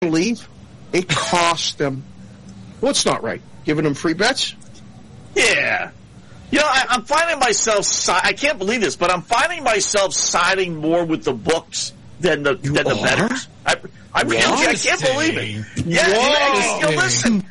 leave, it cost them. What's not right? Giving them free bets? Yeah. I'm finding myself, I can't believe this, but I'm finding myself siding more with the books than the bettors. I can't believe it. Yeah, listen.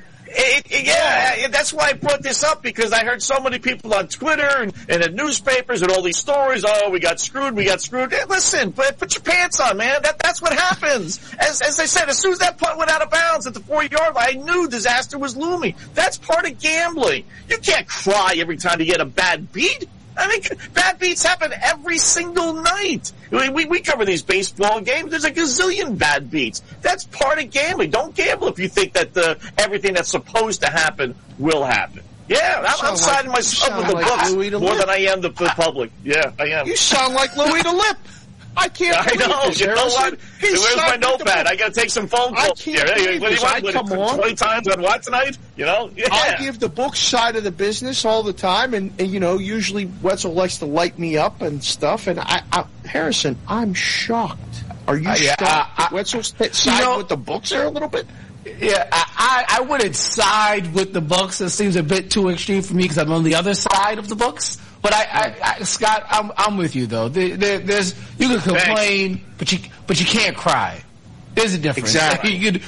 That's why I brought this up, because I heard so many people on Twitter and in the newspapers and all these stories. Oh, we got screwed. Hey, listen, put your pants on, man. That's what happens. As I said, as soon as that punt went out of bounds at the 4-yard line, I knew disaster was looming. That's part of gambling. You can't cry every time you get a bad beat. I mean, bad beats happen every single night. We cover these baseball games. There's a gazillion bad beats. That's part of gambling. Don't gamble if you think that everything that's supposed to happen will happen. Yeah, I'm siding myself with the books more than I am the public. Yeah, I am. You sound like Louis the Lip. I can't. I know. You know what? Where's my notepad? I got to take some phone calls here. Hey, what do you want? 20 times on what tonight? Yeah. I give the book side of the business all the time, and usually Wetzel likes to light me up and stuff. And Harrison, I'm shocked. Are you shocked? Wetzel side with the books there a little bit. Yeah, I wouldn't side with the books. It seems a bit too extreme for me because I'm on the other side of the books. But Scott, I'm with you though. There's you can complain, but you can't cry. There's a difference. Exactly. When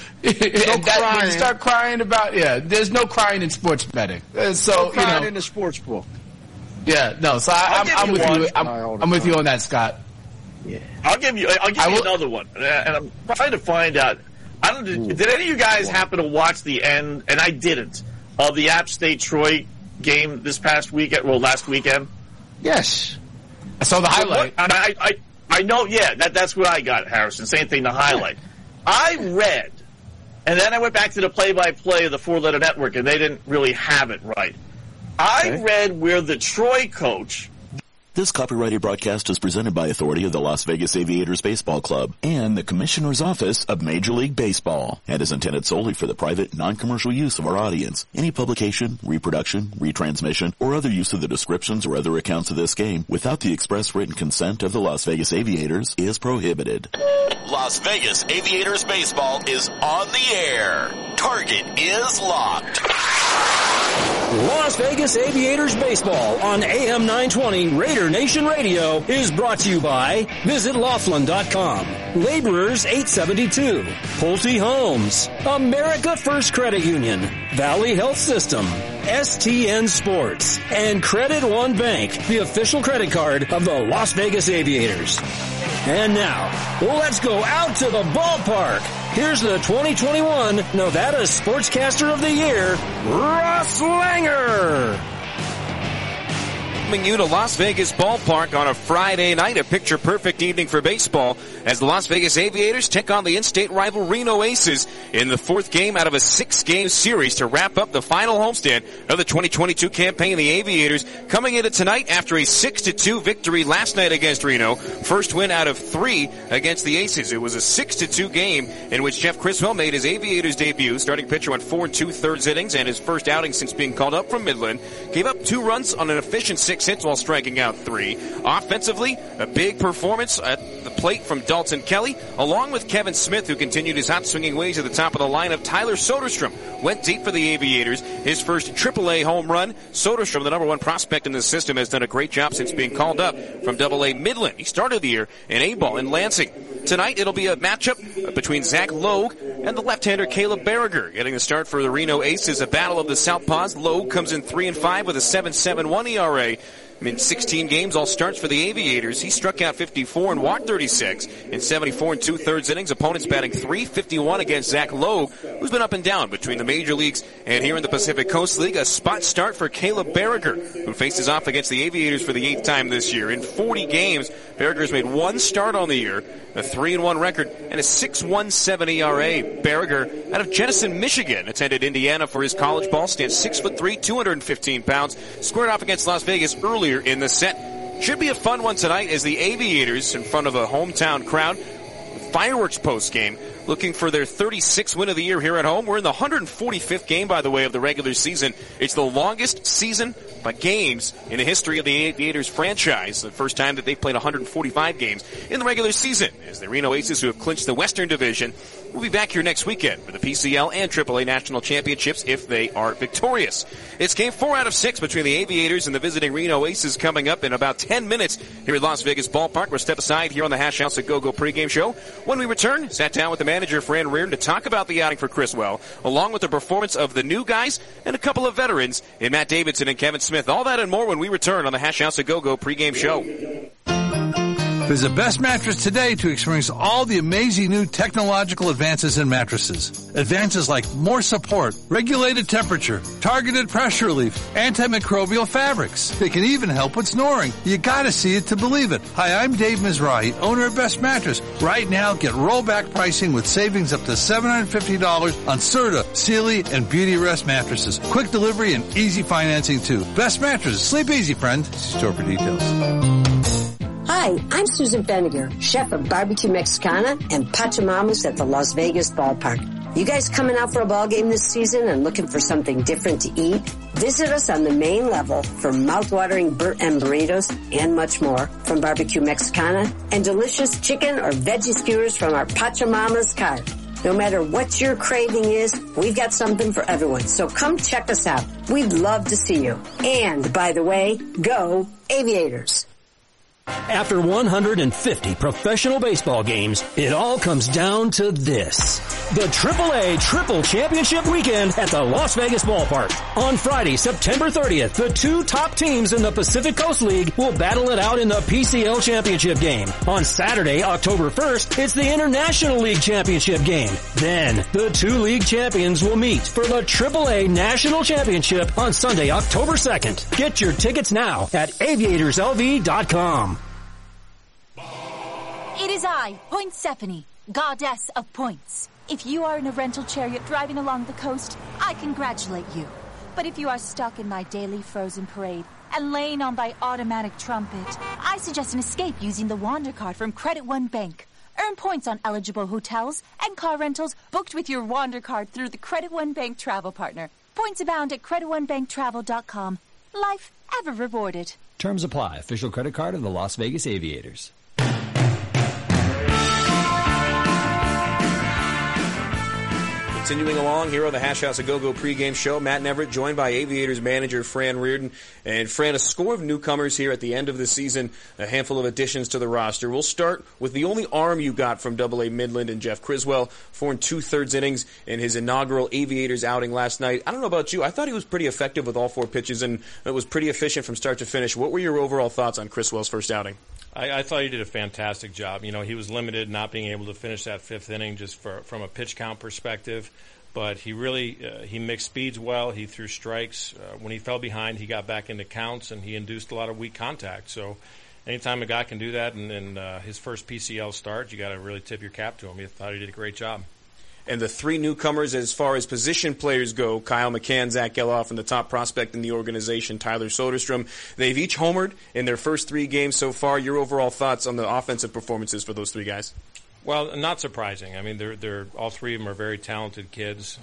you start crying about there's no crying in sports betting. So crying in the sports book. Yeah, no. So I'm with you. I'm with you on that, Scott. Yeah. I'll give you another one, and I'm trying to find out. Did any of you guys happen to watch the end? And I didn't. Of the App State Troy game this past weekend, last weekend? Yes. I saw the highlight. I know, that's what I got, Harrison. Same thing, the highlight. I read, and then I went back to the play-by-play of the Four Letter Network, and they didn't really have it right. I read where the Troy coach... This copyrighted broadcast is presented by authority of the Las Vegas Aviators Baseball Club and the Commissioner's Office of Major League Baseball and is intended solely for the private, non-commercial use of our audience. Any publication, reproduction, retransmission, or other use of the descriptions or other accounts of this game without the express written consent of the Las Vegas Aviators is prohibited. Las Vegas Aviators Baseball is on the air. Target is locked. Las Vegas Aviators Baseball on AM 920 Raider Nation Radio is brought to you by Visit Laughlin.com, Laborers 872, Pulte Homes, America First Credit Union, Valley Health System, STN Sports, and Credit One Bank, the official credit card of the Las Vegas Aviators. And now, let's go out to the ballpark. Here's the 2021 Nevada Sportscaster of the Year, Ross Langer. You to Las Vegas Ballpark on a Friday night, a picture-perfect evening for baseball as the Las Vegas Aviators take on the in-state rival Reno Aces in the fourth game out of a 6-game series to wrap up the final homestand of the 2022 campaign. The Aviators coming into tonight after a 6-2 victory last night against Reno. First win out of 3 against the Aces. It was a 6-2 game in which Jeff Criswell made his Aviators debut. Starting pitcher went 4 2/3 innings and his first outing since being called up from Midland. Gave up 2 runs on an efficient 6 hits while striking out 3. Offensively, a big performance at the plate from Dalton Kelly, along with Kevin Smith, who continued his hot swinging ways at the top of the lineup. Tyler Soderstrom went deep for the Aviators. His first AAA home run. Soderstrom, the number 1 prospect in the system, has done a great job since being called up from AA Midland. He started the year in A-ball in Lansing. Tonight, it'll be a matchup between Zach Logue and the left-hander Caleb Berriger. Getting the start for the Reno Aces, a battle of the Southpaws. Logue comes in 3-5 with a 7.71 ERA. In 16 games, all starts for the Aviators. He struck out 54 and walked 36 in 74 2/3 innings. Opponents batting .351 against Zach Logue, who's been up and down between the major leagues and here in the Pacific Coast League. A spot start for Caleb Berriger, who faces off against the Aviators for the 8th time this year. In 40 games, Berriger's made 1 start on the year, a 3-1 record, and a 6.17 ERA. Berriger, out of Jenison, Michigan, attended Indiana for his college ball. Stands 6'3", 215 pounds. Squared off against Las Vegas earlier in the set. Should be a fun one tonight as the Aviators, in front of a hometown crowd, fireworks post game, looking for their 36th win of the year here at home. We're in the 145th game, by the way, of the regular season. It's the longest season by games in the history of the Aviators franchise. The first time that they've played 145 games in the regular season. as the Reno Aces, who have clinched the Western Division, will be back here next weekend for the PCL and AAA National Championships if they are victorious. It's game 4 out of 6 between the Aviators and the visiting Reno Aces coming up in about 10 minutes here at Las Vegas Ballpark. We'll step aside here on the Hash House at Go-Go pregame show. When we return, sat down with the manager, Fran Reardon, to talk about the outing for Criswell, along with the performance of the new guys and a couple of veterans in Matt Davidson and Kevin Smith. All that and more when we return on the Hash House at Go-Go pregame show. Visit Best Mattress today to experience all the amazing new technological advances in mattresses. Advances like more support, regulated temperature, targeted pressure relief, antimicrobial fabrics. They can even help with snoring. You gotta see it to believe it. Hi, I'm Dave Mizrahi, owner of Best Mattress. Right now, get rollback pricing with savings up to $750 on Serta, Sealy, and Beauty Rest mattresses. Quick delivery and easy financing too. Best Mattress. Sleep easy, friend. See store for details. Hi, I'm Susan Benninger, chef of Barbecue Mexicana and Pachamamas at the Las Vegas Ballpark. You guys coming out for a ball game this season and looking for something different to eat? Visit us on the main level for mouth-watering and burritos and much more from Barbecue Mexicana and delicious chicken or veggie skewers from our Pachamamas cart. No matter what your craving is, we've got something for everyone. So come check us out. We'd love to see you. And, by the way, go Aviators. After 150 professional baseball games, it all comes down to this. The AAA Triple Championship Weekend at the Las Vegas Ballpark. On Friday, September 30th, the 2 top teams in the Pacific Coast League will battle it out in the PCL Championship game. On Saturday, October 1st, it's the International League Championship game. Then, the 2 league champions will meet for the AAA National Championship on Sunday, October 2nd. Get your tickets now at aviatorslv.com. It is I, Poinsephone, goddess of points. If you are in a rental chariot driving along the coast, I congratulate you. But if you are stuck in thy daily frozen parade and laying on thy automatic trumpet, I suggest an escape using the Wander card from Credit One Bank. Earn points on eligible hotels and car rentals booked with your Wander card through the Credit One Bank travel partner. Points abound at creditonebanktravel.com. Life ever rewarded. Terms apply. Official credit card of the Las Vegas Aviators. Continuing along here on the Hash House of Go-Go pregame show, Matt Neverett joined by Aviators manager Fran Reardon. And Fran, a score of newcomers here at the end of the season, a handful of additions to the roster. We'll start with the only arm you got from AA Midland and Jeff Criswell, 4 2/3 innings in his inaugural Aviators outing last night. I don't know about you, I thought he was pretty effective with all 4 pitches and it was pretty efficient from start to finish. What were your overall thoughts on Criswell's first outing? I thought he did a fantastic job. You know, he was limited not being able to finish that 5th inning just from a pitch count perspective. But he really he mixed speeds well. He threw strikes. When he fell behind, he got back into counts, and he induced a lot of weak contact. So anytime a guy can do that in his first PCL start, you got to really tip your cap to him. I thought he did a great job. And the 3 newcomers as far as position players go, Kyle McCann, Zach Geloff, and the top prospect in the organization, Tyler Soderstrom, they've each homered in their first 3 games so far. Your overall thoughts on the offensive performances for those 3 guys? Well, not surprising. I mean, they're all 3 of them are very talented kids,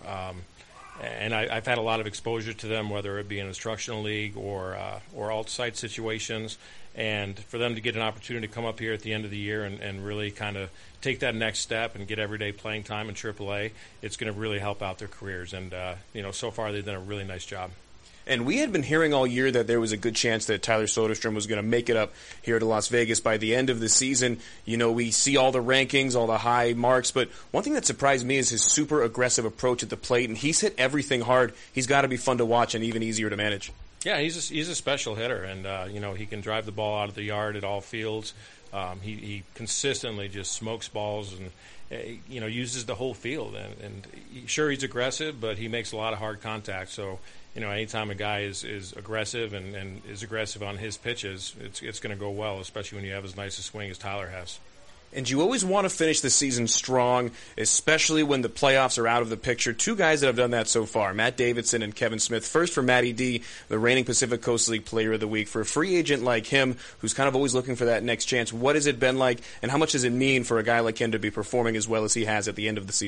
and I've had a lot of exposure to them, whether it be in instructional league or alt-site situations. And for them to get an opportunity to come up here at the end of the year and really kind of take that next step and get everyday playing time in AAA, it's going to really help out their careers. And so far they've done a really nice job. And we had been hearing all year that there was a good chance that Tyler Soderstrom was going to make it up here to Las Vegas by the end of the season. You know, we see all the rankings, all the high marks, but one thing that surprised me is his super aggressive approach at the plate, and he's hit everything hard. He's got to be fun to watch and even easier to manage. Yeah, he's a special hitter, and he can drive the ball out of the yard at all fields. He consistently just smokes balls and uses the whole field. And sure, he's aggressive, but he makes a lot of hard contact. So anytime a guy is aggressive and is aggressive on his pitches, it's going to go well, especially when you have as nice a swing as Tyler has. And you always want to finish the season strong, especially when the playoffs are out of the picture. 2 guys that have done that so far, Matt Davidson and Kevin Smith. First for Matty D, the reigning Pacific Coast League Player of the Week. For a free agent like him, who's kind of always looking for that next chance, what has it been like, and how much does it mean for a guy like him to be performing as well as he has at the end of the season?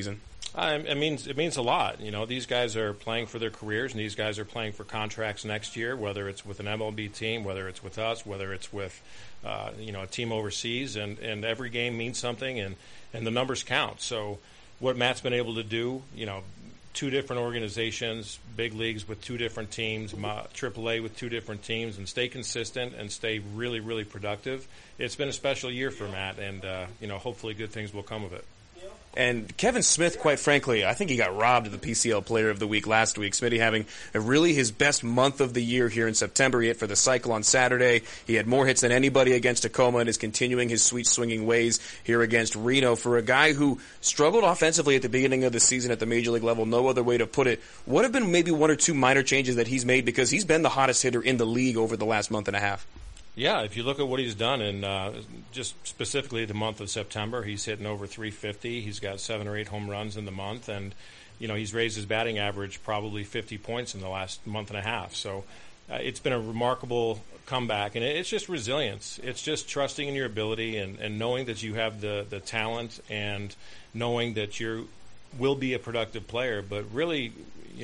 It means a lot. You know, these guys are playing for their careers, and these guys are playing for contracts next year, whether it's with an MLB team, whether it's with us, whether it's with a team overseas, and every game means something, and the numbers count. So what Matt's been able to do, you know, 2 different organizations, big leagues with 2 different teams, AAA with 2 different teams, and stay consistent and stay really, really productive. It's been a special year for Matt, and hopefully good things will come of it. And Kevin Smith, quite frankly, I think he got robbed of the PCL Player of the Week last week. Smitty having really his best month of the year here in September. He hit for the Cycle on Saturday. He had more hits than anybody against Tacoma and is continuing his sweet swinging ways here against Reno. For a guy who struggled offensively at the beginning of the season at the Major League level, no other way to put it, what have been maybe 1 or 2 minor changes that he's made, because he's been the hottest hitter in the league over the last month and a half? Yeah, if you look at what he's done in just specifically the month of September, he's hitting over 350. He's got 7 or 8 home runs in the month, and he's raised his batting average probably 50 points in the last month and a half. So it's been a remarkable comeback, and it's just resilience. It's just trusting in your ability and knowing that you have the talent, and knowing that you will be a productive player, but really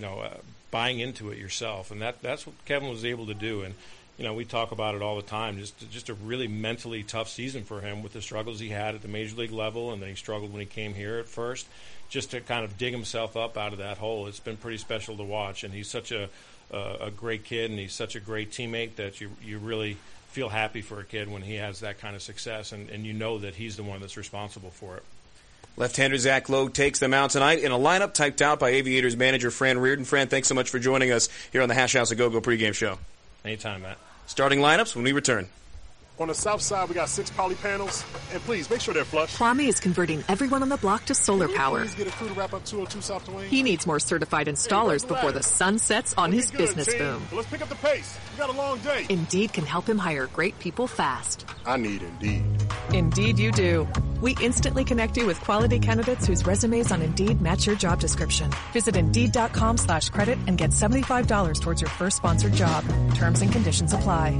buying into it yourself, and that's what Kevin was able to do. And we talk about it all the time. Just a really mentally tough season for him with the struggles he had at the Major League level, and then he struggled when he came here at first. Just to kind of dig himself up out of that hole, it's been pretty special to watch. And he's such a great kid, and he's such a great teammate that you really feel happy for a kid when he has that kind of success, and you know that he's the one that's responsible for it. Left-hander Zach Lowe takes them out tonight in a lineup typed out by Aviators manager Fran Reardon. Fran, thanks so much for joining us here on the Hash House of Go-Go pregame show. Anytime, Matt. Starting lineups when we return. On the south side, we got 6 poly panels, and please make sure they're flush. Kwame is converting everyone on the block to solar power. Please get a crew to wrap up 202 South Duane. He needs more certified installers before the sun sets on his business boom. Let's pick up the pace. We got a long day. Indeed can help him hire great people fast. I need Indeed. Indeed you do. We instantly connect you with quality candidates whose resumes on Indeed match your job description. Visit Indeed.com/credit and get $75 towards your first sponsored job. Terms and conditions apply.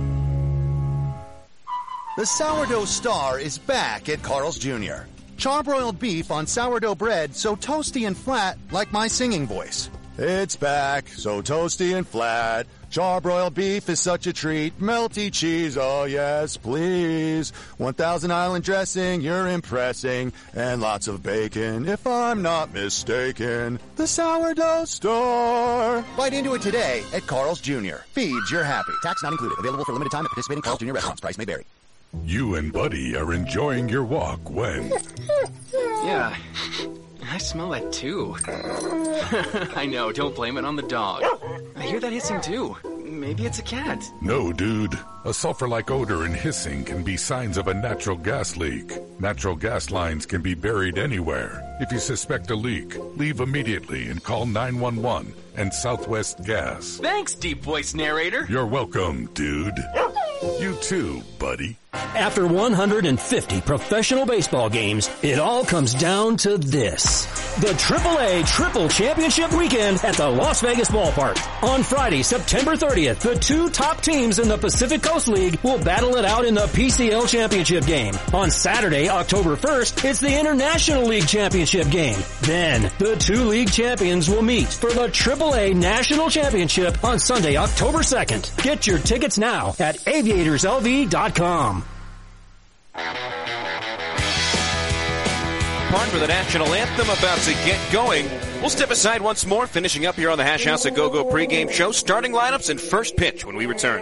The Sourdough Star is back at Carl's Jr. Charbroiled beef on sourdough bread so toasty and flat like my singing voice. It's back, so toasty and flat. Charbroiled beef is such a treat. Melty cheese, oh yes, please. 1000 Island dressing, you're impressing. And lots of bacon, if I'm not mistaken. The Sourdough Star. Bite into it today at Carl's Jr. Feeds your happy. Tax not included. Available for limited time at participating Carl's Jr. restaurants. Price may vary. You and Buddy are enjoying your walk when... Yeah, I smell that too. I know, don't blame it on the dog. I hear that hissing too. Maybe it's a cat. No, dude. A sulfur-like odor and hissing can be signs of a natural gas leak. Natural gas lines can be buried anywhere. If you suspect a leak, leave immediately and call 911 and Southwest Gas. Thanks, deep voice narrator. You're welcome, dude. You too, buddy. After 150 professional baseball games, it all comes down to this. The AAA Triple Championship Weekend at the Las Vegas Ballpark. On Friday, September 30th, the 2 top teams in the Pacific Coast League will battle it out in the PCL Championship game. On Saturday, October 1st, it's the International League Championship game. Then, the 2 league champions will meet for the AAA National Championship on Sunday, October 2nd. Get your tickets now at aviatorslv.com. Part for the national anthem about to get going. We'll step aside once more, finishing up here on the Hash House of Go-Go pregame show. Starting lineups and first pitch when we return.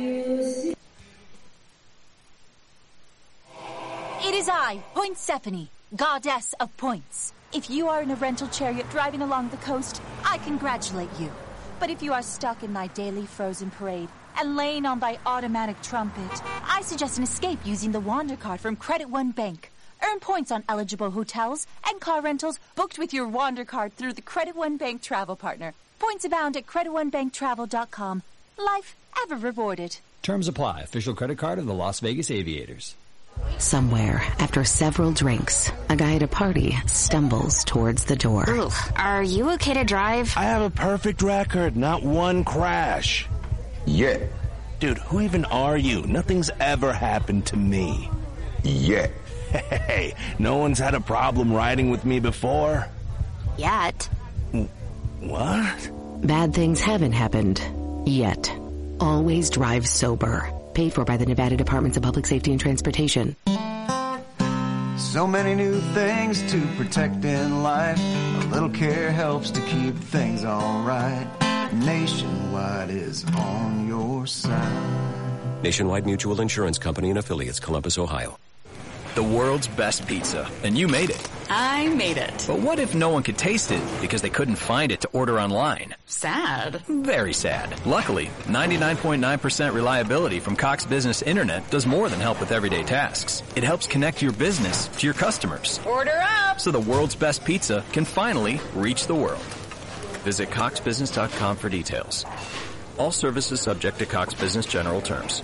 It is I, Poinsephone, goddess of points. If you are in a rental chariot driving along the coast, I congratulate you. But if you are stuck in thy daily frozen parade and laying on thy automatic trumpet, I suggest an escape using the Wander card from Credit One Bank. Earn points on eligible hotels and car rentals booked with your Wander card through the Credit One Bank travel partner. Points abound at CreditOneBankTravel.com. Life ever rewarded. Terms apply. Official credit card of the Las Vegas Aviators. Somewhere, after several drinks, a guy at a party stumbles towards the door. Ooh, are you okay to drive? I have a perfect record, not one crash. Yeah. Dude, who even are you? Nothing's ever happened to me. Yeah. Hey, no one's had a problem riding with me before? Yet. What? Bad things haven't happened. Yet. Always drive sober. Paid for by the Nevada Departments of Public Safety and Transportation. So many new things to protect in life. A little care helps to keep things alright. Nationwide is on your side. Nationwide Mutual Insurance Company and Affiliates, Columbus, Ohio. The world's best pizza, and you made it. I made it. But what if no one could taste it because they couldn't find it to order online? Sad. Very sad. Luckily, 99.9% reliability from Cox Business Internet does more than help with everyday tasks. It helps connect your business to your customers. Order up! So the world's best pizza can finally reach the world. Visit coxbusiness.com for details. All services subject to Cox Business General Terms.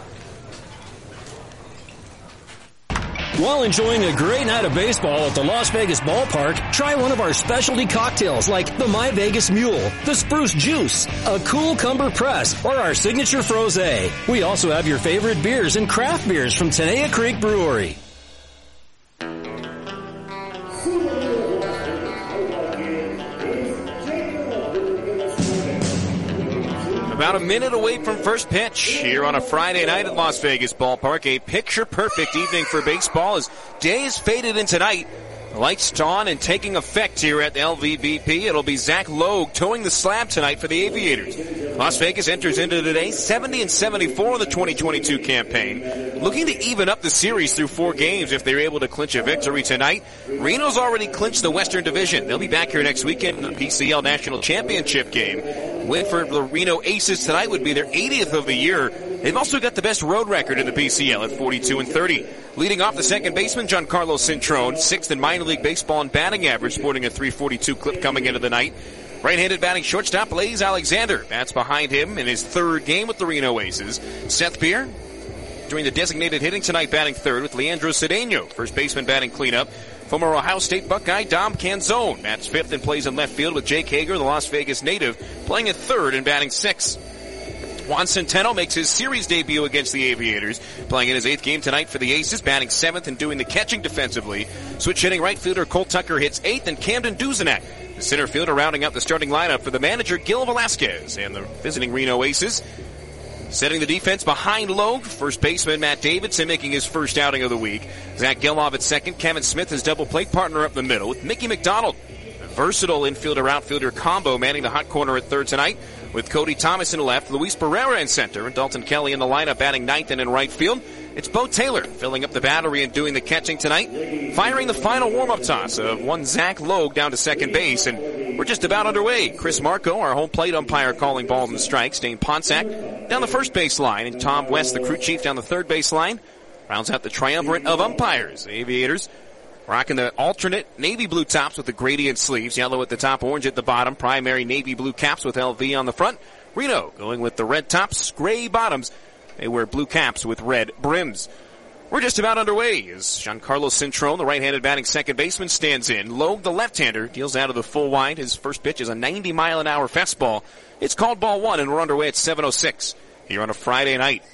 While enjoying a great night of baseball at the Las Vegas ballpark, try one of our specialty cocktails like the My Vegas Mule, the Spruce Juice, a Cool Cumber Press, or our signature Frosé. We also have your favorite beers and craft beers from Tenaya Creek Brewery. About a minute away from first pitch here on a Friday night at Las Vegas Ballpark. A picture-perfect evening for baseball as days faded into night. The lights on and taking effect here at the LVBP. It'll be Zach Logue towing the slab tonight for the Aviators. Las Vegas enters into today 70-74 in the 2022 campaign. Looking to even up the series through 4 games if they're able to clinch a victory tonight. Reno's already clinched the Western Division. They'll be back here next weekend in the PCL National Championship game. Win for the Reno Aces tonight would be their 80th of the year. They've also got the best road record in the PCL at 42-30. Leading off the second baseman, Giancarlo Cintrone, 6th in minor league baseball in batting average, sporting a .342 clip coming into the night. Right-handed batting shortstop, Blaze Alexander. That's behind him in his 3rd game with the Reno Aces. Seth Beer doing the designated hitting tonight, batting 3rd with Leandro Cedeno. First baseman batting cleanup. Former Ohio State Buckeye Dom Canzone bats 5th and plays in left field with Jake Hager, the Las Vegas native, playing at 3rd and batting 6th. Juan Centeno makes his series debut against the Aviators, playing in his 8th game tonight for the Aces, batting 7th and doing the catching defensively. Switch hitting right fielder Cole Tucker hits 8th, and Camden Duzenak, the center fielder, rounding out the starting lineup for the manager Gil Velasquez and the visiting Reno Aces. Setting the defense behind Logue, first baseman Matt Davidson making his first outing of the week. Zach Geloff at second. Kevin Smith, his double plate partner, up the middle with Mickey McDonald. A versatile infielder-outfielder combo manning the hot corner at 3rd tonight with Cody Thomas in left, Luis Barrera in center, and Dalton Kelly in the lineup batting 9th and in right field. It's Bo Taylor filling up the battery and doing the catching tonight, firing the final warm-up toss of one Zach Logue down to second base, and we're just about underway. Chris Marco, our home plate umpire, calling balls and strikes. Dane Ponsack down the first base line, and Tom West, the crew chief, down the third base line. Rounds out the triumvirate of umpires. The Aviators rocking the alternate navy blue tops with the gradient sleeves, yellow at the top, orange at the bottom, primary navy blue caps with LV on the front. Reno going with the red tops, gray bottoms. They wear blue caps with red brims. We're just about underway as Giancarlo Cintrone, the right-handed batting second baseman, stands in. Logue, the left-hander, deals out of the full wide. His first pitch is a 90-mile-an-hour fastball. It's called ball 1, and we're underway at 7:06 here on a Friday night.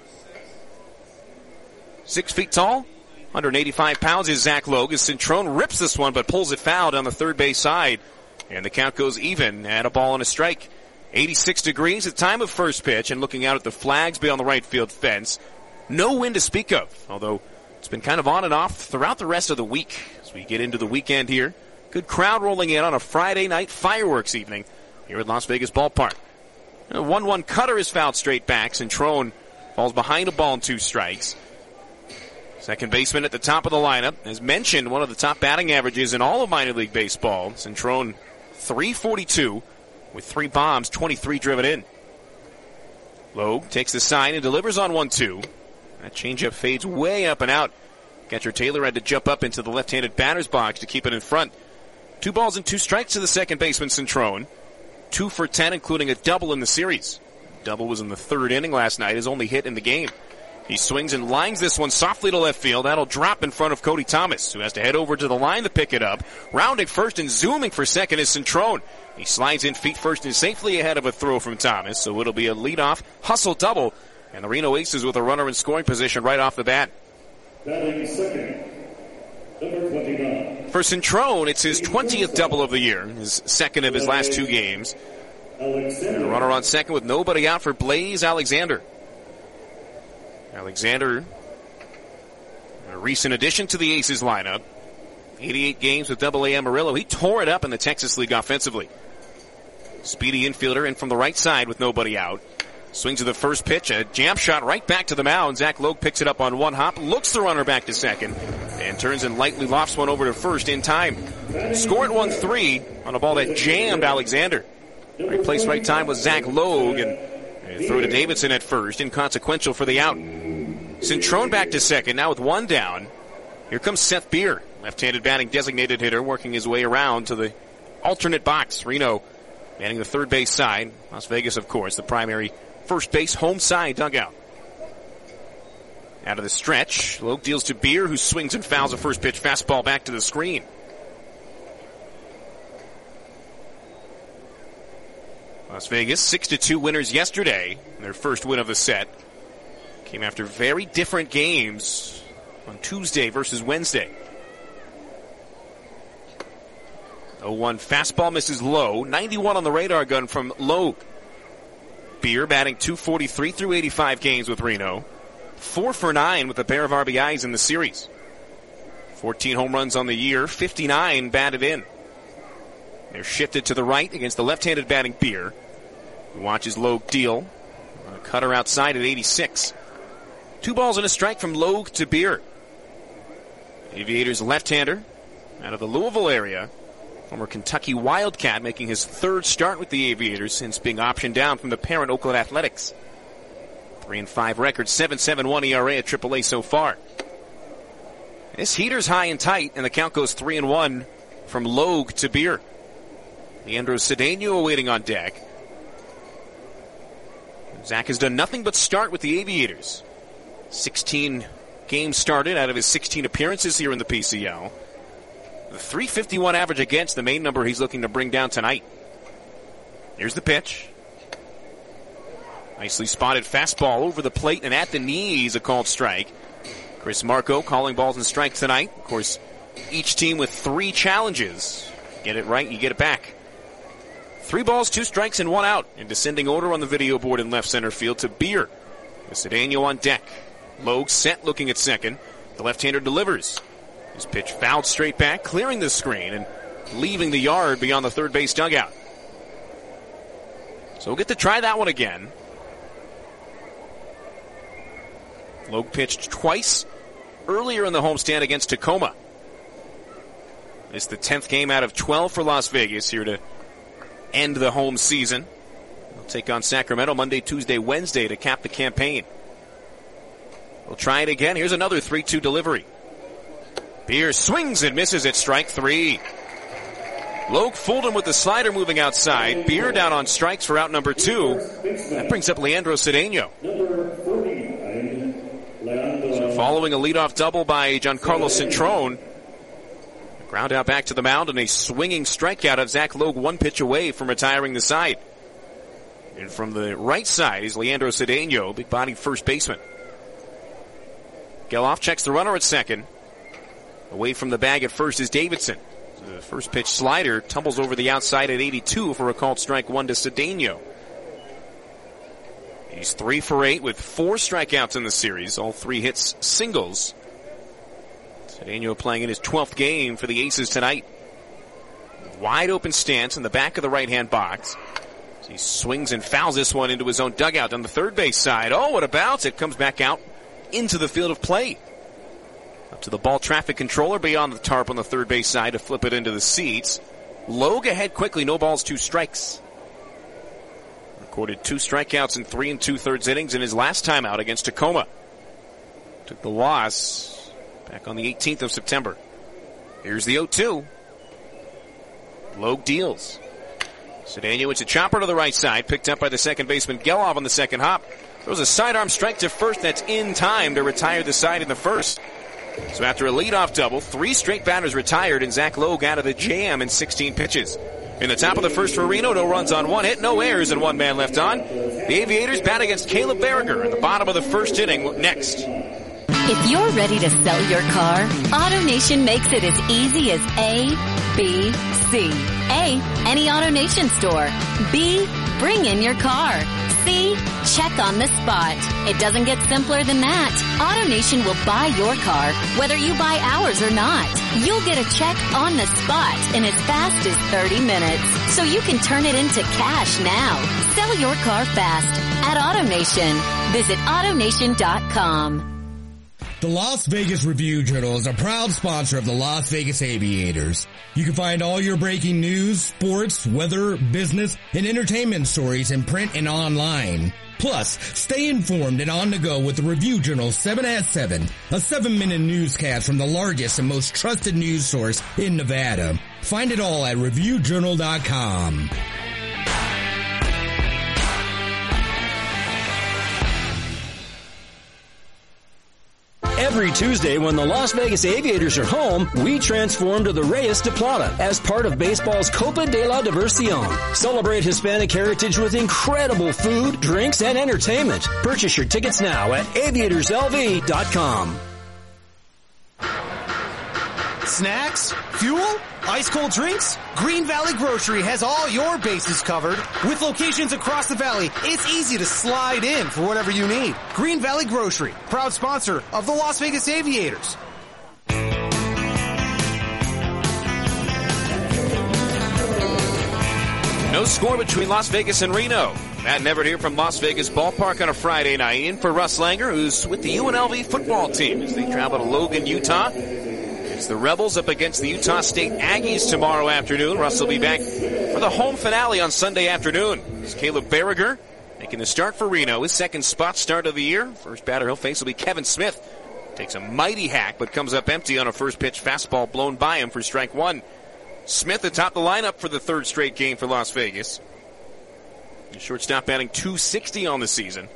6 feet tall, 185 pounds is Zach Logue, as Cintrone rips this one but pulls it foul down the third base side. And the count goes even at a ball and a strike. 86 degrees at time of first pitch, and looking out at the flags beyond the right field fence. No wind to speak of, although it's been kind of on and off throughout the rest of the week as we get into the weekend here. Good crowd rolling in on a Friday night fireworks evening here at Las Vegas Ballpark. A 1-1 cutter is fouled straight back. Cintrone falls behind a ball and 2 strikes. Second baseman at the top of the lineup. As mentioned, one of the top batting averages in all of minor league baseball. Cintrone, .342 with 3 bombs, 23 driven in. Logue takes the sign and delivers on 1-2. That changeup fades way up and out. Catcher Taylor had to jump up into the left-handed batter's box to keep it in front. 2 balls and 2 strikes to the second baseman, Cintrone. 2 for 10, including a double in the series. Double was in the 3rd inning last night, his only hit in the game. He swings and lines this one softly to left field. That'll drop in front of Cody Thomas, who has to head over to the line to pick it up. Rounding first and zooming for second is Cintrone. He slides in feet first and safely ahead of a throw from Thomas, so it'll be a leadoff hustle double. And the Reno Aces with a runner in scoring position right off the bat. Batting second, number 29. For Centrone, it's his 20th double of the year, his second of his last 2 games. And a runner on second with nobody out for Blaze Alexander. Alexander, a recent addition to the Aces lineup. 88 games with AA Amarillo. He tore it up in the Texas League offensively. Speedy infielder in from the right side with nobody out. Swings to the first pitch, a jam shot right back to the mound. Zach Logue picks it up on one hop, looks the runner back to second, and turns and lightly lofts one over to first in time. Score at 1-3 on a ball that jammed Alexander. Right place, right time was Zach Logue, and throw to Davidson at first, inconsequential for the out. Centrone back to second, now with one down. Here comes Seth Beer, left-handed batting designated hitter, working his way around to the alternate box. Reno manning the third base side. Las Vegas, of course, the primary first base home side dugout. Out of the stretch, Logue deals to Beer, who swings and fouls a first pitch fastball back to the screen. Las Vegas 6-2 winners yesterday. Their first win of the set came after very different games on Tuesday versus Wednesday. 0-1 fastball misses low. 91 on the radar gun from Logue. Beer batting .243 through 85 games with Reno. 4 for 9 with a pair of RBIs in the series. 14 home runs on the year, 59 batted in. They're shifted to the right against the left-handed batting Beer. He watches Logue deal. A cutter outside at 86. 2 balls and a strike from Logue to Beer. Aviators left-hander out of the Louisville area. Former Kentucky Wildcat making his third start with the Aviators since being optioned down from the parent Oakland Athletics. 3-5 record, 7.71 ERA at AAA so far. This heater's high and tight, and the count goes 3-1 from Logue to Beer. Leandro Cedeno waiting on deck. Zach has done nothing but start with the Aviators. 16 games started out of his 16 appearances here in the PCL. The .351 average against, the main number he's looking to bring down tonight. Here's the pitch. Nicely spotted fastball over the plate and at the knees, a called strike. Chris Marco calling balls and strikes tonight. Of course, each team with 3 challenges. Get it right, you get it back. 3 balls, 2 strikes, and 1 out. In descending order on the video board in left center field to Beer. With Cedeno on deck. Logue set looking at second. The left-hander delivers. His pitch fouled straight back, clearing the screen and leaving the yard beyond the third base dugout. So we'll get to try that one again. Logue pitched twice earlier in the homestand against Tacoma. It's the 10th game out of 12 for Las Vegas here to end the home season. They'll take on Sacramento Monday, Tuesday, Wednesday to cap the campaign. We'll try it again. Here's another 3-2 delivery. Beer swings and misses at strike 3. Logue fooled him with the slider moving outside. Beer down on strikes for out number 2. That brings up Leandro Cedeno. So following a leadoff double by Giancarlo Centrone, ground out back to the mound and a swinging strikeout of Zach Logue, 1 pitch away from retiring the side. And from the right side is Leandro Cedeno, big body first baseman. Geloff checks the runner at second. Away from the bag at first is Davidson. The first pitch slider tumbles over the outside at 82 for a called strike 1 to Cedeno. He's 3 for 8 with 4 strikeouts in the series. All 3 hits singles. Cedeno playing in his 12th game for the Aces tonight. Wide open stance in the back of the right-hand box. So he swings and fouls this one into his own dugout on the third base side. Oh, what a bounce. It comes back out into the field of play. Up to the ball traffic controller beyond the tarp on the third base side to flip it into the seats. Logue ahead quickly, no balls, 2 strikes. Recorded 2 strikeouts in 3 2/3 innings in his last time out against Tacoma. Took the loss back on the 18th of September. Here's the 0-2. Logue deals. Cedeno, it's a chopper to the right side, picked up by the second baseman Geloff on the second hop. Throws a sidearm strike to first that's in time to retire the side in the first. So after a leadoff double, 3 straight batters retired and Zach Logue out of the jam in 16 pitches. In the top of the first for Reno, no runs on 1 hit, no errors, and 1 man left on. The Aviators bat against Caleb Berriger in the bottom of the first inning next. If you're ready to sell your car, AutoNation makes it as easy as A, B, C. A, any AutoNation store. B, bring in your car. C, check on the spot. It doesn't get simpler than that. AutoNation will buy your car, whether you buy ours or not. You'll get a check on the spot in as fast as 30 minutes, so you can turn it into cash now. Sell your car fast at AutoNation. Visit AutoNation.com. The Las Vegas Review-Journal is a proud sponsor of the Las Vegas Aviators. You can find all your breaking news, sports, weather, business, and entertainment stories in print and online. Plus, stay informed and on the go with the Review-Journal 7 at 7, a 7-minute newscast from the largest and most trusted news source in Nevada. Find it all at ReviewJournal.com. Every Tuesday when the Las Vegas Aviators are home, we transform to the Reyes de Plata as part of baseball's Copa de la Diversión. Celebrate Hispanic heritage with incredible food, drinks, and entertainment. Purchase your tickets now at aviatorslv.com. Snacks? Fuel? Ice cold drinks? Green Valley Grocery has all your bases covered. With locations across the valley, it's easy to slide in for whatever you need. Green Valley Grocery, proud sponsor of the Las Vegas Aviators. No score between Las Vegas and Reno. Matt Neverett here from Las Vegas Ballpark on a Friday night. In for Russ Langer, who's with the UNLV football team as they travel to Logan, Utah. It's the Rebels up against the Utah State Aggies tomorrow afternoon. Russ will be back for the home finale on Sunday afternoon. It's Caleb Berriger making the start for Reno, his second spot start of the year. First batter he'll face will be Kevin Smith. Takes a mighty hack, but comes up empty on a first pitch fastball blown by him for strike one. Smith atop the lineup for the third straight game for Las Vegas. The shortstop batting .260 on the season.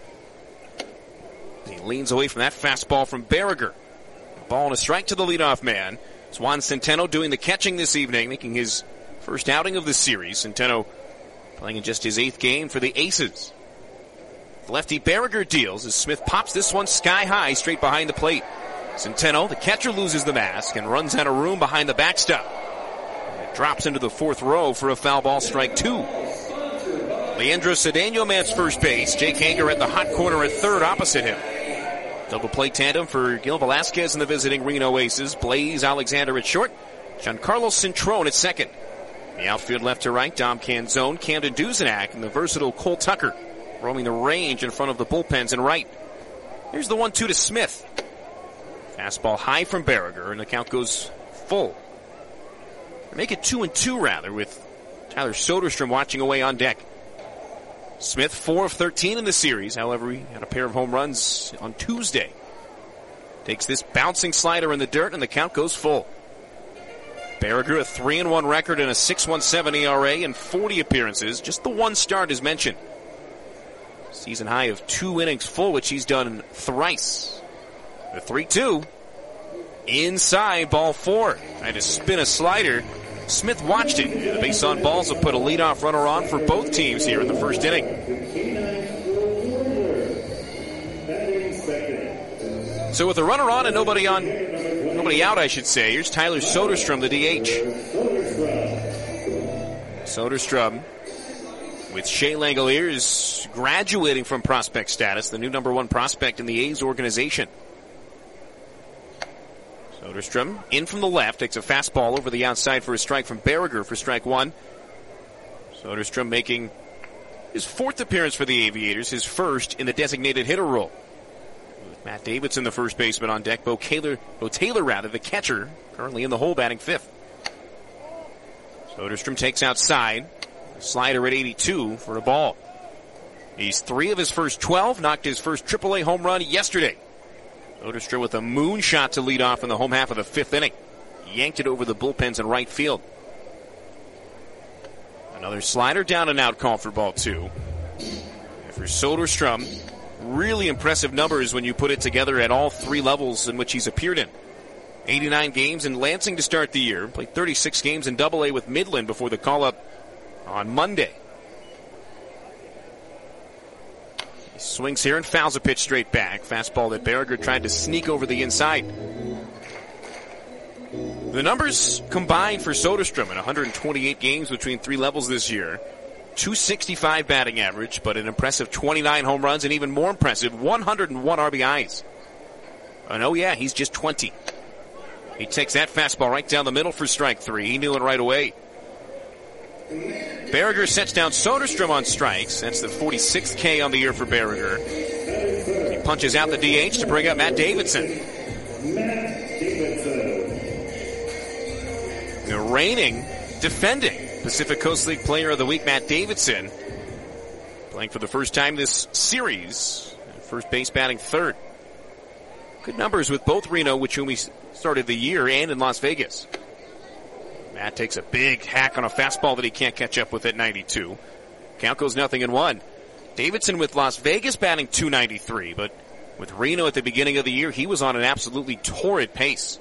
He leans away from that fastball from Berriger. Ball and a strike to the leadoff man. It's Juan Centeno doing the catching this evening, making his first outing of the series. Centeno playing in just his 8th game for the Aces. The lefty Berriger deals as Smith pops this one sky high straight behind the plate. Centeno, the catcher, loses the mask and runs out of room behind the backstop. It drops into the 4th row for a foul ball, strike 2. Leandro Cedeno mans first base. Jake Hager at the hot corner at third opposite him. Double play tandem for Gil Velasquez and the visiting Reno Aces. Blaze Alexander at short. Giancarlo Cintrone at second. The outfield left to right, Dom Canzone, Camden Duzenak, and the versatile Cole Tucker roaming the range in front of the bullpens and right. Here's the 1-2 to Smith. Fastball high from Berriger, and the count goes full. Make it 2-2 rather, with Tyler Soderstrom watching away on deck. Smith 4 of 13 in the series. However, he had a pair of home runs on Tuesday. Takes this bouncing slider in the dirt, and the count goes full. Berriger, a 3-1 record and a 6.17 ERA in 40 appearances. Just the one start is mentioned. Season high of 2 innings full, which he's done thrice. The 3-2. Inside, ball 4. Trying to spin a slider. Smith watched it. The base on balls will put a leadoff runner on for both teams here in the first inning. So with a runner on and nobody out, I should say. Here's Tyler Soderstrom, the DH. Soderstrom with Shea Langoliers graduating from prospect status, the new number 1 prospect in the A's organization. Soderstrom in from the left, takes a fastball over the outside for a strike from Berriger for strike 1. Soderstrom making his 4th appearance for the Aviators, his first in the designated hitter role. With Matt Davidson, the first baseman, on deck, Bo Taylor, the catcher, currently in the hole batting 5th. Soderstrom takes outside, slider at 82 for a ball. He's 3 of his first 12, knocked his first AAA home run yesterday. Soderstrom with a moonshot to lead off in the home half of the 5th inning. Yanked it over the bullpens in right field. Another slider down and out call for ball 2. And for Soderstrom, really impressive numbers when you put it together at all 3 levels in which he's appeared in. 89 games in Lansing to start the year. Played 36 games in AA with Midland before the call-up on Monday. He swings here and fouls a pitch straight back. Fastball that Berriger tried to sneak over the inside. The numbers combined for Soderstrom in 128 games between three levels this year. 265 batting average, but an impressive 29 home runs, and even more impressive, 101 RBIs. And oh yeah, he's just 20. He takes that fastball right down the middle for strike three. He knew it right away. Berriger sets down Soderstrom on strikes. That's the 46th K on the year for Berriger. He punches out the DH to bring up Matt Davidson. The reigning, defending Pacific Coast League Player of the Week, Matt Davidson, playing for the first time this series. First base, batting third. Good numbers with both Reno, which whom he started the year, and in Las Vegas. Matt takes a big hack on a fastball that he can't catch up with at 92. Count goes 0-1. Davidson with Las Vegas batting .293, but with Reno at the beginning of the year, he was on an absolutely torrid pace.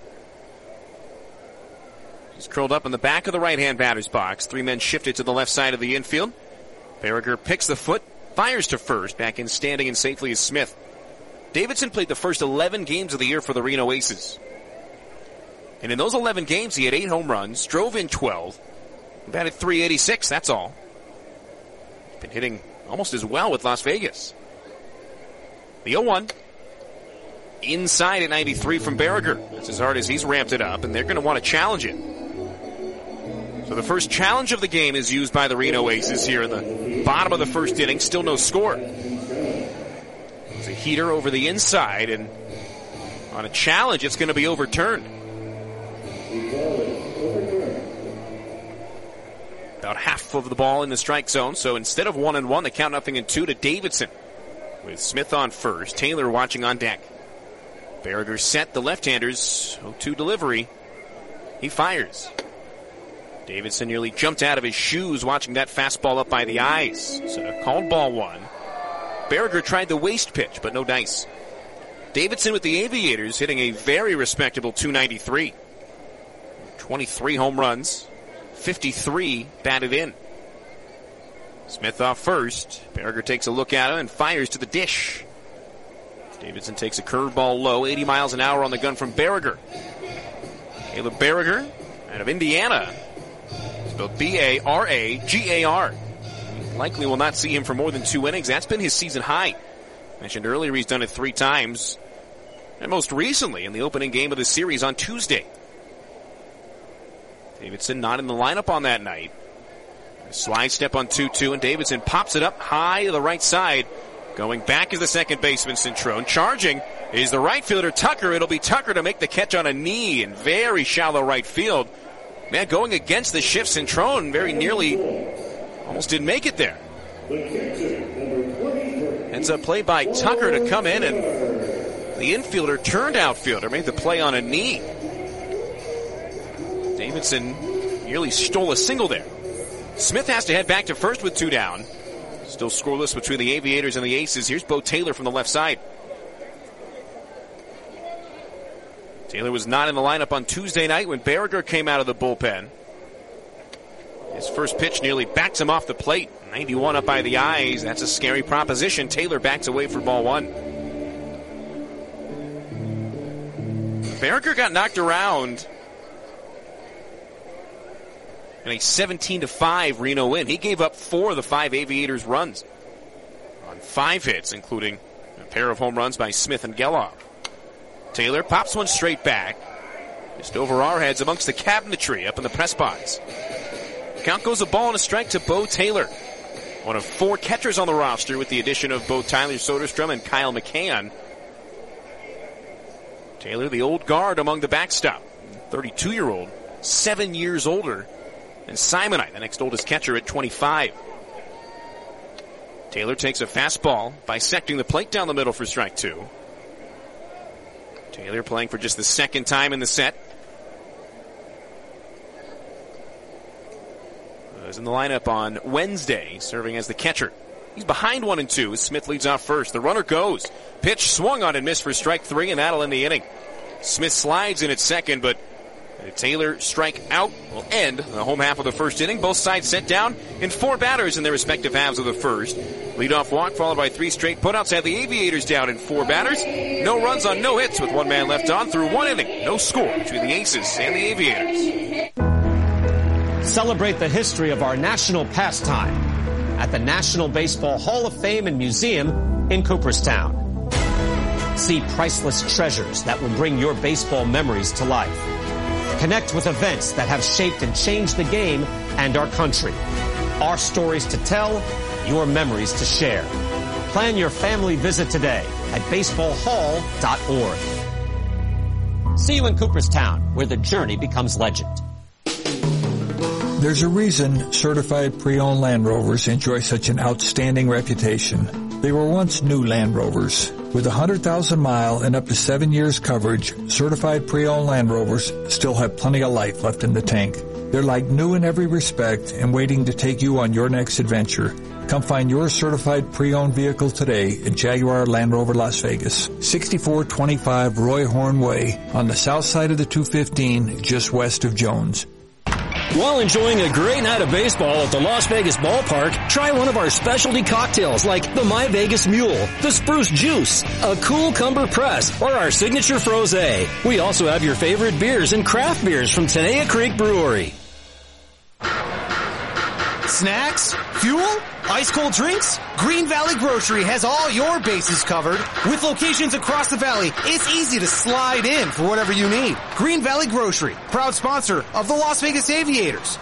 He's curled up in the back of the right-hand batter's box. Three men shifted to the left side of the infield. Berriger picks the foot, fires to first. Back in standing and safely is Smith. Davidson played the first 11 games of the year for the Reno Aces. And in those 11 games, he had 8 home runs, drove in 12, batted .386, that's all. Been hitting almost as well with Las Vegas. The 0-1. Inside at 93 from Berriger. That's as hard as he's ramped it up, and they're going to want to challenge it. So the first challenge of the game is used by the Reno Aces here in the bottom of the first inning. Still no score. It's a heater over the inside, and on a challenge, it's going to be overturned. About half of the ball in the strike zone, so instead of 1-1, they count 0-2 to Davidson. With Smith on first, Taylor watching on deck. Berriger set the left-handers. 0-2 delivery. He fires. Davidson nearly jumped out of his shoes watching that fastball up by the eyes. So called ball one. Berriger tried the waist pitch, but no dice. Davidson with the Aviators hitting a very respectable .293. 23 home runs, 53 batted in. Smith off first. Berriger takes a look at him and fires to the dish. Davidson takes a curveball low, 80 miles an hour on the gun from Berriger. Caleb Berriger out of Indiana. Spelled B-A-R-A-G-A-R. Likely will not see him for more than 2 innings. That's been his season high. Mentioned earlier he's done it 3 times. And most recently in the opening game of the series on Tuesday. Davidson not in the lineup on that night. A slide step on 2-2, and Davidson pops it up high to the right side. Going back is the second baseman, Cintrone. Charging is the right fielder, Tucker. It'll be Tucker to make the catch on a knee in very shallow right field. Man, going against the shift, Cintrone very nearly almost didn't make it there. Ends up play by Tucker to come in, and the infielder turned outfielder made the play on a knee. Davidson nearly stole a single there. Smith has to head back to first with 2 down. Still scoreless between the Aviators and the Aces. Here's Bo Taylor from the left side. Taylor was not in the lineup on Tuesday night when Berriger came out of the bullpen. His first pitch nearly backs him off the plate. 91 up by the eyes. That's a scary proposition. Taylor backs away for ball one. Berriger got knocked around in a 17-5 Reno win. He gave up 4 of the 5 Aviators runs on 5 hits, including a pair of home runs by Smith and Geloff. Taylor pops one straight back, just over our heads amongst the cabinetry up in the press box. Count goes a ball and a strike to Bo Taylor. One of 4 catchers on the roster with the addition of both Tyler Soderstrom and Kyle McCann. Taylor, the old guard among the backstop. 32-year-old, 7 years older than Simonite, the next oldest catcher at 25. Taylor takes a fastball, bisecting the plate down the middle for strike 2. Taylor playing for just the second time in the set. Was in the lineup on Wednesday, serving as the catcher. He's behind 1-2 as Smith leads off first. The runner goes. Pitch swung on and missed for strike 3, and that'll end the inning. Smith slides in at second, but A Taylor strikeout will end the home half of the first inning. Both sides set down in 4 batters in their respective halves of the first. Leadoff walk followed by 3 straight putouts had the Aviators down in 4 batters. No runs on no hits with 1 man left on through 1 inning. No score between the Aces and the Aviators. Celebrate the history of our national pastime at the National Baseball Hall of Fame and Museum in Cooperstown. See priceless treasures that will bring your baseball memories to life. Connect with events that have shaped and changed the game and our country. Our stories to tell, your memories to share. Plan your family visit today at baseballhall.org. See you in Cooperstown, where the journey becomes legend. There's a reason certified pre-owned Land Rovers enjoy such an outstanding reputation. They were once new Land Rovers. With 100,000-mile and up to 7 years coverage, certified pre-owned Land Rovers still have plenty of life left in the tank. They're like new in every respect and waiting to take you on your next adventure. Come find your certified pre-owned vehicle today at Jaguar Land Rover Las Vegas, 6425 Roy Horn Way on the south side of the 215, just west of Jones. While enjoying a great night of baseball at the Las Vegas ballpark, try one of our specialty cocktails like the My Vegas Mule, the Spruce Juice, a Cool Cumber Press, or our signature Frosé. We also have your favorite beers and craft beers from Tenaya Creek Brewery. Snacks? Fuel? Ice cold drinks? Green Valley Grocery has all your bases covered. With locations across the valley, it's easy to slide in for whatever you need. Green Valley Grocery, proud sponsor of the Las Vegas Aviators.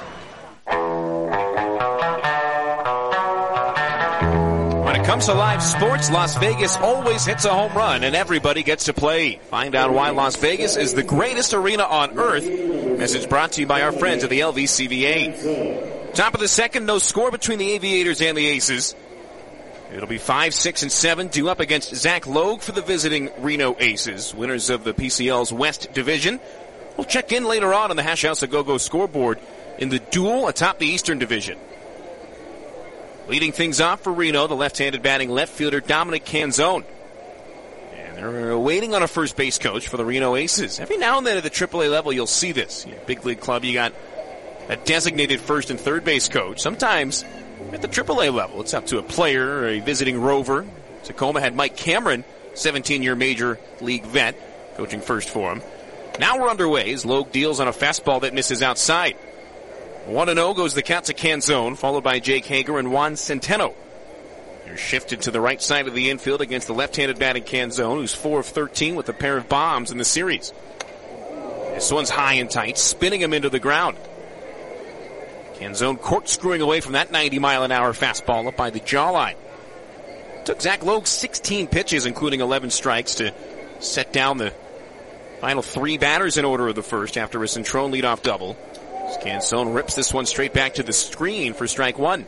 When it comes to live sports, Las Vegas always hits a home run and everybody gets to play. Find out why Las Vegas is the greatest arena on earth. Message brought to you by our friends at the LVCVA. Top of the second, no score between the Aviators and the Aces. It'll be 5, 6, and 7 due up against Zach Logue for the visiting Reno Aces, winners of the PCL's West Division. We'll check in later on the Hash House A-Go-Go scoreboard in the duel atop the Eastern Division. Leading things off for Reno, the left-handed batting left fielder Dominic Canzone. And they're waiting on a first base coach for the Reno Aces. Every now and then at the AAA level, you'll see this. Big league club, you got a designated first and third base coach. Sometimes at the AAA level, it's up to a player or a visiting rover. Tacoma had Mike Cameron, 17-year major league vet, coaching first for him. Now we're underway as Logue deals on a fastball that misses outside. 1-0 goes the count to Canzone, followed by Jake Hager and Juan Centeno. They're shifted to the right side of the infield against the left-handed batting Canzone, who's 4 of 13 with a pair of bombs in the series. This one's high and tight, spinning him into the ground. Canzone corkscrewing away from that 90-mile-an-hour fastball up by the jawline. Took Zach Logue 16 pitches, including 11 strikes, to set down the final 3 batters in order of the first after a Centrone leadoff double. Canzone rips this one straight back to the screen for strike 1.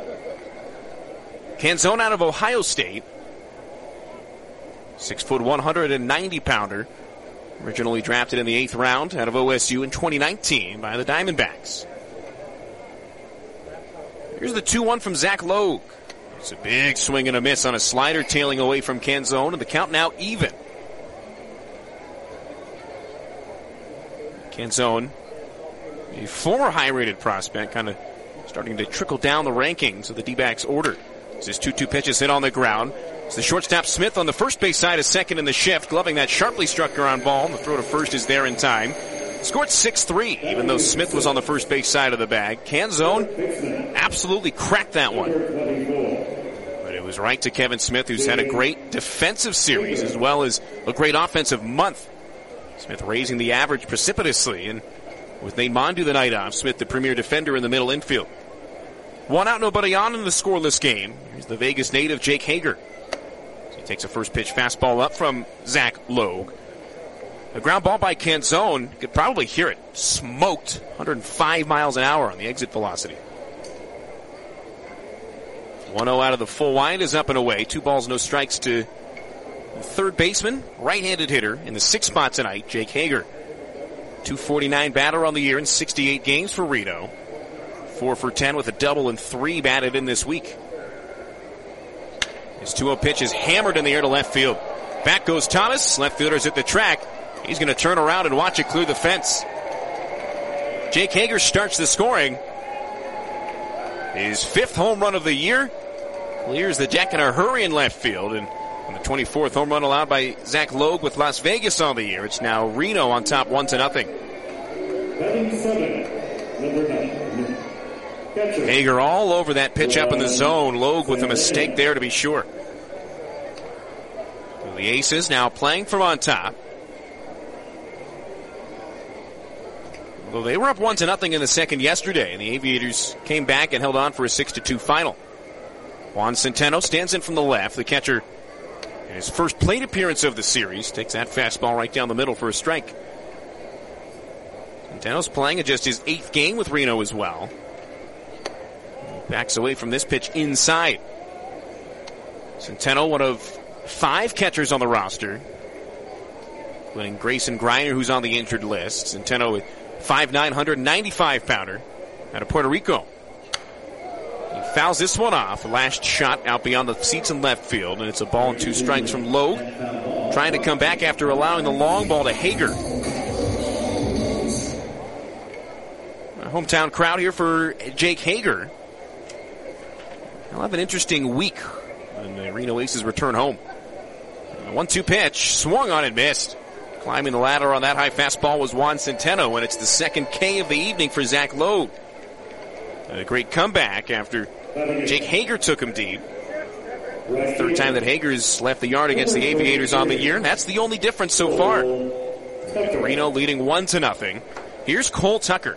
Canzone out of Ohio State. 6', 190-pounder. Originally drafted in the 8th round out of OSU in 2019 by the Diamondbacks. Here's the 2-1 from Zach Logue. It's a big swing and a miss on a slider tailing away from Canzone, and the count now even. Canzone, a former high-rated prospect, kind of starting to trickle down the rankings of the D-backs order. As his 2-2 pitches hit on the ground. It's the shortstop Smith on the first base side, a second in the shift, gloving that sharply struck ground ball. And the throw to first is there in time. Scored 6-3, even though Smith was on the first base side of the bag. Canzone absolutely cracked that one. But it was right to Kevin Smith, who's had a great defensive series as well as a great offensive month. Smith raising the average precipitously, and with Nate Mondu the night off, Smith the premier defender in the middle infield. 1 out, nobody on in the scoreless game. Here's the Vegas native Jake Hager. So he takes a first pitch fastball up from Zach Logue. A ground ball by Canzone, you could probably hear it, smoked 105 miles an hour on the exit velocity. 1-0 out of the full wind is up and away. 2 balls, no strikes to the third baseman, right-handed hitter in the 6th spot tonight, Jake Hager. 249 batter on the year in 68 games for Reno. 4 for 10 with a double and 3 batted in this week. His 2-0 pitch is hammered in the air to left field. Back goes Thomas. Left fielder's at the track. He's going to turn around and watch it clear the fence. Jake Hager starts the scoring. His 5th home run of the year. Clears the deck in a hurry in left field. And on the 24th home run allowed by Zach Logue with Las Vegas on the year. It's now Reno on top 1-0. Hager all over that pitch up in the zone. Logue with a mistake there to be sure. So the Aces now playing from on top. Although they were up 1-0 in the second yesterday, and the Aviators came back and held on for a 6-2 final. Juan Centeno stands in from the left. The catcher, in his first plate appearance of the series, takes that fastball right down the middle for a strike. Centeno's playing in just his 8th game with Reno as well. He backs away from this pitch inside. Centeno, one of 5 catchers on the roster, including Grayson Greiner, who's on the injured list. Centeno, 5'9", 195-pounder out of Puerto Rico. He fouls this one off. Last shot out beyond the seats in left field, and it's a ball and 2 strikes from Logue, trying to come back after allowing the long ball to Hager. A hometown crowd here for Jake Hager. He'll have an interesting week when the Reno Aces return home. A 1-2 pitch, swung on and missed. Climbing the ladder on that high fastball was Juan Centeno, and it's the second K of the evening for Zach Logue. A great comeback after Jake Hager took him deep. The 3rd time that Hager's left the yard against the Aviators on the year, and that's the only difference so far. Reno leading 1-0. Here's Cole Tucker.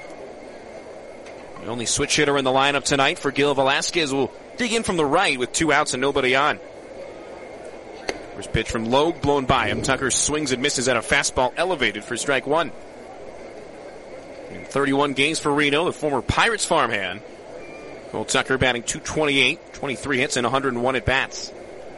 The only switch hitter in the lineup tonight for Gil Velasquez will dig in from the right with 2 outs and nobody on. First pitch from Logue, blown by him. Tucker swings and misses at a fastball elevated for strike 1. In 31 games for Reno, the former Pirates farmhand. Cole Tucker batting .228, 23 hits and 101 at-bats.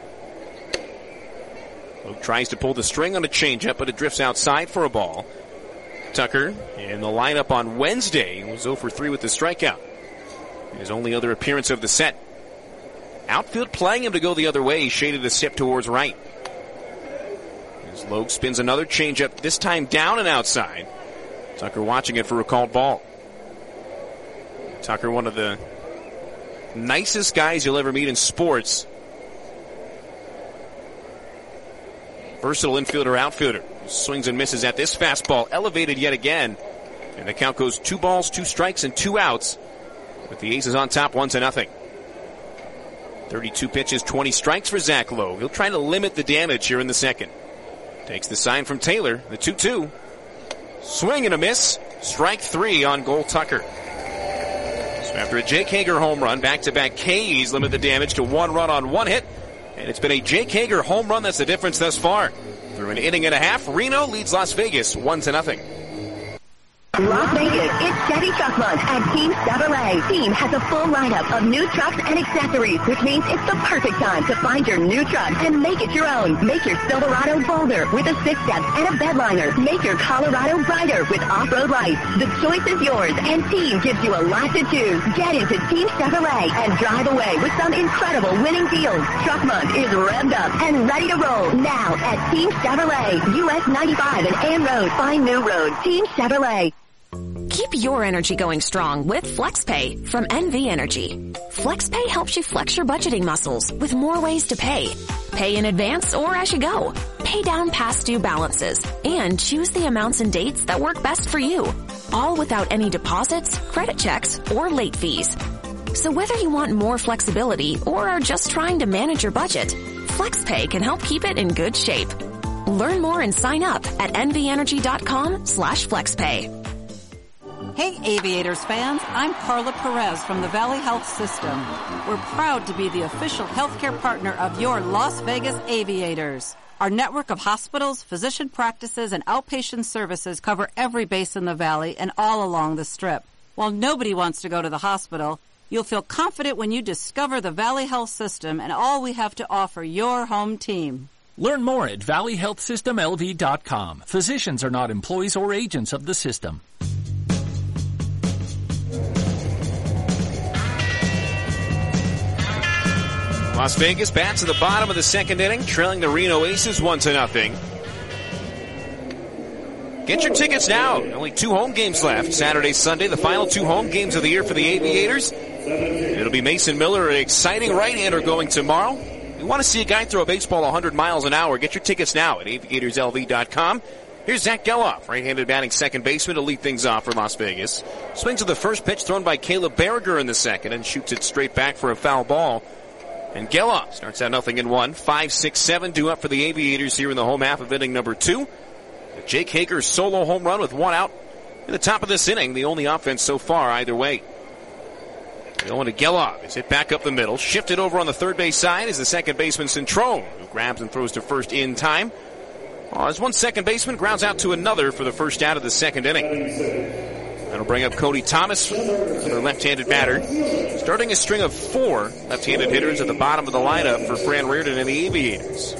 Logue tries to pull the string on a changeup, but it drifts outside for a ball. Tucker in the lineup on Wednesday was 0 for 3 with the strikeout. His only other appearance of the set. Outfield playing him to go the other way. He shaded a step towards right. As Logue spins another changeup, this time down and outside. Tucker watching it for a called ball. Tucker, one of the nicest guys you'll ever meet in sports. Versatile infielder, outfielder. Swings and misses at this fastball, elevated yet again. And the count goes 2 balls, 2 strikes, and 2 outs. With the Aces on top, 1-0. 32 pitches, 20 strikes for Zach Logue. He'll try to limit the damage here in the second. Takes the sign from Taylor, the 2-2. Swing and a miss. Strike 3 on goal Tucker. So after a Jake Hager home run, back-to-back K's limit the damage to 1 run on 1 hit. And it's been a Jake Hager home run that's the difference thus far. Through an inning and a half, Reno leads Las Vegas 1-0. Las Vegas, it's Chevy Truck Month at Team Chevrolet. Team has a full lineup of new trucks and accessories, which means it's the perfect time to find your new truck and make it your own. Make your Silverado bolder with a 6-step and a bed liner. Make your Colorado brighter with off-road lights. The choice is yours, and Team gives you a lot to choose. Get into Team Chevrolet and drive away with some incredible winning deals. Truck Month is revved up and ready to roll now at Team Chevrolet, US 95 and Ann Road, Fine New Road. Team Chevrolet. Keep your energy going strong with FlexPay from NV Energy. FlexPay helps you flex your budgeting muscles with more ways to pay. Pay in advance or as you go. Pay down past due balances and choose the amounts and dates that work best for you. All without any deposits, credit checks, or late fees. So whether you want more flexibility or are just trying to manage your budget, FlexPay can help keep it in good shape. Learn more and sign up at nvenergy.com/FlexPay. Hey Aviators fans, I'm Carla Perez from the Valley Health System. We're proud to be the official healthcare partner of your Las Vegas Aviators. Our network of hospitals, physician practices, and outpatient services cover every base in the valley and all along the Strip. While nobody wants to go to the hospital, you'll feel confident when you discover the Valley Health System and all we have to offer your home team. Learn more at valleyhealthsystemlv.com. Physicians are not employees or agents of the system. Las Vegas bats at the bottom of the second inning, trailing the Reno Aces 1-0. Get your tickets now. Only 2 home games left. Saturday, Sunday, the final 2 home games of the year for the Aviators. It'll be Mason Miller, an exciting right-hander, going tomorrow. You want to see a guy throw a baseball 100 miles an hour. Get your tickets now at aviatorslv.com. Here's Zach Geloff, right-handed batting second baseman, to lead things off for Las Vegas. Swings at the first pitch thrown by Caleb Berriger in the second and shoots it straight back for a foul ball. And Geloff starts out 0-1. 5, 6, 7 due up for the Aviators here in the home half of inning number 2. Jake Hager's solo home run with 1 out in the top of this inning. The only offense so far either way. Going to Geloff. It's hit back up the middle. Shifted over on the third base side is the second baseman Centrone, who grabs and throws to first in time. As one second baseman grounds out to another for the first out of the second inning. That'll bring up Cody Thomas, another left-handed batter. Starting a string of 4 left-handed hitters at the bottom of the lineup for Fran Riordan and the Aviators.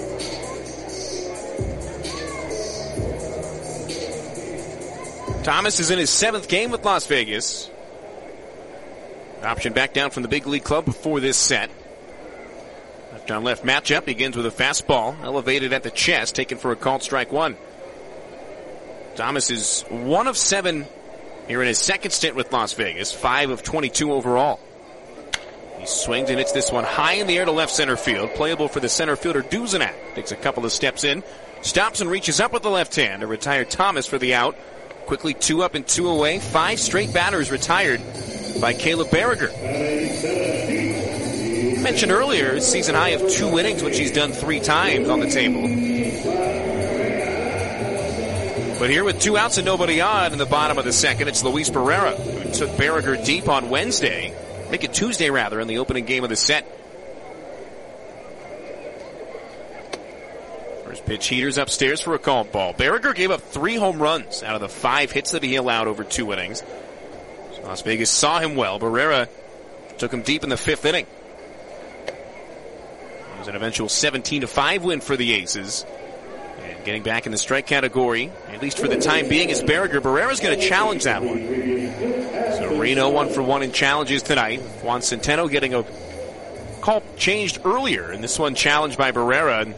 Thomas is in his 7th game with Las Vegas. Option back down from the big league club before this set. Left on left matchup begins with a fastball elevated at the chest, taken for a called strike 1. Thomas is 1 of 7 here in his second stint with Las Vegas, 5 of 22 overall. He swings and hits this one high in the air to left center field. Playable for the center fielder Duzenak. Takes a couple of steps in, stops and reaches up with the left hand to retire Thomas for the out. Quickly 2 up and 2 away. 5 straight batters retired by Caleb Berriger. Mentioned earlier, season high of 2 innings, which he's done 3 times on the table. But here with 2 outs and nobody on in the bottom of the second, it's Luis Barrera, who took Berriger deep on Wednesday. Make it Tuesday, rather, in the opening game of the set. First pitch, heaters upstairs for a called ball. Berriger gave up 3 home runs out of the 5 hits that he allowed over 2 innings. So Las Vegas saw him well. Barrera took him deep in the 5th inning. It was an eventual 17-5 win for the Aces. And getting back in the strike category, at least for the time being, is Berriger. Barrera's going to challenge that one. So Reno 1-for-1 in challenges tonight. Juan Centeno getting a call changed earlier, and this one challenged by Barrera.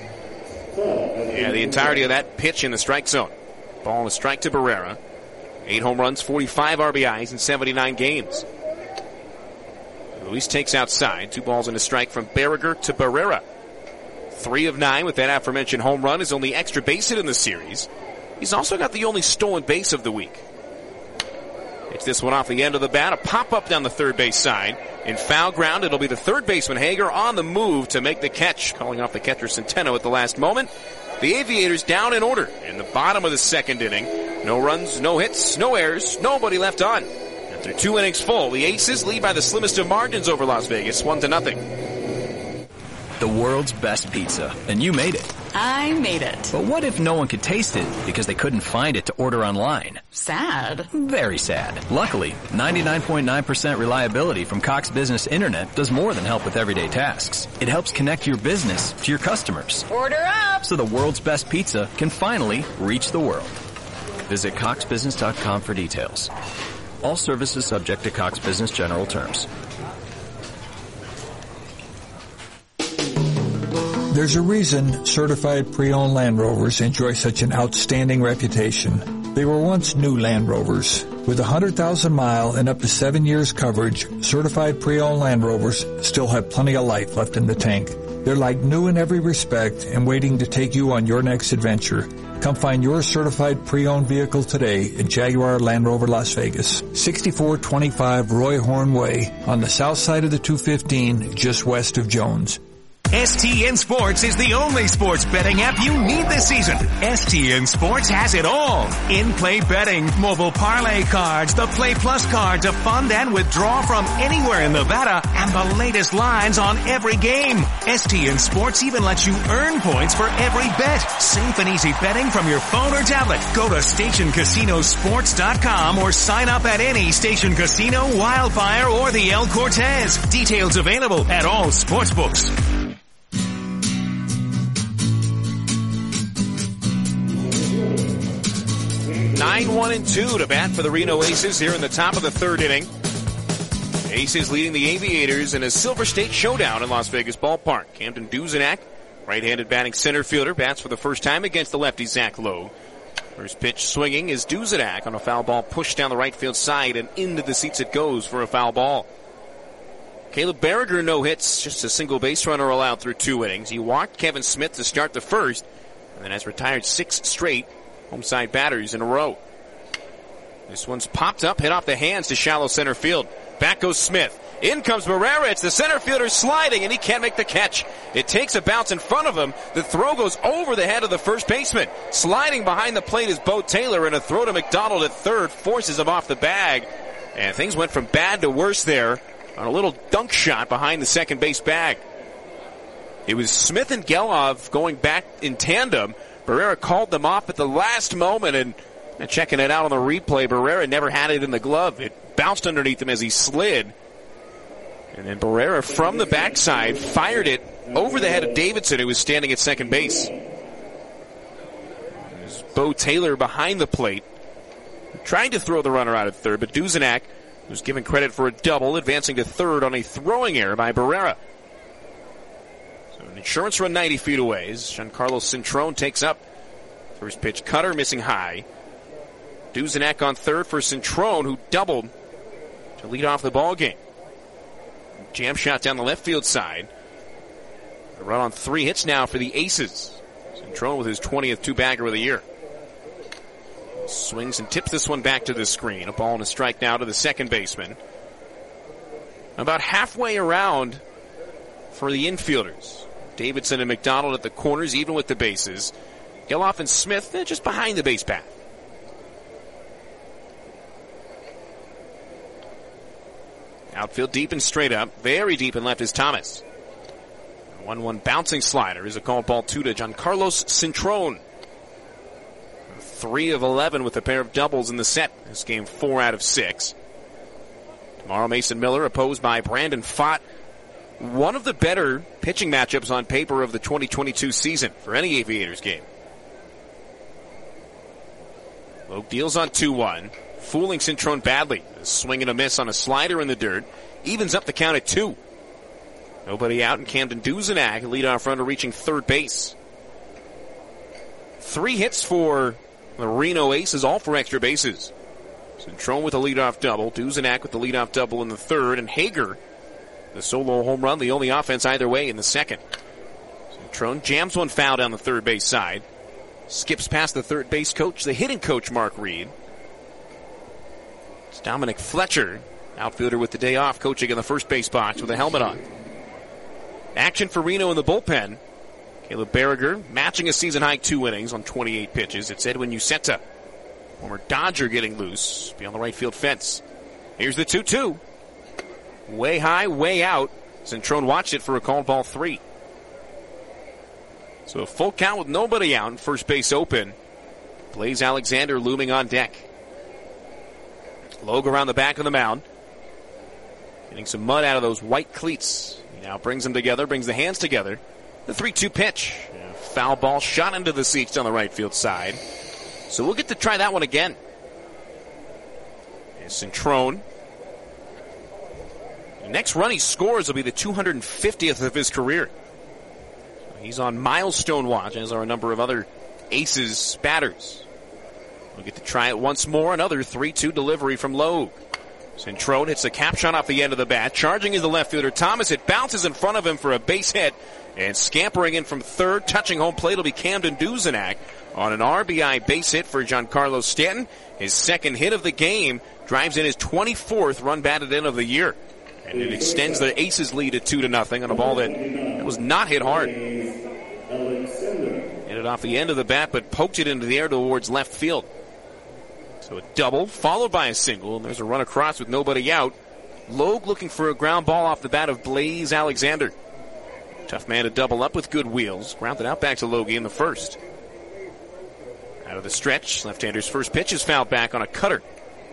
The entirety of that pitch in the strike zone. Ball and a strike to Barrera. 8 home runs, 45 RBIs in 79 games. Luis takes outside. 2 balls and a strike from Berriger to Barrera. 3 of 9 with that aforementioned home run. His only extra base hit in the series. He's also got the only stolen base of the week. It's this one off the end of the bat. A pop-up down the third base side. In foul ground, it'll be the third baseman Hager on the move to make the catch, calling off the catcher Centeno at the last moment. The Aviators down in order in the bottom of the second inning. No runs, no hits, no errors, nobody left on. After 2 innings full, the Aces lead by the slimmest of margins over Las Vegas, 1-0. The world's best pizza, and you made it. I made it. But what if no one could taste it because they couldn't find it to order online? Sad. Very sad. Luckily, 99.9% reliability from Cox Business Internet does more than help with everyday tasks. It helps connect your business to your customers. Order up! So the world's best pizza can finally reach the world. Visit coxbusiness.com for details. All services subject to Cox Business general terms. There's a reason certified pre-owned Land Rovers enjoy such an outstanding reputation. They were once new Land Rovers. With 100,000 mile and up to 7 years coverage, certified pre-owned Land Rovers still have plenty of life left in the tank. They're like new in every respect and waiting to take you on your next adventure. Come find your certified pre-owned vehicle today at Jaguar Land Rover Las Vegas, 6425 Roy Horn Way on the south side of the 215, just west of Jones. STN Sports is the only sports betting app you need this season. STN Sports has it all. In-play betting, mobile parlay cards, the Play Plus card to fund and withdraw from anywhere in Nevada, and the latest lines on every game. STN Sports even lets you earn points for every bet. Safe and easy betting from your phone or tablet. Go to StationCasinoSports.com or sign up at any Station Casino, Wildfire, or the El Cortez. Details available at all sportsbooks. 9-1-2 to bat for the Reno Aces here in the top of the third inning. Aces leading the Aviators in a Silver State showdown in Las Vegas Ballpark. Camden Duzenak, right-handed batting center fielder, bats for the first time against the lefty Zach Lowe. First pitch swinging is Duzenak on a foul ball pushed down the right field side, and into the seats it goes for a foul ball. Caleb Berriger, no hits, just a single base runner allowed through 2 innings. He walked Kevin Smith to start the first, and then has retired 6 straight home side batters in a row. This one's popped up, hit off the hands to shallow center field. Back goes Smith. In comes Barrera. It's the center fielder sliding, and he can't make the catch. It takes a bounce in front of him. The throw goes over the head of the first baseman. Sliding behind the plate is Bo Taylor, and a throw to McDonald at third forces him off the bag. And things went from bad to worse there on a little dunk shot behind the second base bag. It was Smith and Gelov going back in tandem. Barrera called them off at the last moment, and checking it out on the replay, Barrera never had it in the glove. It bounced underneath him as he slid. And then Barrera from the backside fired it over the head of Davidson, who was standing at second base. There's Bo Taylor behind the plate, trying to throw the runner out at third, but Duzenak was given credit for a double, advancing to third on a throwing error by Barrera. So an insurance run 90 feet away as Giancarlo Cintrone takes up. First pitch cutter missing high. Duzenak on third for Cintrone, who doubled to lead off the ball game. Jam shot down the left field side. A run on 3 hits now for the Aces. Cintrone with his 20th two-bagger of the year. Swings and tips this one back to the screen. A ball and a strike now to the second baseman. About halfway around for the infielders. Davidson and McDonald at the corners, even with the bases. Gelov and Smith just behind the base path. Outfield deep and straight up. Very deep and left is Thomas. 1-1 bouncing slider is a called ball 2 to Giancarlo Cintrone. 3 of 11 with a pair of doubles in the set. This game 4 out of 6. Tomorrow Mason Miller opposed by Brandon Pfaadt. One of the better pitching matchups on paper of the 2022 season for any Aviators game. Logue deals on 2-1. Fooling Cintrone badly. A swing and a miss on a slider in the dirt. Evens up the count at 2. Nobody out, and Camden Duzenak, leadoff runner, reaching third base. 3 hits for the Reno Aces, all for extra bases. Cintrone with a leadoff double. Duzenak with the leadoff double in the third. And Hager, the solo home run, the only offense either way in the second. Cintrone jams one foul down the third base side. Skips past the third base coach, the hitting coach, Mark Reed. It's Dominic Fletcher, outfielder with the day off, coaching in the first base box with a helmet on. Action for Reno in the bullpen. Caleb Berriger matching a season-high 2 innings on 28 pitches. It's Edwin Uceta, former Dodger, getting loose beyond the right field fence. Here's the 2-2. Way high, way out. Cintrone watched it for a called ball 3. So a full count with nobody out and first base open. Blaze Alexander looming on deck. Logue around the back of the mound. Getting some mud out of those white cleats. He now brings them together, brings the hands together. The 3-2 pitch. A foul ball shot into the seats on the right field side. So we'll get to try that one again. And Cintrone. The next run he scores will be the 250th of his career. He's on milestone watch, as are a number of other Aces batters. We'll get to try it once more. Another 3-2 delivery from Logue. Cintrone hits a cap shot off the end of the bat. Charging is the left fielder Thomas. It bounces in front of him for a base hit. And scampering in from third, touching home plate, will be Camden Duzenak on an RBI base hit for Giancarlo Stanton. His second hit of the game, drives in his 24th run batted in of the year. And it extends the Aces lead at 2-0 on a ball that was not hit hard. Hit it off the end of the bat, but poked it into the air towards left field. So a double, followed by a single, and there's a run across with nobody out. Logue looking for a ground ball off the bat of Blaze Alexander. Tough man to double up with good wheels. Grounded out back to Logue in the first. Out of the stretch, left-hander's first pitch is fouled back on a cutter.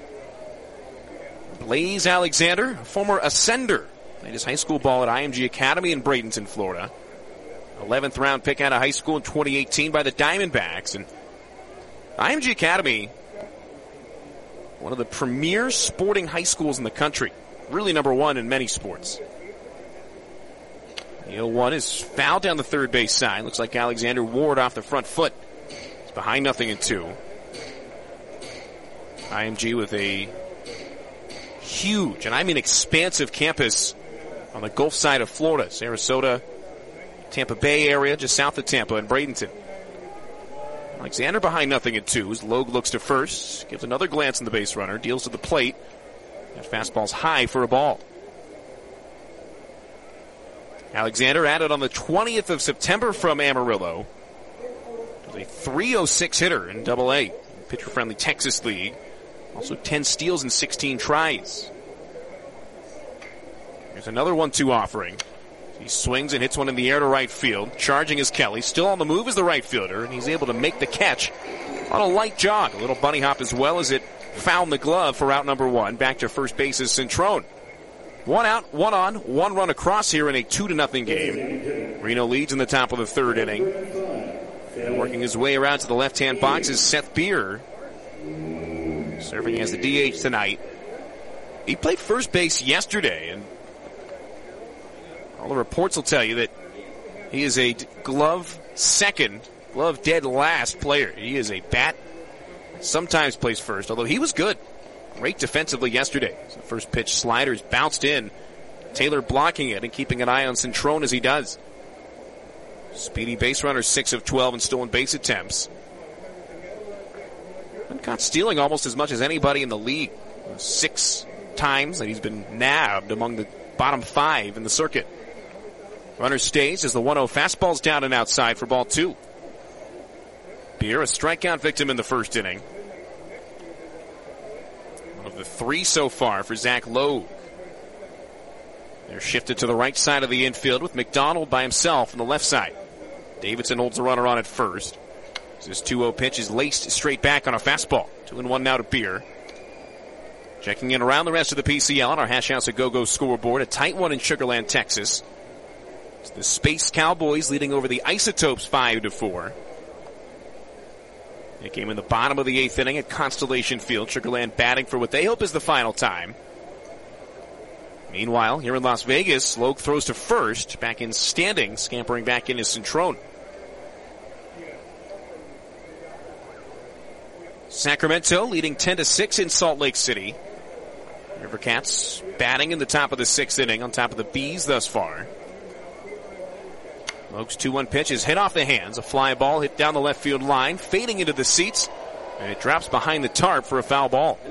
Blaze Alexander, a former ascender. Played his high school ball at IMG Academy in Bradenton, Florida. 11th round pick out of high school in 2018 by the Diamondbacks. And IMG Academy, one of the premier sporting high schools in the country. Really number one in many sports. The 0-1 is fouled down the third base side. Looks like Alexander ward off the front foot. It's behind 0-2. IMG with a huge, and I mean expansive campus on the Gulf side of Florida. Sarasota, Tampa Bay area, just south of Tampa and Bradenton. Alexander behind nothing at 2. Logue looks to first, gives another glance in the base runner, deals to the plate. That fastball's high for a ball. Alexander added on the 20th of September from Amarillo. A .306 hitter in Double-A, pitcher-friendly Texas League. Also 10 steals and 16 tries. Here's another 1-2 offering. He swings and hits one in the air to right field. Charging is Kelly. Still on the move is the right fielder, and he's able to make the catch on a light jog. A little bunny hop as well as it found the glove for out number 1. Back to first base is Centrone. 1 out, 1 on, 1 run across here in a 2-0 game. Reno leads in the top of the 3rd inning. And working his way around to the left-hand box is Seth Beer, serving as the DH tonight. He played first base yesterday, and all the reports will tell you that he is a glove second, glove dead last player. He is a bat, sometimes plays first, although he was good. Great defensively yesterday. So first pitch sliders bounced in. Taylor blocking it and keeping an eye on Centrone as he does. Speedy base runner, 6 of 12 in stolen base attempts. And caught stealing almost as much as anybody in the league. 6 times that he's been nabbed among the bottom 5 in the circuit. Runner stays as the 1-0 fastball's down and outside for ball 2. Beer, a strikeout victim in the first inning. One of the 3 so far for Zach Logue. They're shifted to the right side of the infield with McDonald by himself on the left side. Davidson holds the runner on at first. This 2-0 pitch is laced straight back on a fastball. 2-1 now to Beer. Checking in around the rest of the PCL on our Hash House A-Go-Go scoreboard. A tight one in Sugar Land, Texas. It's the Space Cowboys leading over the Isotopes 5-4. It came in the bottom of the 8th inning at Constellation Field. Sugar Land batting for what they hope is the final time. Meanwhile, here in Las Vegas, Logue throws to first. Back in standing, scampering back in is Centrone. Sacramento leading 10-6 in Salt Lake City. River Cats batting in the top of the 6th inning on top of the Bees thus far. Logue's 2-1 pitch is hit off the hands. A fly ball hit down the left field line, fading into the seats, and it drops behind the tarp for a foul ball.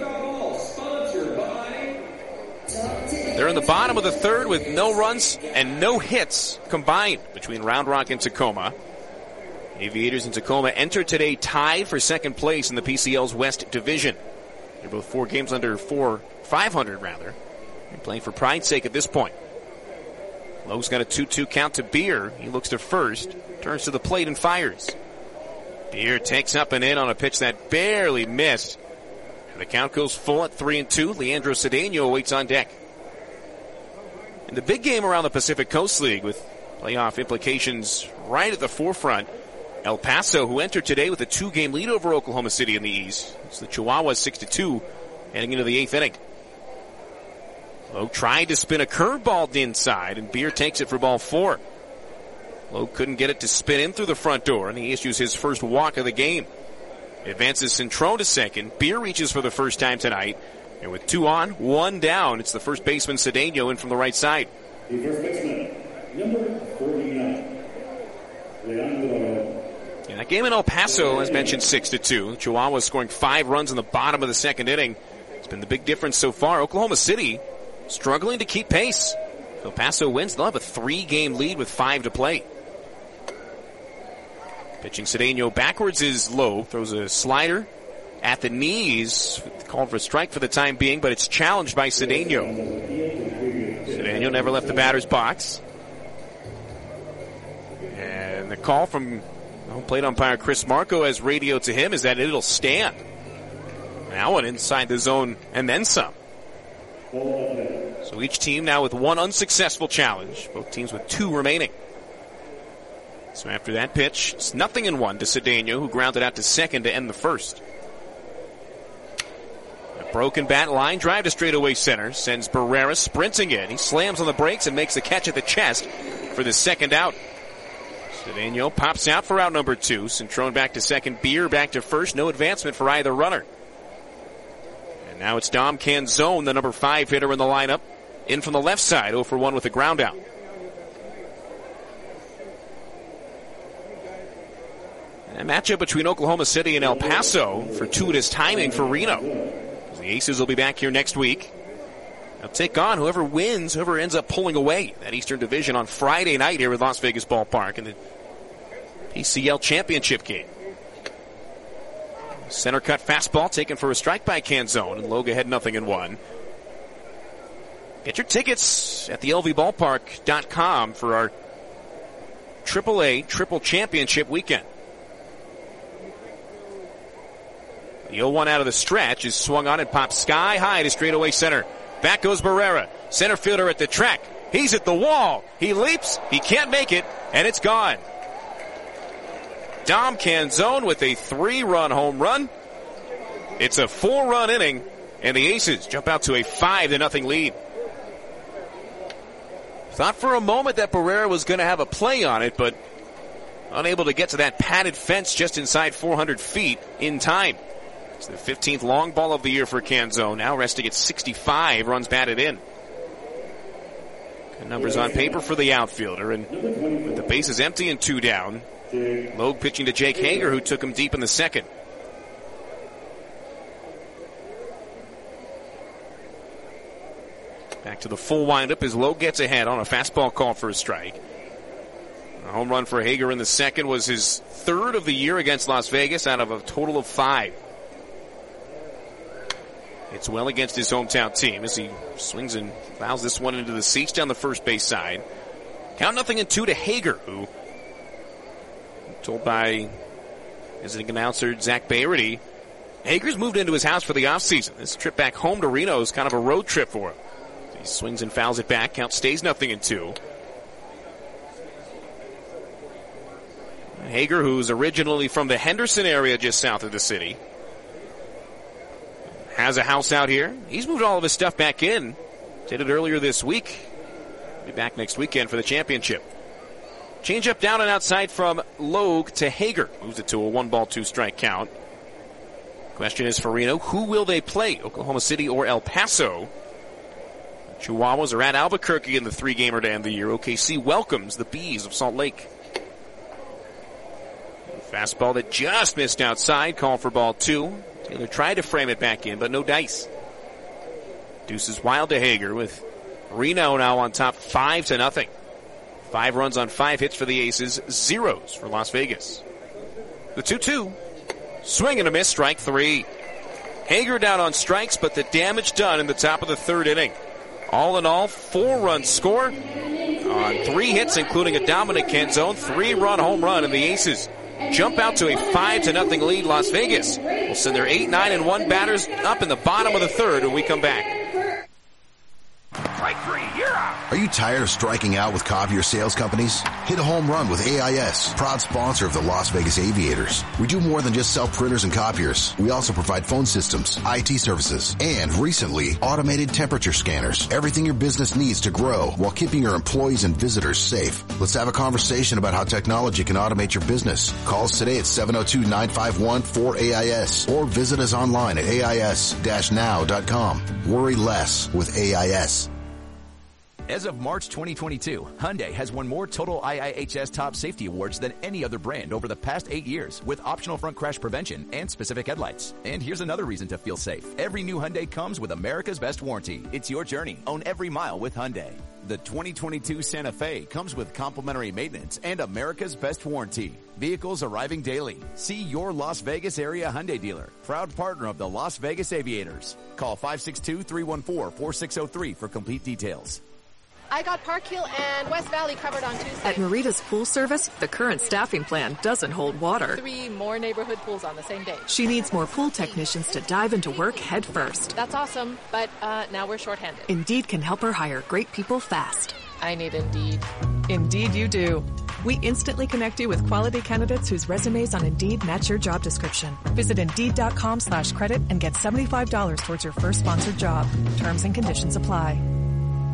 They're in the bottom of the 3rd with no runs and no hits combined between Round Rock and Tacoma. Aviators in Tacoma enter today tied for 2nd place in the PCL's West Division. They're both 4 games under 500 rather. They're playing for pride's sake at this point. Logue's got a 2-2 count to Beer. He looks to first, turns to the plate and fires. Beer takes up and in on a pitch that barely missed. And the count goes full at 3-2. Leandro Cedeno waits on deck. In the big game around the Pacific Coast League with playoff implications right at the forefront, El Paso, who entered today with a 2-game lead over Oklahoma City in the East. It's the Chihuahuas 6-2 heading into the 8th inning. Logue tried to spin a curveball inside, and Beer takes it for ball 4. Logue couldn't get it to spin in through the front door, and he issues his first walk of the game. Advances Centrone to second. Beer reaches for the first time tonight. And with 2 on, 1 down, it's the first baseman Cedeno in from the right side. The first baseman, number 49, Leandro. In that game in El Paso, as mentioned, 6-2. Chihuahuas scoring 5 runs in the bottom of the 2nd inning. It's been the big difference so far. Oklahoma City struggling to keep pace. If El Paso wins, they'll have a 3-game lead with 5 to play. Pitching Cedeno backwards is Logue. Throws a slider at the knees. Called for a strike for the time being, but it's challenged by Cedeno. Cedeno never left the batter's box. And the call from plate umpire Chris Marco as radio to him is that it'll stand. Now one inside the zone and then some. So each team now with 1 unsuccessful challenge. Both teams with 2 remaining. So after that pitch, it's 0-1 to Cedeno, who grounded out to second to end the first. A broken bat line drive to straightaway center sends Barrera sprinting in. He slams on the brakes and makes the catch at the chest for the second out. Cedeno pops out for out number 2. Centrone back to second. Beer back to first. No advancement for either runner. And now it's Dom Canzone, the number 5 hitter in the lineup, in from the left side, 0 for 1 with a ground out. A matchup between Oklahoma City and El Paso. Fortuitous timing for Reno. The Aces will be back here next week. They'll take on whoever wins, whoever ends up pulling away that Eastern Division on Friday night here at Las Vegas Ballpark in the PCL Championship game. Center cut fastball taken for a strike by Canzone, and Logue ahead 0-1. Get your tickets at the lvballpark.com for our AAA Triple Championship weekend. The 0-1 out of the stretch is swung on and pops sky high to straightaway center. Back goes Barrera. Center fielder at the track. He's at the wall. He leaps. He can't make it, and it's gone. Dom Canzone with a 3-run home run. It's a 4-run inning, and the Aces jump out to a 5-0 lead. Thought for a moment that Barrera was going to have a play on it, but unable to get to that padded fence just inside 400 feet in time. It's the 15th long ball of the year for Canzone, now resting at 65 runs batted in. Good numbers on paper for the outfielder, and with the bases empty and 2 down, Logue pitching to Jake Hager, who took him deep in the second. Back to the full windup as Logue gets ahead on a fastball call for a strike. A home run for Hager in the second was his 3rd of the year against Las Vegas out of a total of 5. It's well against his hometown team as he swings and fouls this one into the seats down the first base side. Count 0-2 to Hager, who, told by visiting announcer Zach Bayrity, Hager's moved into his house for the offseason. This trip back home to Reno is kind of a road trip for him. He swings and fouls it back. Count stays 0-2. Hager, who's originally from the Henderson area just south of the city, has a house out here. He's moved all of his stuff back in. Did it earlier this week. Be back next weekend for the championship. Change up down and outside from Logue to Hager. Moves it to a 1-2 count. Question is for Reno, who will they play? Oklahoma City or El Paso? Chihuahuas are at Albuquerque in the 3-gamer to end the year. OKC welcomes the Bees of Salt Lake. Fastball that just missed outside. Call for ball 2. Taylor tried to frame it back in, but no dice. Deuces wild to Hager with Reno now on top 5-0. 5 runs on 5 hits for the Aces, 0s for Las Vegas. The 2-2. Swing and a miss, strike 3. Hager down on strikes, but the damage done in the top of the 3rd inning. All in all, 4-run score on 3 hits, including a Dominic Canzone 3-run home run, and the Aces jump out to a 5-0 lead. Las Vegas will send their 8, 9, and 1 batters up in the bottom of the 3rd when we come back. Strike 3, you're out. Are you tired of striking out with copier sales companies? Hit a home run with AIS, proud sponsor of the Las Vegas Aviators. We do more than just sell printers and copiers. We also provide phone systems, IT services, and recently, automated temperature scanners. Everything your business needs to grow while keeping your employees and visitors safe. Let's have a conversation about how technology can automate your business. Call us today at 702-951-4AIS or visit us online at AIS-now.com. Worry less with AIS. As of March 2022, Hyundai has won more total IIHS Top Safety Awards than any other brand over the past 8 years, with optional front crash prevention and specific headlights. And here's another reason to feel safe. Every new Hyundai comes with America's best warranty. It's your journey. Own every mile with Hyundai. The 2022 Santa Fe comes with complimentary maintenance and America's best warranty. Vehicles arriving daily. See your Las Vegas area Hyundai dealer. Proud partner of the Las Vegas Aviators. Call 562-314-4603 for complete details. I got Park Hill and West Valley covered on Tuesday. At Marita's Pool Service, the current staffing plan doesn't hold water. 3 more neighborhood pools on the same day. She needs more pool technicians to dive into work head first. That's awesome, but now we're shorthanded. Indeed can help her hire great people fast. I need Indeed. Indeed you do. We instantly connect you with quality candidates whose resumes on Indeed match your job description. Visit Indeed.com/credit and get $75 towards your first sponsored job. Terms and conditions apply.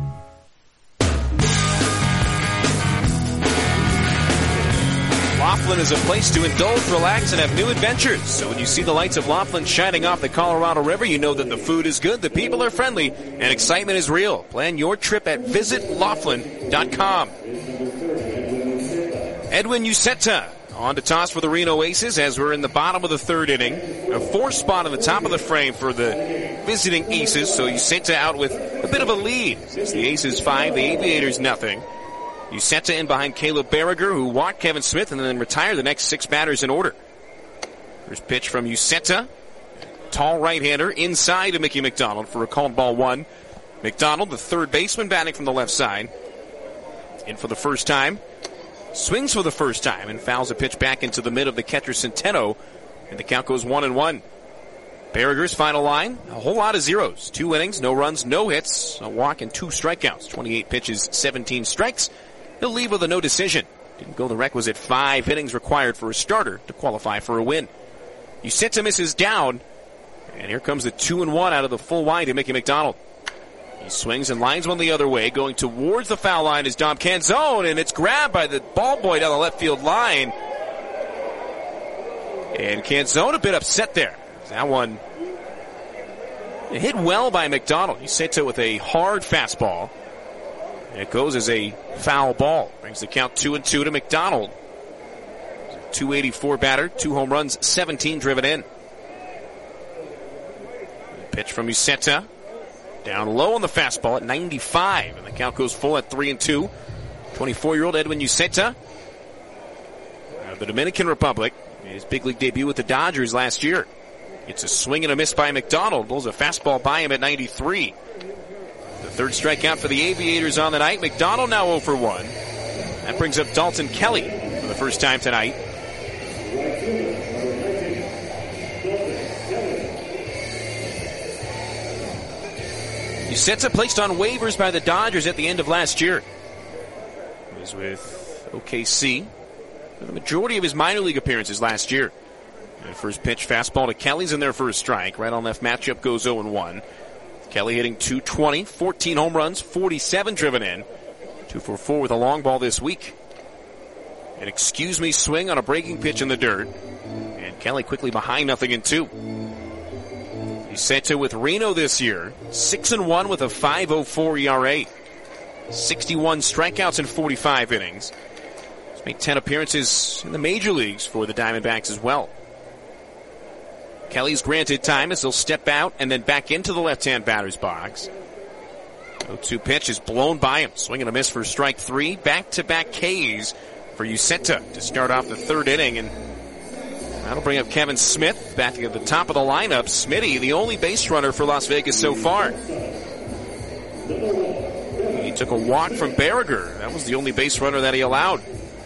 Laughlin Laughlin is a place to indulge, relax, and have new adventures. So when you see the lights of Laughlin shining off the Colorado River, you know that the food is good, the people are friendly, and excitement is real. Plan your trip at visitlaughlin.com. Edwin Uceta on to toss for the Reno Aces as we're in the bottom of the third inning. A 4 spot on the top of the frame for the visiting Aces, so Uceta out with a bit of a lead. It's the Aces 5, the Aviators nothing. Uceta in behind Caleb Berriger, who walked Kevin Smith and then retired the next 6 batters in order. First pitch from Uceta. Tall right-hander inside to Mickey McDonald for a called ball 1. McDonald, the third baseman, batting from the left side. In for the first time. Swings for the first time and fouls a pitch back into the mid of the catcher Centeno. And the count goes 1-1. Berriger's final line, a whole lot of zeros. 2 innings, no runs, no hits, a walk and 2 strikeouts. 28 pitches, 17 strikes. He'll leave with a no decision. Didn't go the requisite 5 innings required for a starter to qualify for a win. Uceta misses down, and here comes the 2-1 out of the full wide to Mickey McDonald. He swings and lines one the other way. Going towards the foul line is Dom Canzone, and it's grabbed by the ball boy down the left field line. And Canzone a bit upset there. That one hit well by McDonald. Uceta with a hard fastball. And it goes as a foul ball. Brings the count 2-2 to McDonald. 284 batter, 2 home runs, 17 driven in. Pitch from Uceta. Down low on the fastball at 95. And the count goes full at 3-2. 24-year-old Edwin Uceta of the Dominican Republic. His big league debut with the Dodgers last year. It's a swing and a miss by McDonald. Blows a fastball by him at 93. The third strikeout for the Aviators on the night. McDonald now 0 for 1. That brings up Dalton Kelly for the first time tonight. Uceta placed on waivers by the Dodgers at the end of last year. He was with OKC for the majority of his minor league appearances last year. And first pitch fastball to Kelly's in there for a strike. Right on left matchup goes 0-1. Kelly hitting .220, 14 home runs, 47 driven in. 2 for 4 with a long ball this week. An excuse me swing on a breaking pitch in the dirt. And Kelly quickly behind 0-2. Uceta with Reno this year, 6-1 with a 5.04 ERA. 61 strikeouts in 45 innings. He's made 10 appearances in the major leagues for the Diamondbacks as well. Kelly's granted time as he'll step out and then back into the left-hand batter's box. 0-2 pitch is blown by him. Swing and a miss for strike 3. Back-to-back Ks for Uceta to start off the third inning, and that'll bring up Kevin Smith back at the top of the lineup. Smitty, the only base runner for Las Vegas so far. He took a walk from Berriger. That was the only base runner that he allowed.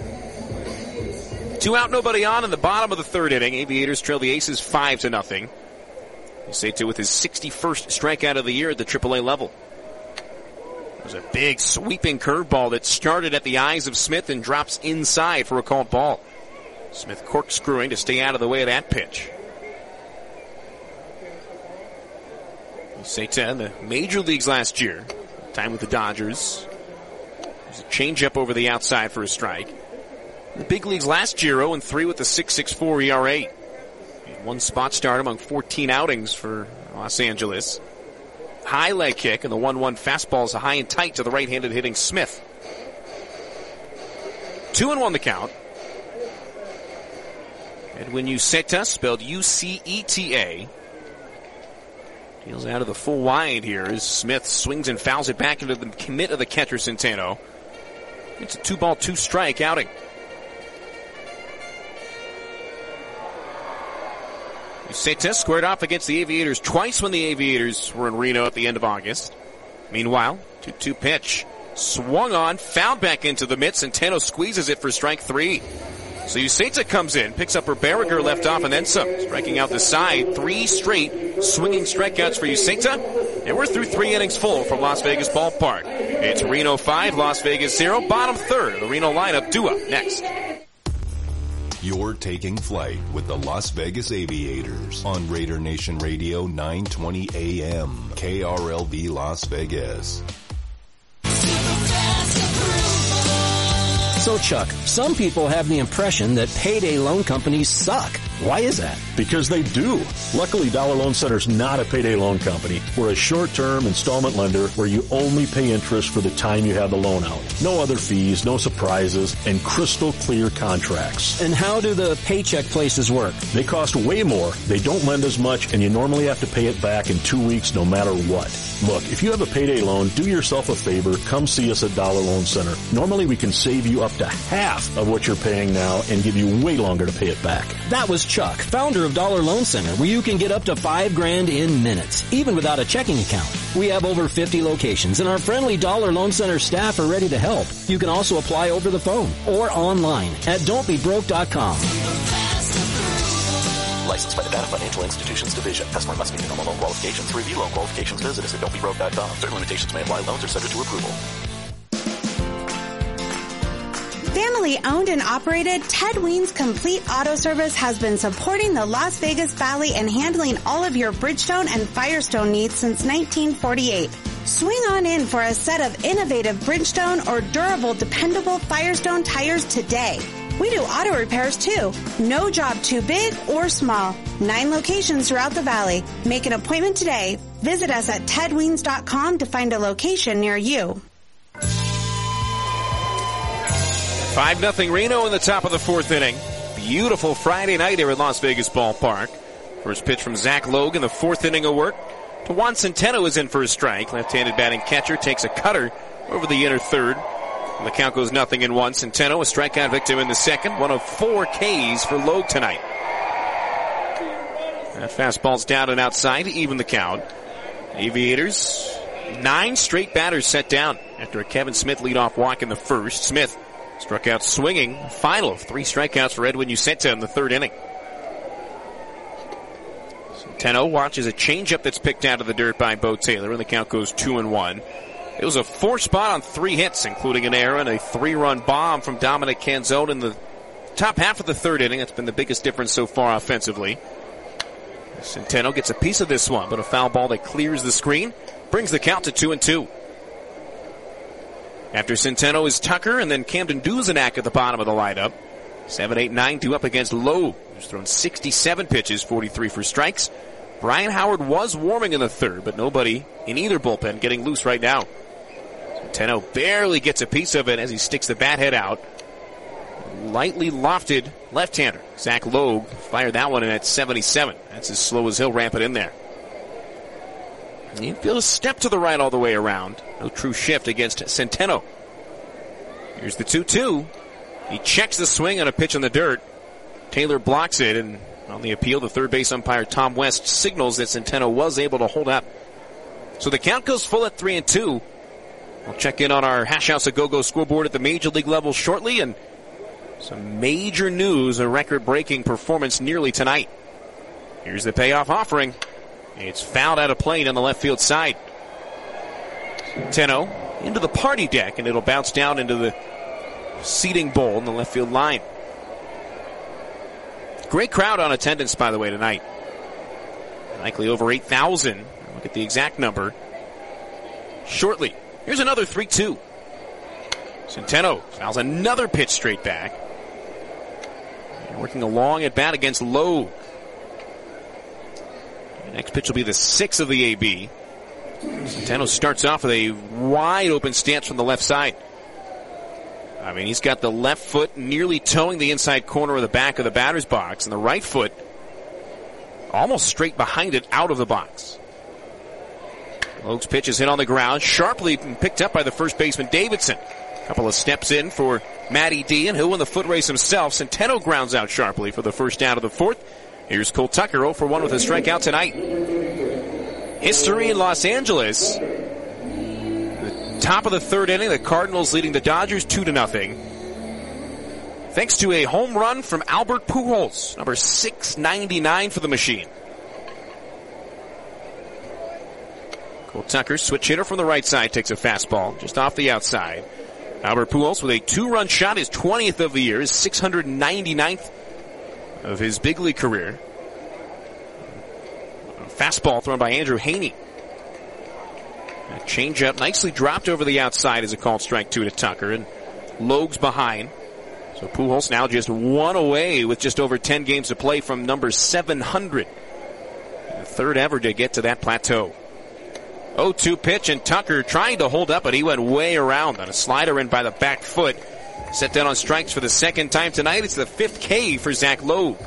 2 out, nobody on in the bottom of the third inning. Aviators trail the Aces 5-0. Uceta with his 61st strikeout of the year at the AAA level. It was a big sweeping curveball that started at the eyes of Smith and drops inside for a called ball. Smith corkscrewing to stay out of the way of that pitch. Uceta in the major leagues last year, time with the Dodgers. There's a changeup over the outside for a strike. In the big leagues last year, 0-3 with a 6.64 ERA. 1 spot start among 14 outings for Los Angeles. High leg kick, and the 1-1 fastball is a high and tight to the right-handed hitting Smith. 2-1 the count. Edwin Uceta, spelled U-C-E-T-A. Deals out of the full wide here as Smith swings and fouls it back into the commit of the catcher Centeno. It's a 2-ball, 2-strike outing. Uceta squared off against the Aviators twice when the Aviators were in Reno at the end of August. Meanwhile, 2-2 pitch. Swung on, fouled back into the mitt. Centeno squeezes it for strike 3. So Uceta comes in, picks up where Berriger left off, and then some. Striking out the side. 3 straight swinging strikeouts for Uceta. And we're through 3 innings full from Las Vegas Ballpark. It's Reno 5, Las Vegas 0. Bottom third of the Reno lineup due up next. You're taking flight with the Las Vegas Aviators on Raider Nation Radio 920 AM, KRLV Las Vegas. So Chuck, some people have the impression that payday loan companies suck. Why is that? Because they do. Luckily, Dollar Loan Center's not a payday loan company. We're a short-term installment lender where you only pay interest for the time you have the loan out. No other fees, no surprises, and crystal clear contracts. And how do the paycheck places work? They cost way more, they don't lend as much, and you normally have to pay it back in 2 weeks no matter what. Look, if you have a payday loan, do yourself a favor, come see us at Dollar Loan Center. Normally we can save you up to half of what you're paying now and give you way longer to pay it back. That was Chuck, founder of Dollar Loan Center, where you can get up to $5,000 in minutes, even without a checking account. We have over 50 locations, and our friendly Dollar Loan Center staff are ready to help. You can also apply over the phone or online at don'tbebroke.com. Licensed by the Nevada Financial Institutions Division. Customer must meet minimum loan qualifications. To review loan qualifications, visit us at don'tbebroke.com. Certain limitations may apply. Loans are subject to approval. Family owned and operated, Ted Wien's Complete Auto Service has been supporting the Las Vegas Valley and handling all of your Bridgestone and Firestone needs since 1948. Swing on in for a set of innovative Bridgestone or durable, dependable Firestone tires today. We do auto repairs too. No job too big or small. 9 locations throughout the valley. Make an appointment today. Visit us at tedwiens.com to find a location near you. 5-0 Reno in the top of the 4th inning. Beautiful Friday night here at Las Vegas Ballpark. First pitch from Zach Logue in the 4th inning of work. To Juan Centeno is in for a strike. Left-handed batting catcher takes a cutter over the inner third. And the count goes 0-1. Centeno, a strikeout victim in the second. One of 4 Ks for Logue tonight. That fastball's down and outside to even the count. Aviators, 9 straight batters set down after a Kevin Smith leadoff walk in the first. Smith struck out swinging. Final of 3 strikeouts for Edwin Uceta in the 3rd inning. Centeno watches a changeup that's picked out of the dirt by Bo Taylor, and the count goes 2-1. It was a 4 spot on 3 hits, including an error and a 3-run bomb from Dominic Canzone in the top half of the 3rd inning. That's been the biggest difference so far offensively. Centeno gets a piece of this one, but a foul ball that clears the screen brings the count to 2-2. After Centeno is Tucker and then Camden Duzenak at the bottom of the lineup. 7, 8, 9 due up against Lowe, who's thrown 67 pitches, 43 for strikes. Brian Howard was warming in the 3rd, but nobody in either bullpen getting loose right now. Centeno barely gets a piece of it as he sticks the bat head out. Lightly lofted left-hander. Zach Logue fired that one in at 77. That's as slow as he'll ramp it in there. He feels a step to the right all the way around. No true shift against Centeno. Here's the 2-2. He checks the swing on a pitch in the dirt. Taylor blocks it, and on the appeal, the third base umpire Tom West signals that Centeno was able to hold up. So the count goes full at 3-2. We'll check in on our Hash House A-Go-Go scoreboard at the Major League level shortly, and some major news, a record-breaking performance nearly tonight. Here's the payoff offering. It's fouled out of play on the left field side. Centeno into the party deck, and it'll bounce down into the seating bowl in the left field line. Great crowd on attendance, by the way, tonight. Likely over 8,000. Look at the exact number shortly. Here's another 3-2. Centeno fouls another pitch straight back. Working a long at bat against Lowe. The next pitch will be the 6th of the AB. Centeno starts off with a wide open stance from the left side. I mean, he's got the left foot nearly towing the inside corner of the back of the batter's box, and the right foot almost straight behind it out of the box. Logue's pitch is hit on the ground, sharply picked up by the first baseman Davidson. A couple of steps in for Matty D, and he'll win the foot race himself. Centeno grounds out sharply for the first out of the 4th. Here's Cole Tucker, 0 for 1 with a strikeout tonight. History in Los Angeles. The top of the 3rd inning, the Cardinals leading the Dodgers 2-0. Thanks to a home run from Albert Pujols, number 699 for the machine. Cole Tucker, switch hitter from the right side, takes a fastball just off the outside. Albert Pujols with a 2-run shot, his 20th of the year, his 699th of his big league career. A fastball thrown by Andrew Haney. A changeup nicely dropped over the outside as a called strike 2 to Tucker. And Logue's behind. So Pujols now just one away with just over 10 games to play from number 700. The third ever to get to that plateau. 0-2 pitch, and Tucker trying to hold up, but he went way around on a slider in by the back foot. Set down on strikes for the second time tonight. It's the 5th K for Zach Logue.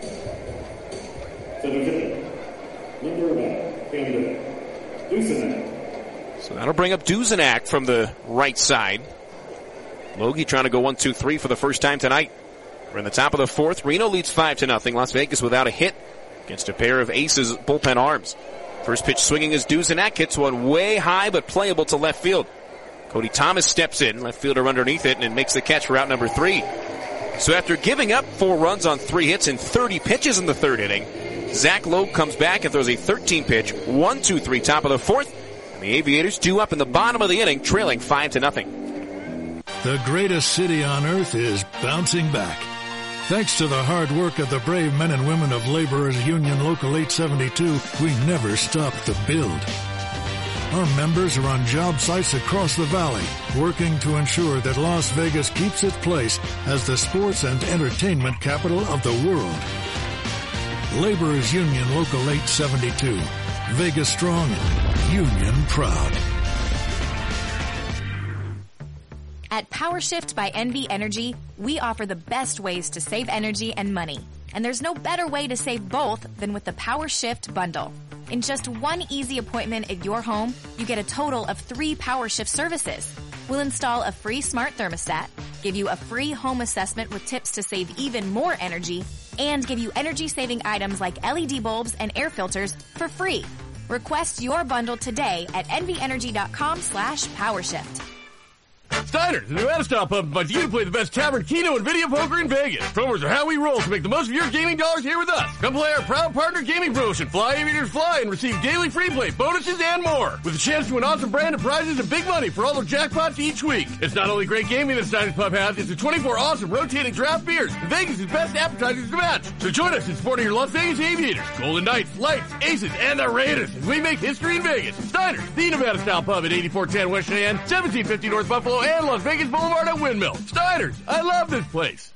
So that'll bring up Duzenak from the right side. Logie trying to go 1-2-3 for the first time tonight. We're in the top of the 4th. Reno leads 5-0. Las Vegas without a hit against a pair of Aces bullpen arms. First pitch swinging is Duzenak. Hits one way high but playable to left field. Cody Thomas steps in, left fielder underneath it, and makes the catch for out number 3. So after giving up 4 runs on 3 hits and 30 pitches in the 3rd inning, Zach Logue comes back and throws a 13-pitch, 1-2-3 top of the 4th. And the Aviators due up in the bottom of the inning, trailing 5-0. The greatest city on earth is bouncing back. Thanks to the hard work of the brave men and women of Laborers Union Local 872, we never stop the build. Our members are on job sites across the valley, working to ensure that Las Vegas keeps its place as the sports and entertainment capital of the world. Laborers Union Local 872. Vegas strong, union proud. At PowerShift by NV Energy, we offer the best ways to save energy and money. And there's no better way to save both than with the PowerShift bundle. In just one easy appointment at your home, you get a total of 3 PowerShift services. We'll install a free smart thermostat, give you a free home assessment with tips to save even more energy, and give you energy-saving items like LED bulbs and air filters for free. Request your bundle today at nvenergy.com/PowerShift. Steiner's, the Nevada style pub, invites you to play the best tavern, keno, and video poker in Vegas. Promos are how we roll to make the most of your gaming dollars here with us. Come play our proud partner gaming promotion, Fly Aviators Fly, and receive daily free play, bonuses, and more. With a chance to win awesome brand of prizes and big money for all the jackpots each week. It's not only great gaming that Steiner's Pub has, it's the 24 awesome rotating draft beers and Vegas' best appetizers to match. So join us in supporting your Las Vegas Aviators, Golden Knights, Lights, Aces, and the Raiders as we make history in Vegas. Steiner's, the Nevada style pub at 8410 West Cheyenne, 1750 North Buffalo, and Las Vegas Boulevard at Windmill. Steiner's, I love this place.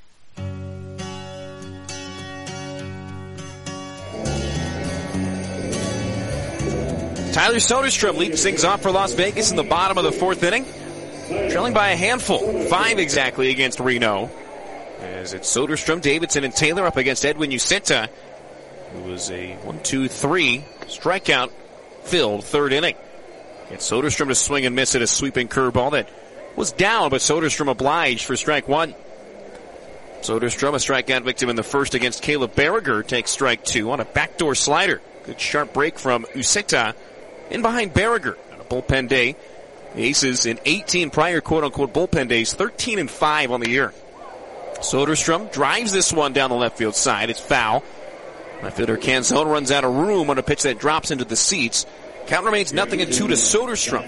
Tyler Soderstrom leads things off for Las Vegas in the bottom of the 4th inning. Trailing by a handful, 5 exactly against Reno. As it's Soderstrom, Davidson, and Taylor up against Edwin Uceta. It was a 1-2-3 strikeout filled 3rd inning. It's Soderstrom to swing and miss at a sweeping curveball that was down, but Soderstrom obliged for strike 1. Soderstrom, a strikeout victim in the 1st against Caleb Berriger, takes strike 2 on a backdoor slider. Good sharp break from Uceta in behind Berriger on a bullpen day. The Aces in 18 prior quote-unquote bullpen days, 13-5 on the year. Soderstrom drives this one down the left field side. It's foul. Left fielder Canzone runs out of room on a pitch that drops into the seats. Count remains 0-2 to Soderstrom.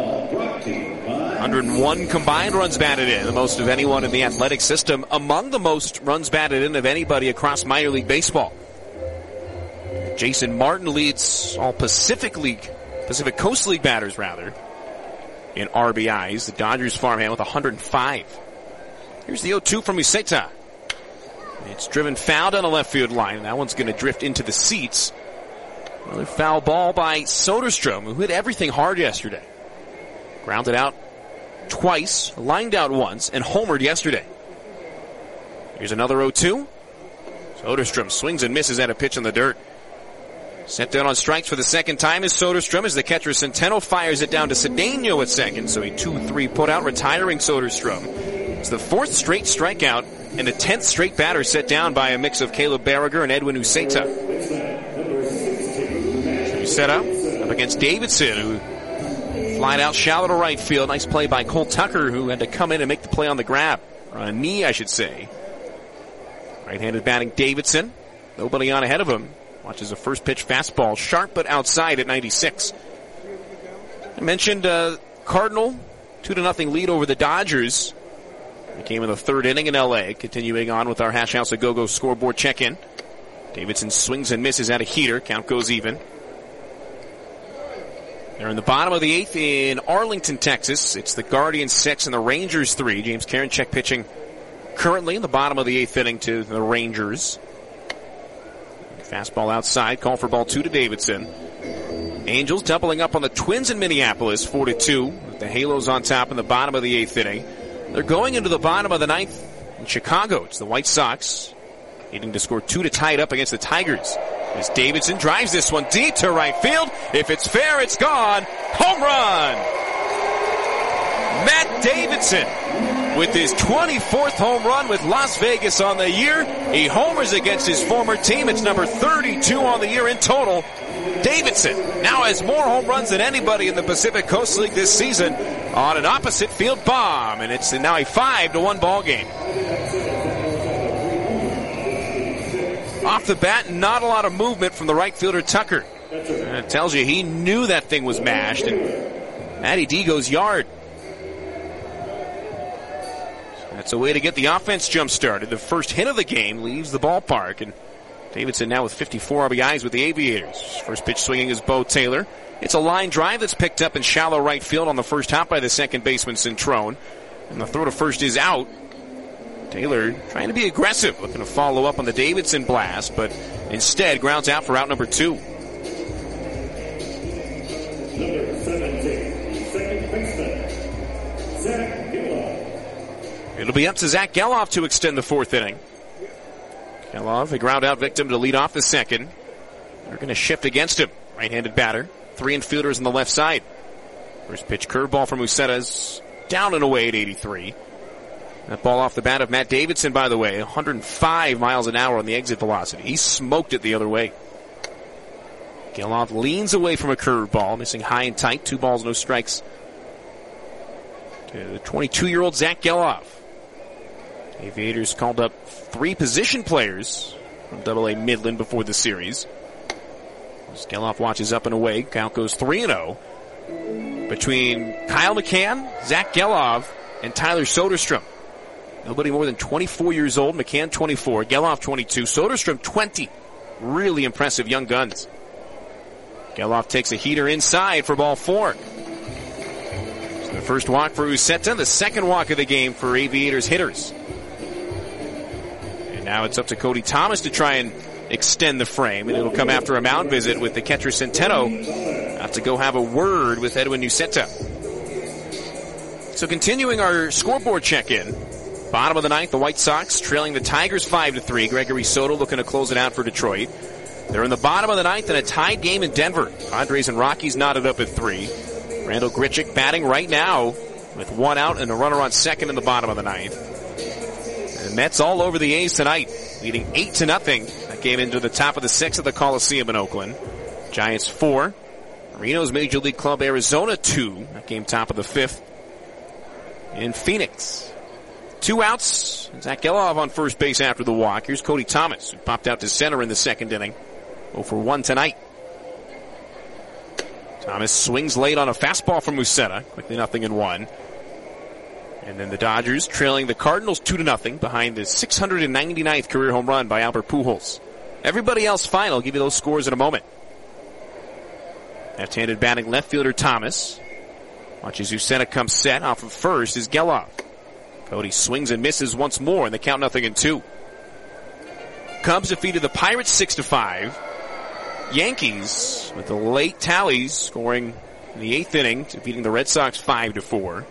101 combined runs batted in, the most of anyone in the athletic system, among the most runs batted in of anybody across minor league baseball. Jason Martin leads all Pacific Coast League batters rather, in RBIs. The Dodgers farmhand with 105. Here's the 0-2 from Uceta. It's driven foul down the left field line, and that one's going to drift into the seats. Another foul ball by Soderstrom, who hit everything hard yesterday. Grounded out twice, lined out once, and homered yesterday. Here's another 0-2. Soderstrom swings and misses at a pitch in the dirt. Set down on strikes for the second time is Soderstrom as the catcher Centeno fires it down to Cedeno at second. So a 2-3 putout, retiring Soderstrom. It's the 4th straight strikeout and the 10th straight batter set down by a mix of Caleb Berriger and Edwin Uceta. Uceta up against Davidson, who flied out shallow to right field. Nice play by Cole Tucker, who had to come in and make the play on the grab. Or on a knee, I should say. Right-handed batting Davidson. Nobody on ahead of him. Watches a first pitch fastball, sharp but outside at 96. I mentioned Cardinal, 2-0 lead over the Dodgers. It came in the 3rd inning in L.A. Continuing on with our Hash House of Go-Go scoreboard check-in. Davidson swings and misses at a heater. Count goes even. They're in the bottom of the 8th in Arlington, Texas. It's the Guardians 6 and the Rangers 3. James Karinchak pitching currently in the bottom of the 8th inning to the Rangers. Fastball outside, call for ball 2 to Davidson. Angels doubling up on the Twins in Minneapolis, 4-2. With the Halos on top in the bottom of the 8th inning. They're going into the bottom of the 9th in Chicago. It's the White Sox needing to score 2 to tie it up against the Tigers. As Davidson drives this one deep to right field. If it's fair, it's gone. Home run! Matt Davidson with his 24th home run with Las Vegas on the year. He homers against his former team. It's number 32 on the year in total. Davidson now has more home runs than anybody in the Pacific Coast League this season on an opposite field bomb. And it's now a 5-1 ball game. Off the bat, not a lot of movement from the right fielder Tucker. It tells you he knew that thing was mashed, and Matty D goes yard. That's a way to get the offense jump-started. The first hit of the game leaves the ballpark, and Davidson now with 54 RBIs with the Aviators. First pitch swinging is Bo Taylor. It's a line drive that's picked up in shallow right field on the first hop by the second baseman Centrone. And the throw to first is out. Taylor trying to be aggressive, looking to follow up on the Davidson blast, but instead grounds out for out number 2. Number 17, second baseman, Zach Gelof. It'll be up to Zach Gelof to extend the 4th inning. Gelof, a ground out victim to lead off the second. They're going to shift against him. Right-handed batter. 3 infielders on the left side. First pitch curveball from Ucetta's down and away at 83. That ball off the bat of Matt Davidson, by the way, 105 miles an hour on the exit velocity. He smoked it the other way. Gelof leans away from a curveball, missing high and tight. 2 balls, no strikes to the 22-year-old Zach Gelof. Aviators called up 3 position players from AA Midland before the series. As Gelof watches up and away, count goes 3-0. Between Kyle McCann, Zach Gelof, and Tyler Soderstrom. Nobody more than 24 years old. McCann 24, Gelof 22, Soderstrom 20. Really impressive young guns. Gelof takes a heater inside for ball 4. So the first walk for Ucetta, the second walk of the game for Aviators hitters. And now it's up to Cody Thomas to try and extend the frame, and it'll come after a mound visit with the catcher Centeno. Have to go have a word with Edwin Ucetta. So continuing our scoreboard check-in. Bottom of the 9th, the White Sox trailing the Tigers 5-3. Gregory Soto looking to close it out for Detroit. They're in the bottom of the 9th in a tied game in Denver. Padres and Rockies knotted up at 3. Randall Grichuk batting right now with 1 out and a runner on second in the bottom of the 9th. And the Mets all over the A's tonight, leading 8-0. That game into the top of the 6th at the Coliseum in Oakland. Giants 4. Reno's Major League Club Arizona 2. That game top of the 5th in Phoenix. 2 outs. Zach Gelof on first base after the walk. Here's Cody Thomas, who popped out to center in the second inning. 0-for-1 tonight. Thomas swings late on a fastball from Ucetta. Quickly 0-1. And then the Dodgers trailing the Cardinals 2-0 behind the 699th career home run by Albert Pujols. Everybody else fine. I'll give you those scores in a moment. Left-handed batting left fielder Thomas. Watches Ucetta come set. Off of first is Gelof. Cody swings and misses once more, and the count 0-2. Cubs defeated the Pirates 6-5. Yankees, with the late tallies, scoring in the 8th inning, defeating the Red Sox 5-4.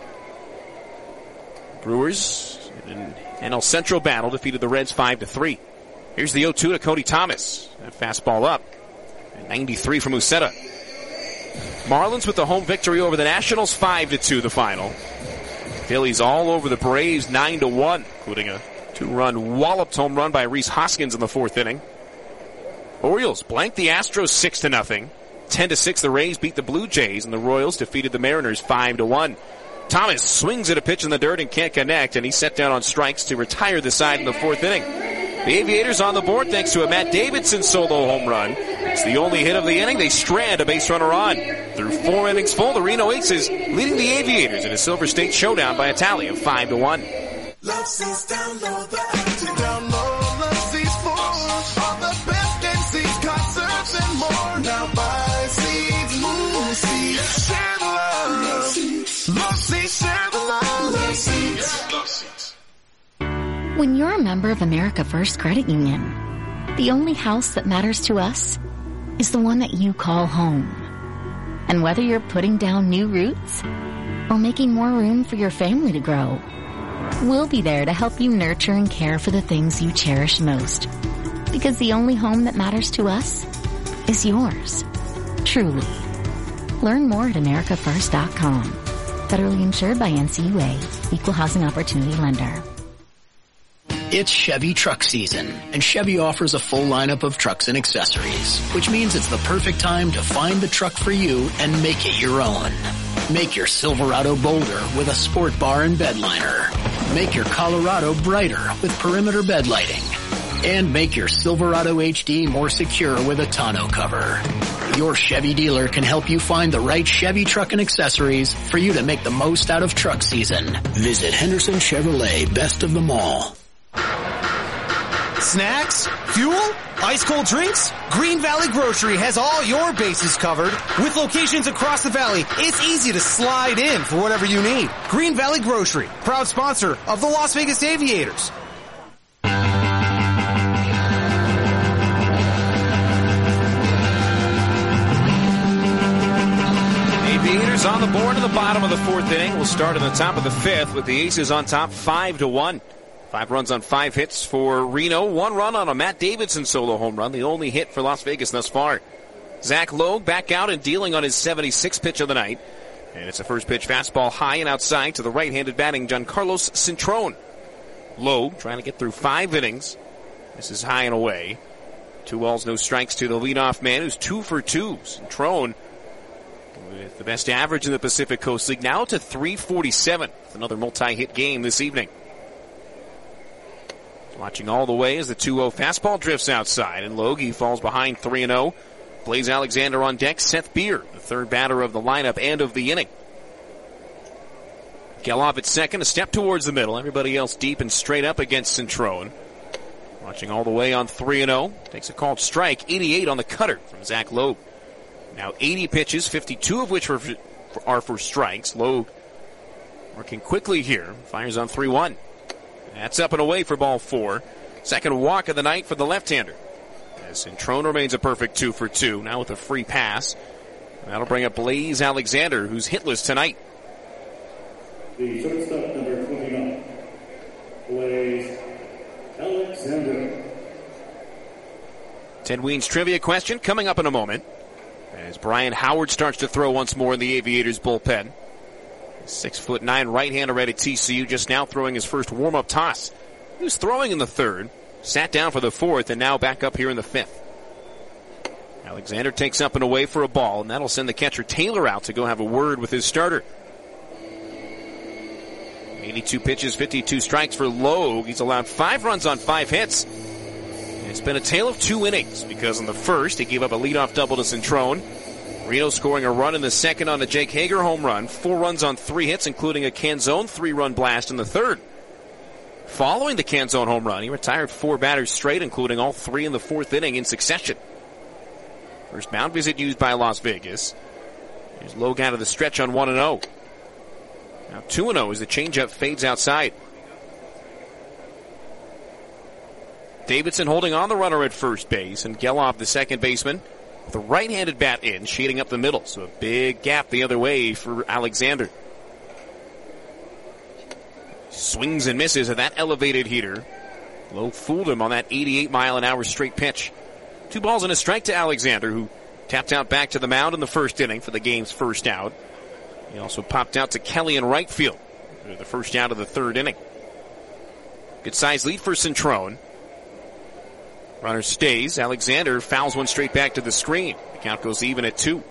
Brewers, in an NL Central battle, defeated the Reds 5-3. Here's the 0-2 to Cody Thomas. That fastball up. And 93 from Ucetta. Marlins with the home victory over the Nationals 5-2 the final. Phillies all over the Braves 9-1, including a 2-run walloped home run by Rhys Hoskins in the 4th inning. Orioles blanked the Astros 6-0. 10-6 the Rays beat the Blue Jays, and the Royals defeated the Mariners 5-1. Thomas swings at a pitch in the dirt and can't connect, and he's set down on strikes to retire the side in the 4th inning. The Aviators on the board thanks to a Matt Davidson solo home run. It's the only hit of the inning. They strand a base runner on. Through 4 innings full, the Reno Aces leading the Aviators in a Silver State showdown by a tally of 5-1. Love Seats, download the app to download Love Seats for all the best game seats, concerts, and more. Now buy seats, move seats. When you're a member of America First Credit Union, the only house that matters to us is the one that you call home. And whether you're putting down new roots or making more room for your family to grow, we'll be there to help you nurture and care for the things you cherish most. Because the only home that matters to us is yours. Truly. Learn more at americafirst.com. Federally insured by NCUA. Equal Housing Opportunity Lender. It's Chevy truck season, and Chevy offers a full lineup of trucks and accessories, which means it's the perfect time to find the truck for you and make it your own. Make your Silverado bolder with a sport bar and bed liner. Make your Colorado brighter with perimeter bed lighting. And make your Silverado HD more secure with a tonneau cover. Your Chevy dealer can help you find the right Chevy truck and accessories for you to make the most out of truck season. Visit Henderson Chevrolet, best of them all. Snacks? Fuel? Ice cold drinks? Green Valley Grocery has all your bases covered. With locations across the valley, it's easy to slide in for whatever you need. Green Valley Grocery, proud sponsor of the Las Vegas Aviators. Aviators on the board in the bottom of the fourth inning. We'll start in the top of the fifth with the Aces on top 5-1. 5 runs on 5 hits for Reno. 1 run on a Matt Davidson solo home run, the only hit for Las Vegas thus far. Zach Logue back out and dealing on his 76th pitch of the night. And it's a first pitch fastball high and outside to the right-handed batting Giancarlos Cintrone. Logue trying to get through 5 innings. This is high and away. 2 balls, no strikes to the leadoff man who's 2 for 2. Cintrone with the best average in the Pacific Coast League, now to .347. It's another multi-hit game this evening. Watching all the way as the 2-0 fastball drifts outside, and Logie falls behind 3-0. Blaze Alexander on deck. Seth Beer, the third batter of the lineup and of the inning. Geloff at second, a step towards the middle. Everybody else deep and straight up against Cintrone. Watching all the way on 3-0. Takes a called strike, 88 on the cutter from Zach Logue. Now 80 pitches, 52 of which are for strikes. Logue working quickly here. Fires on 3-1. That's up and away for ball 4. Second walk of the night for the left-hander. As Cintrone remains a perfect 2 for 2, now with a free pass. That'll bring up Blaze Alexander, who's hitless tonight. The shortstop, number 29, Blaze Alexander. Ted Weens trivia question coming up in a moment. As Brian Howard starts to throw once more in the Aviators bullpen. 6'9" right-hander at TCU, just now throwing his first warm-up toss. He was throwing in the third, sat down for the fourth, and now back up here in the fifth. Alexander takes up and away for a ball, and that'll send the catcher Taylor out to go have a word with his starter. 82 pitches, 52 strikes for Logue. He's allowed 5 runs on 5 hits. And it's been a tale of 2 innings, because in the first, he gave up a leadoff double to Cintrone. Reno scoring a run in the second on a Jake Hager home run. 4 runs on 3 hits, including a Canzone 3-run blast in the third. Following the Canzone home run, he retired 4 batters straight, including all 3 in the 4th inning in succession. First mound visit used by Las Vegas. Here's Logue out of the stretch on 1-0. Now 2-0 as the changeup fades outside. Davidson holding on the runner at first base, and Geloff, the second baseman, with a right-handed bat in, shading up the middle. So a big gap the other way for Alexander. Swings and misses at that elevated heater. Logue fooled him on that 88-mile-an-hour straight pitch. 2 balls and a strike to Alexander, who tapped out back to the mound in the first inning for the game's first out. He also popped out to Kelly in right field for the first out of the third inning. Good size lead for Cintrone. Runner stays. Alexander fouls one straight back to the screen. The count goes even at 2.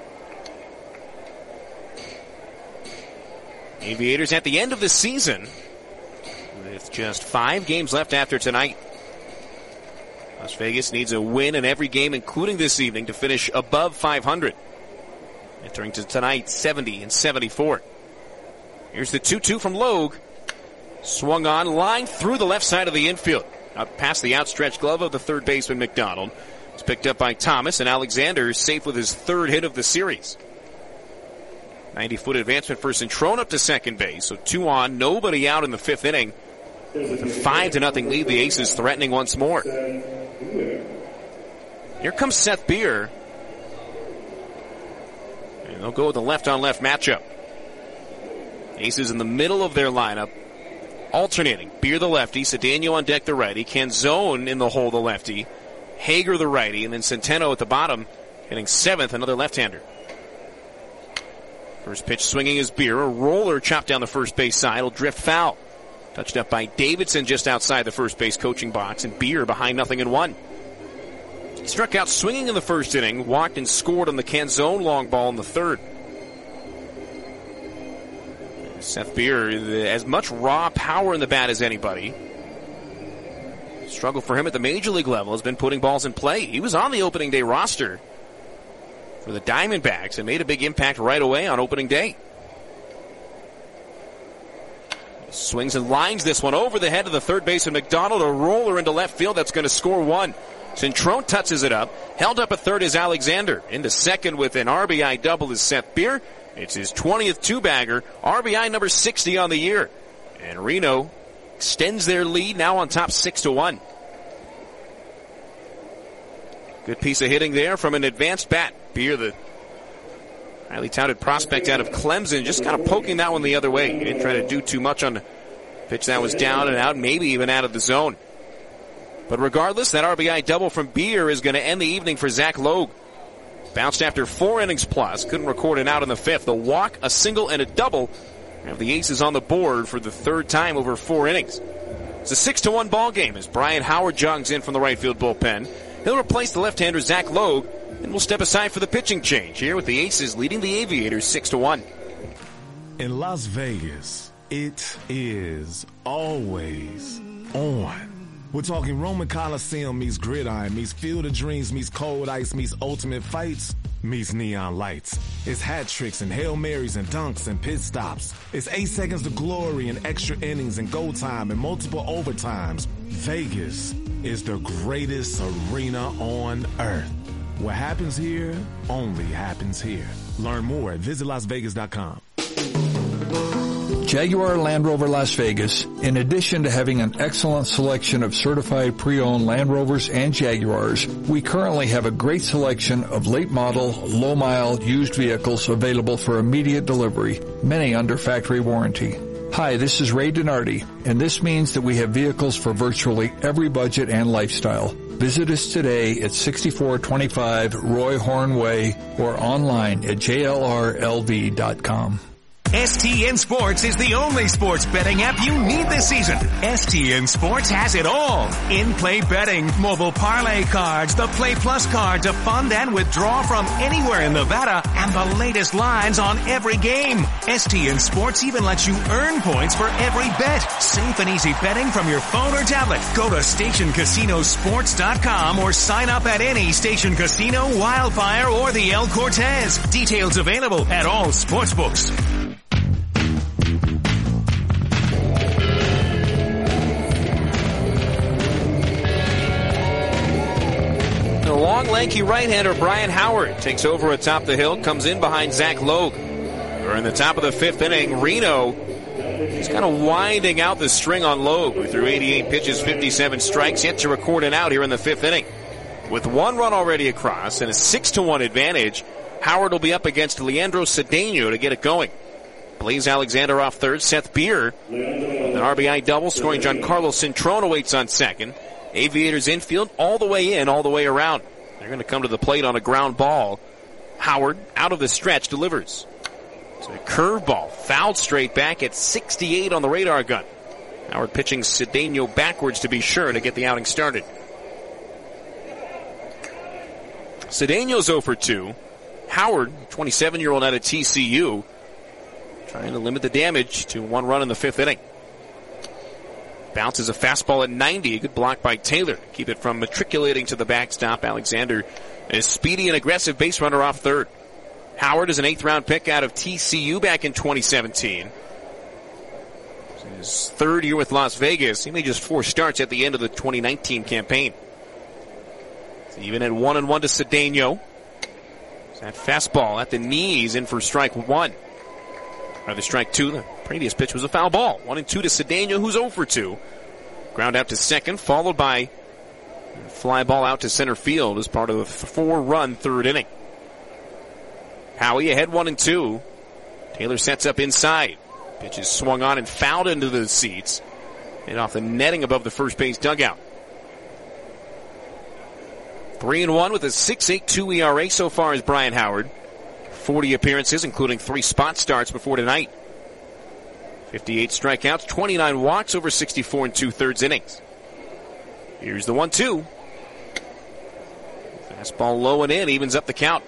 Aviators at the end of the season with just 5 games left after tonight. Las Vegas needs a win in every game, including this evening, to finish above 500. Entering to tonight 70-74. Here's the 2-2 from Logue. Swung on, line through the left side of the infield. Out past the outstretched glove of the third baseman McDonald. It's picked up by Thomas, and Alexander is safe with his 3rd hit of the series. 90-foot advancement for Cintrone up to second base. So 2 on, nobody out in the 5th inning. With a 5-0 lead, the Aces threatening once more. Here comes Seth Beer. And they'll go with the left-on-left matchup. Aces in the middle of their lineup, alternating. Beer the lefty, Cedeno on deck the righty, Canzone in the hole the lefty, Hager the righty, and then Centeno at the bottom, hitting 7th, another left-hander. First pitch swinging is Beer. A roller chopped down the first base side. Will drift foul. Touched up by Davidson just outside the first base coaching box, and Beer behind 0-1. He struck out swinging in the first inning, walked and scored on the Canzone long ball in the third. Seth Beer, as much raw power in the bat as anybody. Struggle for him at the major league level has been putting balls in play. He was on the opening day roster for the Diamondbacks and made a big impact right away on opening day. Swings and lines this one over the head of the third baseman McDonald. A roller into left field that's going to score one. Centrone touches it up. Held up at third is Alexander. Into second with an RBI double is Seth Beer. It's his 20th two-bagger. RBI number 60 on the year. And Reno extends their lead now on top 6-1. Good piece of hitting there from an advanced bat. Beer, the highly touted prospect out of Clemson, just kind of poking that one the other way. He didn't try to do too much on the pitch that was down and out, maybe even out of the zone. But regardless, that RBI double from Beer is going to end the evening for Zach Logue. Bounced after 4 innings plus. Couldn't record an out in the 5th. A walk, a single, and a double. Have the Aces on the board for the third time over 4 innings. It's a 6-1 ball game as Brian Howard jogs in from the right field bullpen. He'll replace the left-hander Zach Logue and will step aside for the pitching change here with the Aces leading the Aviators 6-1. In Las Vegas, it is always on. We're talking Roman Coliseum meets Gridiron, meets Field of Dreams, meets Cold Ice, meets Ultimate Fights, meets Neon Lights. It's hat tricks and Hail Marys and dunks and pit stops. It's 8 seconds to glory and extra innings and go time and multiple overtimes. Vegas is the greatest arena on earth. What happens here only happens here. Learn more at visitlasvegas.com. Jaguar Land Rover Las Vegas, in addition to having an excellent selection of certified pre-owned Land Rovers and Jaguars, we currently have a great selection of late model, low mile used vehicles available for immediate delivery, many under factory warranty. Hi, this is Ray Donardi, and this means that we have vehicles for virtually every budget and lifestyle. Visit us today at 6425 Roy Horn Way or online at jlrlv.com. STN Sports is the only sports betting app you need this season. STN Sports has it all. In-play betting, mobile parlay cards, the Play Plus card to fund and withdraw from anywhere in Nevada, and the latest lines on every game. STN Sports even lets you earn points for every bet. Safe and easy betting from your phone or tablet. Go to StationCasinoSports.com or sign up at any Station Casino, Wildfire, or the El Cortez. Details available at all sportsbooks. The long, lanky right-hander Brian Howard takes over atop the hill, comes in behind Zach Logue. We're in the top of the 5th inning. Reno is kind of winding out the string on Logue, who threw 88 pitches, 57 strikes, yet to record an out here in the 5th inning. With 1 run already across and a 6-1 advantage, Howard will be up against Leandro Cedeno to get it going. Blaze Alexander off third. Seth Beer with an RBI double, scoring Giancarlo Centrone awaits on second. Aviators infield all the way in, all the way around. They're going to come to the plate on a ground ball. Howard, out of the stretch, delivers. It's a curveball, fouled straight back at 68 on the radar gun. Howard pitching Cedeno backwards to be sure to get the outing started. Cedeno's 0 for 2. Howard, 27-year-old out of TCU, trying to limit the damage to 1 run in the 5th inning. Bounces a fastball at 90. A good block by Taylor. Keep it from matriculating to the backstop. Alexander is speedy and aggressive base runner off third. Howard is an 8th-round pick out of TCU back in 2017. His 3rd year with Las Vegas. He made just 4 starts at the end of the 2019 campaign. Even at 1-1 to Cedeno. That fastball at the knees in for strike 1. Or the strike 2. The previous pitch was a foul ball. 1-2 to Cedeno, who's 0 for 2. Ground out to second, followed by a fly ball out to center field as part of the 4-run third inning. Howie ahead 1-2. Taylor sets up inside. Pitch is swung on and fouled into the seats. And off the netting above the first base dugout. 3-1 with a 6.82 ERA so far is Brian Howard. 40 appearances, including 3 spot starts before tonight. 58 strikeouts, 29 walks over 64 2/3 innings. Here's the 1-2. Fastball low and in, evens up the count.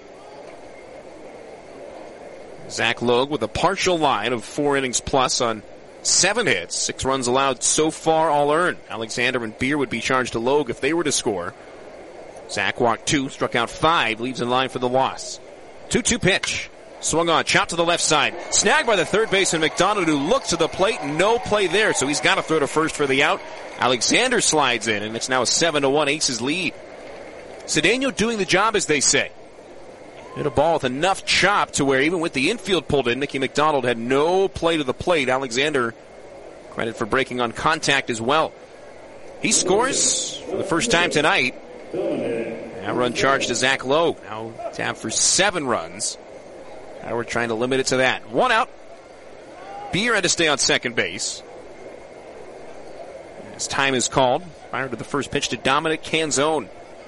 Zach Logue with a partial line of 4 innings plus on 7 hits. 6 runs allowed so far, all earned. Alexander and Beer would be charged to Logue if they were to score. Zach walked 2, struck out 5, leaves in line for the loss. 2-2 pitch. Swung on, chopped to the left side. Snagged by the third baseman McDonald, who looked to the plate. No play there, so he's got to throw to first for the out. Alexander slides in, and it's now a 7-1 Aces lead. Cedeno doing the job, as they say. Hit a ball with enough chop to where even with the infield pulled in, Mickey McDonald had no play to the plate. Alexander, credit for breaking on contact as well. He scores for the first time tonight. That run charged to Zach Logue. Now tapped for 7 runs. Now we're trying to limit it to that. 1 out. Beer had to stay on second base. As time is called, fired to the first pitch to Dominic Canzone.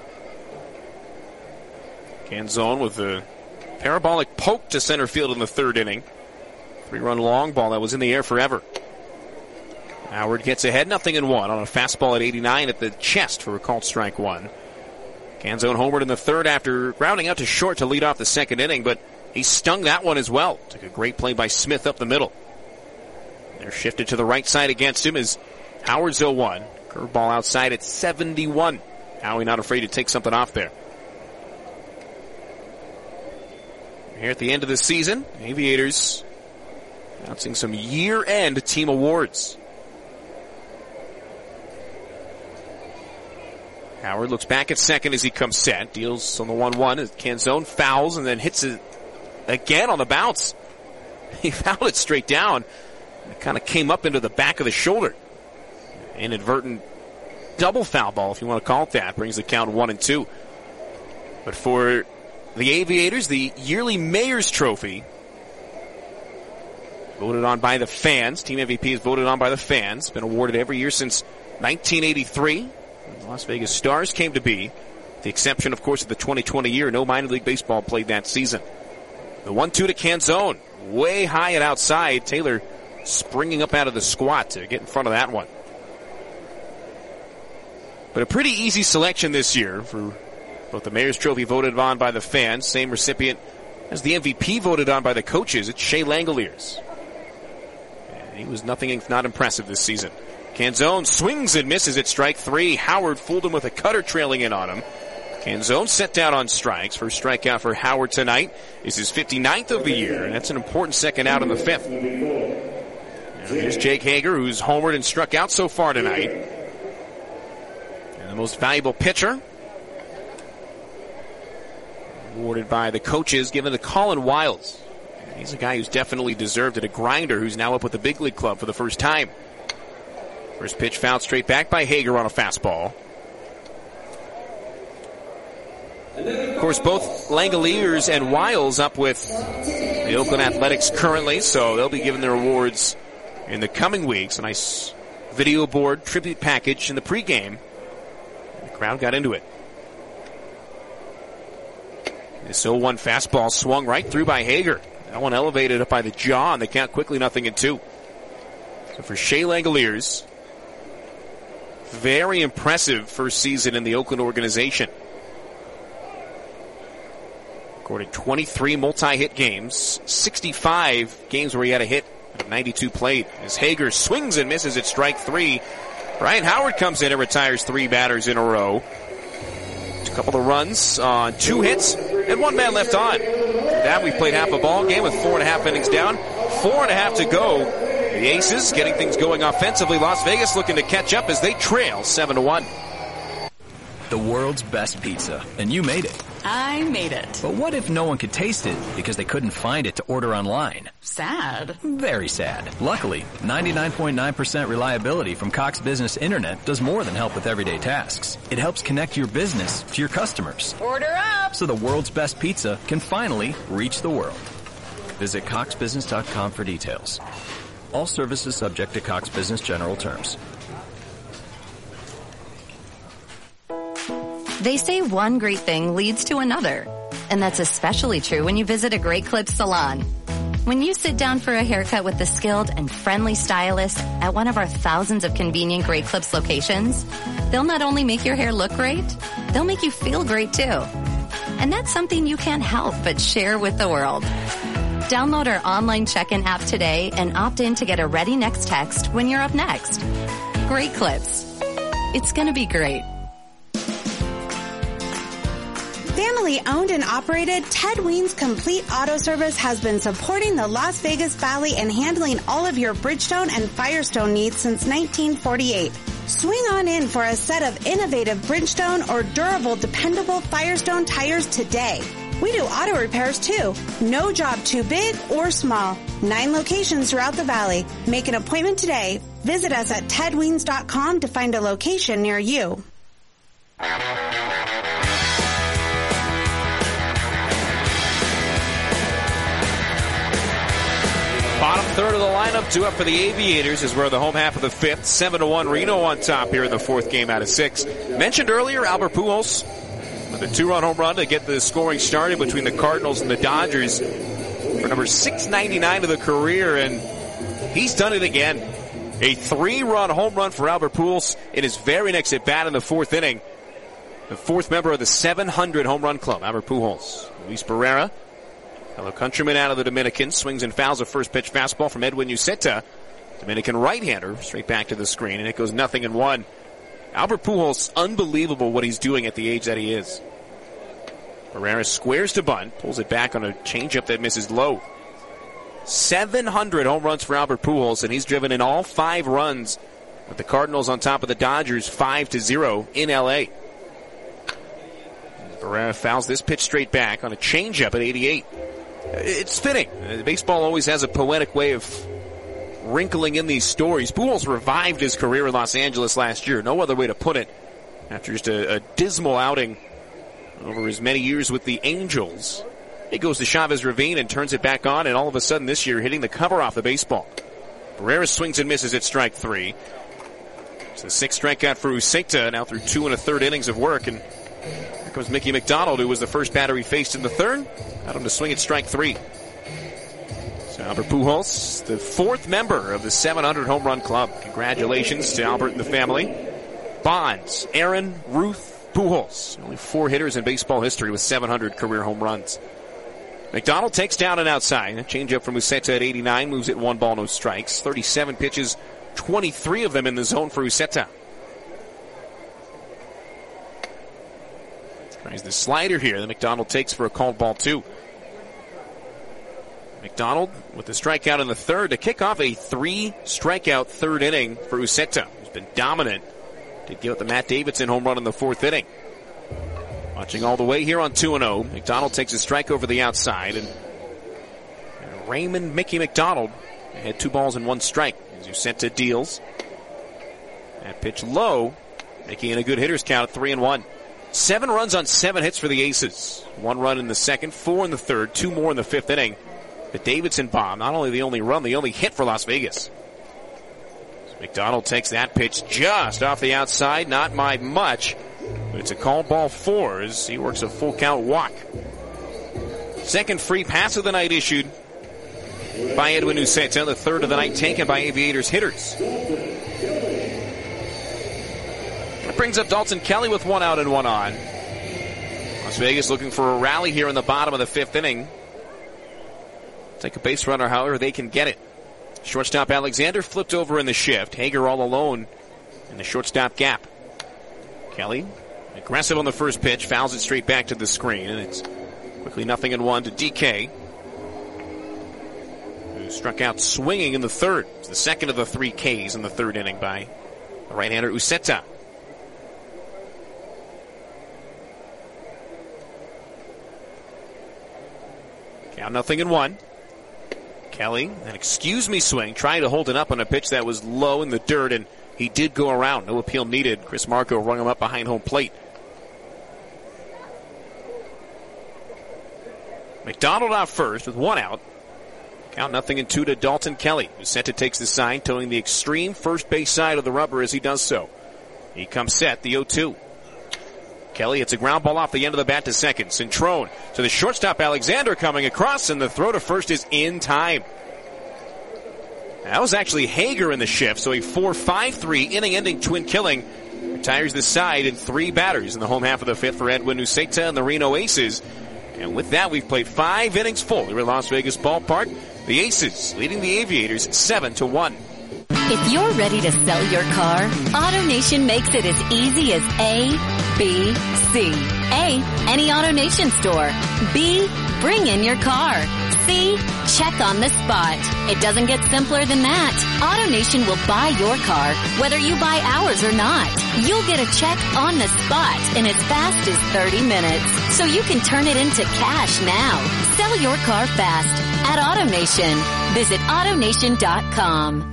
Canzone with a parabolic poke to center field in the third inning. 3-run long ball that was in the air forever. Howard gets ahead, 0-1 on a fastball at 89 at the chest for a called strike 1. Canzone homered in the third after grounding out to short to lead off the second inning, but he stung that one as well. Took a great play by Smith up the middle. They're shifted to the right side against him as Howard's 0-1. Curveball outside at 71. Howie not afraid to take something off there. Here at the end of the season, Aviators announcing some year-end team awards. Howard looks back at second as he comes set. Deals on the 1-1 as Canzone fouls and then hits it again on the bounce. He fouled it straight down. It kind of came up into the back of the shoulder. Inadvertent double foul ball, if you want to call it that. Brings the count 1-2. But for the Aviators, the yearly Mayor's Trophy, voted on by the fans. Team MVP is voted on by the fans. Been awarded every year since 1983. The Las Vegas Stars came to be. The exception, of course, of the 2020 year. No minor league baseball played that season. The 1-2 to Canzone. Way high and outside. Taylor springing up out of the squat to get in front of that one. But a pretty easy selection this year for both the Mayor's Trophy voted on by the fans. Same recipient as the MVP voted on by the coaches. It's Shea Langoliers. And he was nothing if not impressive this season. Canzone swings and misses at strike 3. Howard fooled him with a cutter trailing in on him. Canzone set down on strikes. First strikeout for Howard tonight is his 59th of the year, and that's an important second out in the 5th. Now here's Jake Hager, who's homered and struck out so far tonight. And the most valuable pitcher, awarded by the coaches, given to Colin Wiles. He's a guy who's definitely deserved it, a grinder who's now up with the big league club for the first time. First pitch fouled straight back by Hager on a fastball. Of course, both Langoliers and Wiles up with the Oakland Athletics currently, so they'll be given their awards in the coming weeks. A nice video board tribute package in the pregame. The crowd got into it. This 0-1 fastball swung right through by Hager. That one elevated up by the jaw, and they count quickly 0-2. So for Shea Langoliers, very impressive first season in the Oakland organization. Recorded 23 multi-hit games, 65 games where he had a hit, 92 played. As Hager swings and misses at strike 3, Brian Howard comes in and retires 3 batters in a row. A couple of runs on 2 hits and 1 man left on. That we've played half a ball game with 4.5 innings down, 4.5 to go. The Aces getting things going offensively. Las Vegas looking to catch up as they trail 7-1. The world's best pizza, and you made it. I made it. But what if no one could taste it because they couldn't find it to order online? Sad. Very sad. Luckily, 99.9% reliability from Cox Business Internet does more than help with everyday tasks. It helps connect your business to your customers. Order up! So the world's best pizza can finally reach the world. Visit coxbusiness.com for details. All services subject to Cox Business General terms. They say one great thing leads to another. And that's especially true when you visit a Great Clips salon. When you sit down for a haircut with the skilled and friendly stylist at one of our thousands of convenient Great Clips locations, they'll not only make your hair look great, they'll make you feel great too. And that's something you can't help but share with the world. Download our online check-in app today and opt in to get a Ready Next text when you're up next. Great Clips. It's gonna be great. Family owned and operated, Ted Weens Complete Auto Service has been supporting the Las Vegas Valley and handling all of your Bridgestone and Firestone needs since 1948. Swing on in for a set of innovative Bridgestone or durable, dependable Firestone tires today. We do auto repairs too. No job too big or small. 9 locations throughout the valley. Make an appointment today. Visit us at tedweens.com to find a location near you. Bottom third of the lineup, 2 up for the Aviators as we're in the home half of the 5th. 7-1 Reno on top here in the 4th game out of 6. Mentioned earlier, Albert Pujols with a 2-run home run to get the scoring started between the Cardinals and the Dodgers for number 699 of the career, and he's done it again. A 3-run home run for Albert Pujols in his very next at-bat in the 4th inning. The 4th member of the 700 home run club, Albert Pujols. Luis Barrera, fellow countryman out of the Dominican, swings and fouls a first pitch fastball from Edwin Uceta. Dominican right-hander, straight back to the screen, and it goes 0-1. Albert Pujols, unbelievable what he's doing at the age that he is. Barrera squares to bunt, pulls it back on a changeup that misses low. 700 home runs for Albert Pujols, and he's driven in all 5 runs with the Cardinals on top of the Dodgers 5-0 in L.A. Barrera fouls this pitch straight back on a changeup at 88. It's fitting. Baseball always has a poetic way of wrinkling in these stories. Pujols revived his career in Los Angeles last year. No other way to put it. After just a dismal outing over his many years with the Angels, he goes to Chavez Ravine and turns it back on, and all of a sudden this year hitting the cover off the baseball. Barrera swings and misses at strike 3. It's the 6th strikeout for Uceta, now through 2 1/3 innings of work, and here comes Mickey McDonald, who was the first batter he faced in the 3rd. Got him to swing at strike 3. So Albert Pujols, the 4th member of the 700 home run club. Congratulations to Albert and the family. Bonds, Aaron, Ruth, Pujols. Only 4 hitters in baseball history with 700 career home runs. McDonald takes down and outside. A changeup from Uceta at 89, moves it 1 ball, no strikes. 37 pitches, 23 of them in the zone for Uceta. Tries the slider here that McDonald takes for a called ball 2. McDonald with the strikeout in the 3rd to kick off a 3-strikeout 3rd inning for Uceta, who's been dominant. Did give up the Matt Davidson home run in the 4th inning. Watching all the way here on 2-0. McDonald takes a strike over the outside, and Raymond Mickey McDonald had 2 balls and 1 strike as Uceta deals. That pitch low, making it a good hitter's count at 3-1. 7 runs on 7 hits for the Aces. 1 run in the 2nd, 4 in the 3rd, 2 more in the 5th inning. The Davidson bomb, not only the only run, the only hit for Las Vegas. So McDonald takes that pitch just off the outside, not by much, but it's a called ball 4 as he works a full count walk. 2nd free pass of the night issued by Edwin Uceta, the 3rd of the night taken by Aviators hitters. That brings up Dalton Kelly with 1 out and 1 on. Las Vegas looking for a rally here in the bottom of the 5th inning. Take a base runner, however, they can get it. Shortstop Alexander flipped over in the shift. Hager all alone in the shortstop gap. Kelly, aggressive on the first pitch, fouls it straight back to the screen, and it's quickly 0-1 to DK, who struck out swinging in the 3rd. It's the 2nd of the 3 Ks in the 3rd inning by the right-hander Uceta. Count 0-1. Kelly, an excuse me swing, trying to hold it up on a pitch that was low in the dirt, and he did go around. No appeal needed. Chris Marco rung him up behind home plate. McDonald out first with 1 out. Count 0-2 to Dalton Kelly, who set to takes the sign, towing the extreme first base side of the rubber as he does so. He comes set, the 0-2. Kelly hits a ground ball off the end of the bat to second. Cintrone to the shortstop, Alexander coming across, and the throw to first is in time. That was actually Hager in the shift, so a 4-5-3 inning-ending twin killing retires the side in 3 batters in the home half of the 5th for Edwin Uceta and the Reno Aces. And with that, we've played 5 innings full here at Las Vegas Ballpark. The Aces leading the Aviators 7-1. If you're ready to sell your car, AutoNation makes it as easy as A, B, C. A, any AutoNation store. B, bring in your car. C, check on the spot. It doesn't get simpler than that. AutoNation will buy your car, whether you buy ours or not. You'll get a check on the spot in as fast as 30 minutes, so you can turn it into cash now. Sell your car fast at AutoNation. Visit AutoNation.com.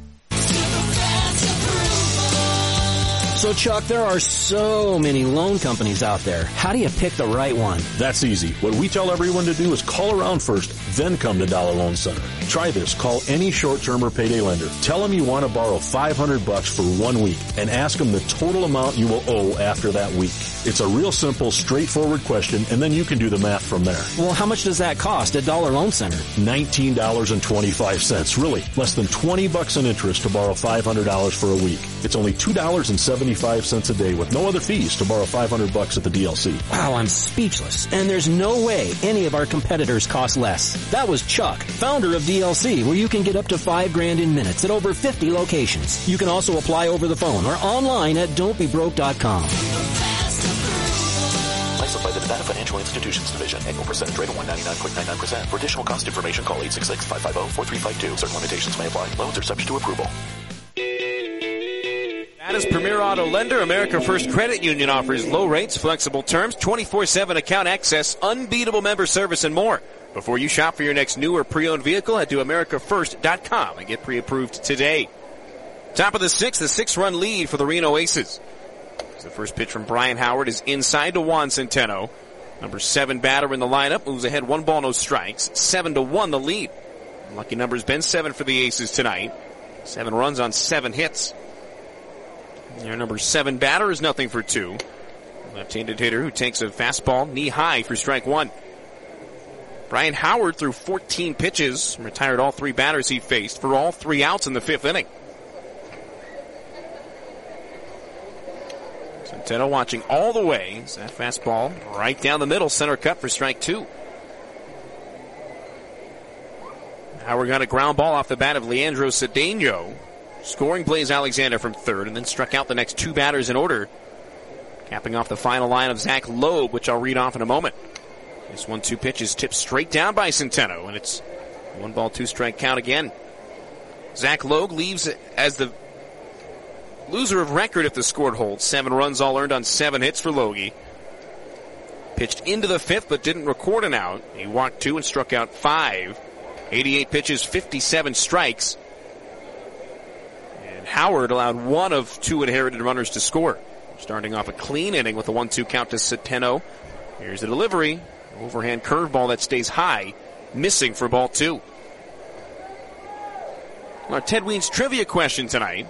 So, Chuck, there are so many loan companies out there. How do you pick the right one? That's easy. What we tell everyone to do is call around first, then come to Dollar Loan Center. Try this. Call any short-term or payday lender. Tell them you want to borrow $500 for 1 week and ask them the total amount you will owe after that week. It's a real simple, straightforward question, and then you can do the math from there. Well, how much does that cost at Dollar Loan Center? $19.25. Really, less than $20 in interest to borrow $500 for a week. It's only $2.75 a day with no other fees to borrow $500 at the DLC. Wow, I'm speechless. And there's no way any of our competitors cost less. That was Chuck, founder of DLC, where you can get up to $5,000 in minutes at over 50 locations. You can also apply over the phone or online at don'tbebroke.com. Licensed by the Nevada Financial Institutions Division. Annual percentage rate of 199.99%. For additional cost information, call 866-550-4352. Certain limitations may apply. Loans are subject to approval. That is Premier Auto Lender. America First Credit Union offers low rates, flexible terms, 24/7 account access, unbeatable member service, and more. Before you shop for your next new or pre-owned vehicle, head to AmericaFirst.com and get pre-approved today. Top of the 6th, the 6-run lead for the Reno Aces. The first pitch from Brian Howard is inside to Juan Centeno. Number 7 batter in the lineup, moves ahead 1 ball, no strikes. 7-1 the lead. Lucky number's been 7 for the Aces tonight. 7 runs on 7 hits. Their number 7 batter is 0 for 2. Left-handed hitter who takes a fastball knee high for strike 1. Brian Howard threw 14 pitches, retired all 3 batters he faced for all 3 outs in the 5th inning. Centeno watching all the way. It's that fastball right down the middle, center cut for strike 2. Howard got a ground ball off the bat of Leandro Cedeno. Scoring Blaze Alexander from third, and then struck out the next 2 batters in order. Capping off the final line of Zach Loeb, which I'll read off in a moment. This 1-2 pitch is tipped straight down by Centeno, and it's 1 ball, 2 strike count again. Zach Loeb leaves as the loser of record if the score holds. 7 runs all earned on 7 hits for Logie. Pitched into the 5th, but didn't record an out. He walked 2 and struck out 5. 88 pitches, 57 strikes. Howard allowed 1 of 2 inherited runners to score. Starting off a clean inning with a 1-2 count to Centeno. Here's the delivery. Overhand curveball that stays high. Missing for ball 2. Our Ted Weens trivia question tonight.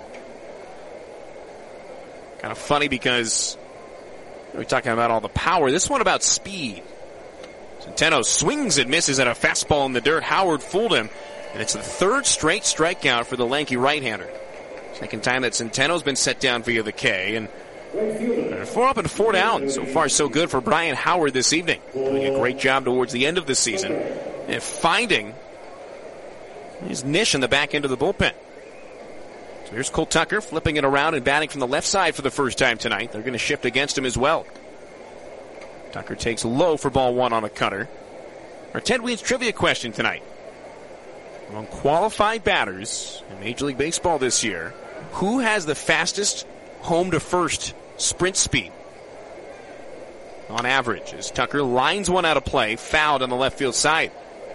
Kind of funny because we're talking about all the power. This one about speed. Centeno swings and misses at a fastball in the dirt. Howard fooled him. And it's the 3rd straight strikeout for the lanky right-hander. Second time that Centeno's been set down via the K, and 4 up and 4 down. So far, so good for Brian Howard this evening. Doing a great job towards the end of the season and finding his niche in the back end of the bullpen. So here's Cole Tucker flipping it around and batting from the left side for the first time tonight. They're going to shift against him as well. Tucker takes low for ball 1 on a cutter. Our Ted Weens trivia question tonight. Among qualified batters in Major League Baseball this year, who has the fastest home-to-first sprint speed on average? As Tucker lines one out of play, fouled on the left field side.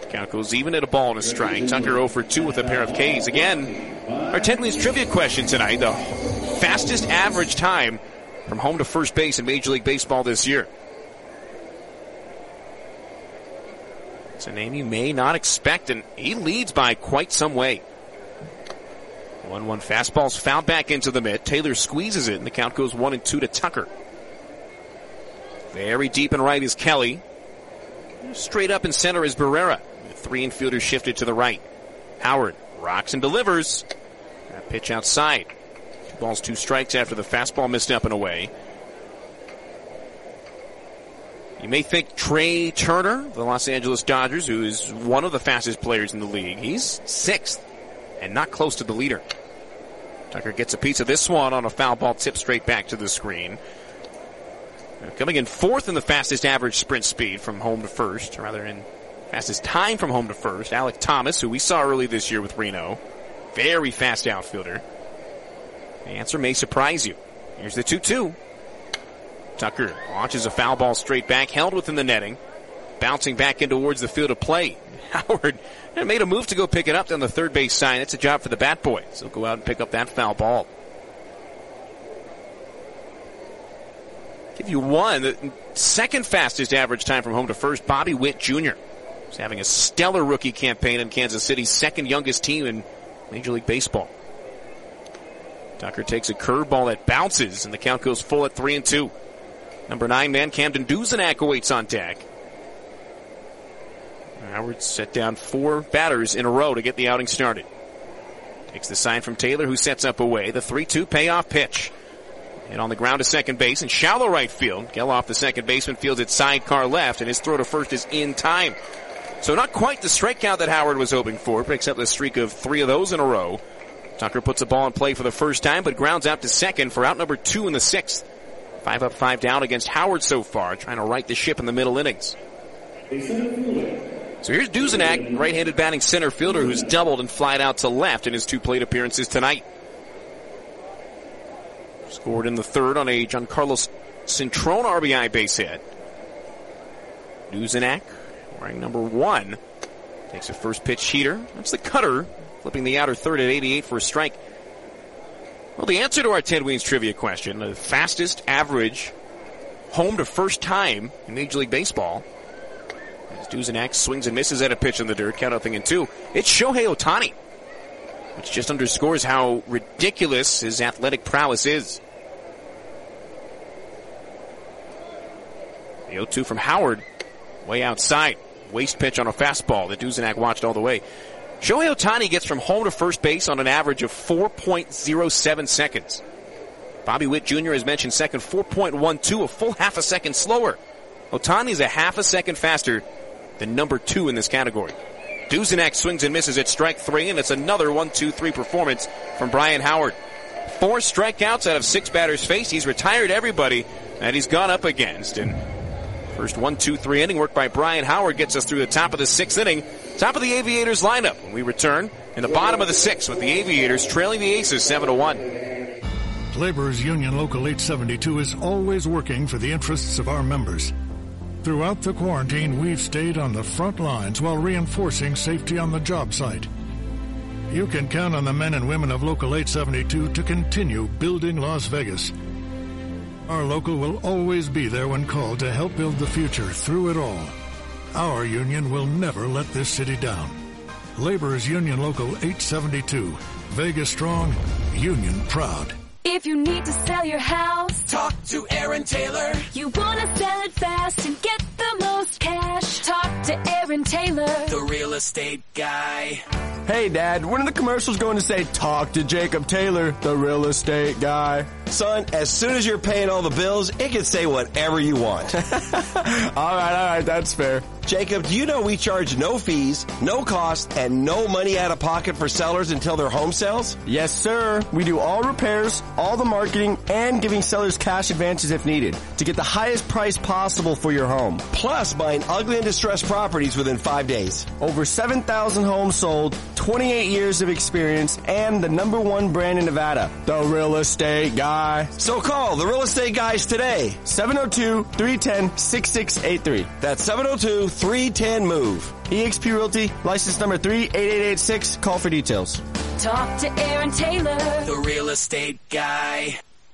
Count goes even at a ball and a strike. Tucker 0 for 2 with a pair of Ks. Again, our 10 Wins trivia question tonight, the fastest average time from home to first base in Major League Baseball this year. It's a name you may not expect, and he leads by quite some way. 1-1 fastball's fouled back into the mitt. Taylor squeezes it, and the count goes 1-2 to Tucker. Very deep and right is Kelly. Straight up in center is Barrera. The 3 infielders shifted to the right. Howard rocks and delivers. That pitch outside. 2 balls, 2 strikes after the fastball missed up and away. You may think Trey Turner, the Los Angeles Dodgers, who is one of the fastest players in the league, he's 6th and not close to the leader. Tucker gets a piece of this one on a foul ball tipped straight back to the screen. Coming in 4th in the fastest average sprint speed from home to first, or rather in fastest time from home to first, Alec Thomas, who we saw early this year with Reno. Very fast outfielder. The answer may surprise you. Here's the 2-2. Tucker launches a foul ball straight back, held within the netting, bouncing back in towards the field of play. Howard made a move to go pick it up down the third base side. It's a job for the bat boy. So go out and pick up that foul ball. Give you one. The second fastest average time from home to first, Bobby Witt Jr. He's having a stellar rookie campaign in Kansas City's second youngest team in Major League Baseball. Tucker takes a curveball that bounces, and the count goes full at 3-2. Number 9 man Camden Duzenak awaits on deck. Howard set down 4 batters in a row to get the outing started. Takes the sign from Taylor, who sets up away. The 3-2 payoff pitch. Hit on the ground to second base in shallow right field. Geloff, the second baseman, fields it sidecar left, and his throw to first is in time. So not quite the strikeout that Howard was hoping for, breaks up the streak of 3 of those in a row. Tucker puts the ball in play for the first time, but grounds out to second for out number 2 in the 6th. 5 up, 5 down against Howard so far, trying to right the ship in the middle innings. So here's Duzenak, right-handed batting center fielder, who's doubled and flied out to left in his 2 plate appearances tonight. Scored in the 3rd on a Giancarlo Cintrone RBI base hit. Duzenak, wearing number 1, takes a first pitch heater. That's the cutter, flipping the outer third at 88 for a strike. Well, the answer to our Ted Weens trivia question, the fastest average home to first time in Major League Baseball, as Duzenak swings and misses at a pitch in the dirt, count 0-2. It's Shohei Ohtani, which just underscores how ridiculous his athletic prowess is. The 0-2 from Howard, way outside. Waste pitch on a fastball that Duzenak watched all the way. Shohei Ohtani gets from home to first base on an average of 4.07 seconds. Bobby Witt Jr., as mentioned, second, 4.12, a full half a second slower. Ohtani's a half a second faster than number 2 in this category. Duzenak swings and misses at strike 3, and it's another 1-2-3 performance from Brian Howard. 4 strikeouts out of 6 batters faced. He's retired everybody that he's gone up against. And first 1-2-3 inning work by Brian Howard gets us through the top of the 6th inning. Top of the Aviators lineup when we return in the bottom of the 6th with the Aviators trailing the Aces 7-1. Laborers Union Local 872 is always working for the interests of our members. Throughout the quarantine, we've stayed on the front lines while reinforcing safety on the job site. You can count on the men and women of Local 872 to continue building Las Vegas. Our local will always be there when called to help build the future through it all. Our union will never let this city down. Laborers Union Local 872. Vegas strong, union proud. If you need to sell your house, talk to Aaron Taylor. You want to sell it fast and get the most cash, talk to Aaron Taylor, the real estate guy. Hey, Dad, when are the commercials going to say, talk to Jacob Taylor, the real estate guy? Son, as soon as you're paying all the bills, it can say whatever you want. All right, that's fair. Jacob, do you know we charge no fees, no cost, and no money out of pocket for sellers until their home sells? Yes, sir. We do all repairs, all the marketing, and giving sellers cash advances if needed to get the highest price possible for your home. Plus, buying buying ugly and distressed properties within 5 days. Over 7,000 homes sold, 28 years of experience, and the #1 brand in Nevada. The Real Estate Guy. So call The Real Estate Guys today. 702-310-6683. That's 702-310-MOVE. eXp Realty, license number 38886. Call for details. Talk to Aaron Taylor, The Real Estate Guy.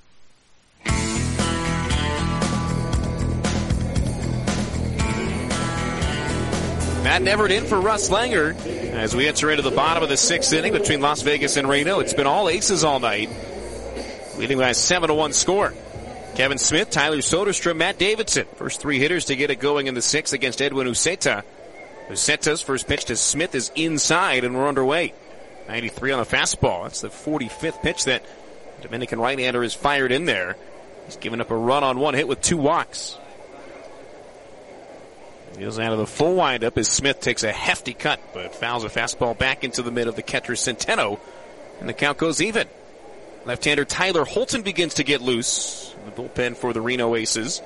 Matt Everett in for Russ Langer as we enter into the bottom of the 6th inning between Las Vegas and Reno. It's been all aces all night, leading by a 7-1 score. Kevin Smith, Tyler Soderstrom, Matt Davidson. First 3 hitters to get it going in the 6th against Edwin Uceta. Uceta's first pitch to Smith is inside, and we're underway. 93 on the fastball. That's the 45th pitch that Dominican right-hander has fired in there. He's given up a run on 1 hit with 2 walks. Deals out of the full windup as Smith takes a hefty cut, but fouls a fastball back into the mid of the catcher Centeno, and the count goes even. Left-hander Tyler Holton begins to get loose in the bullpen for the Reno Aces.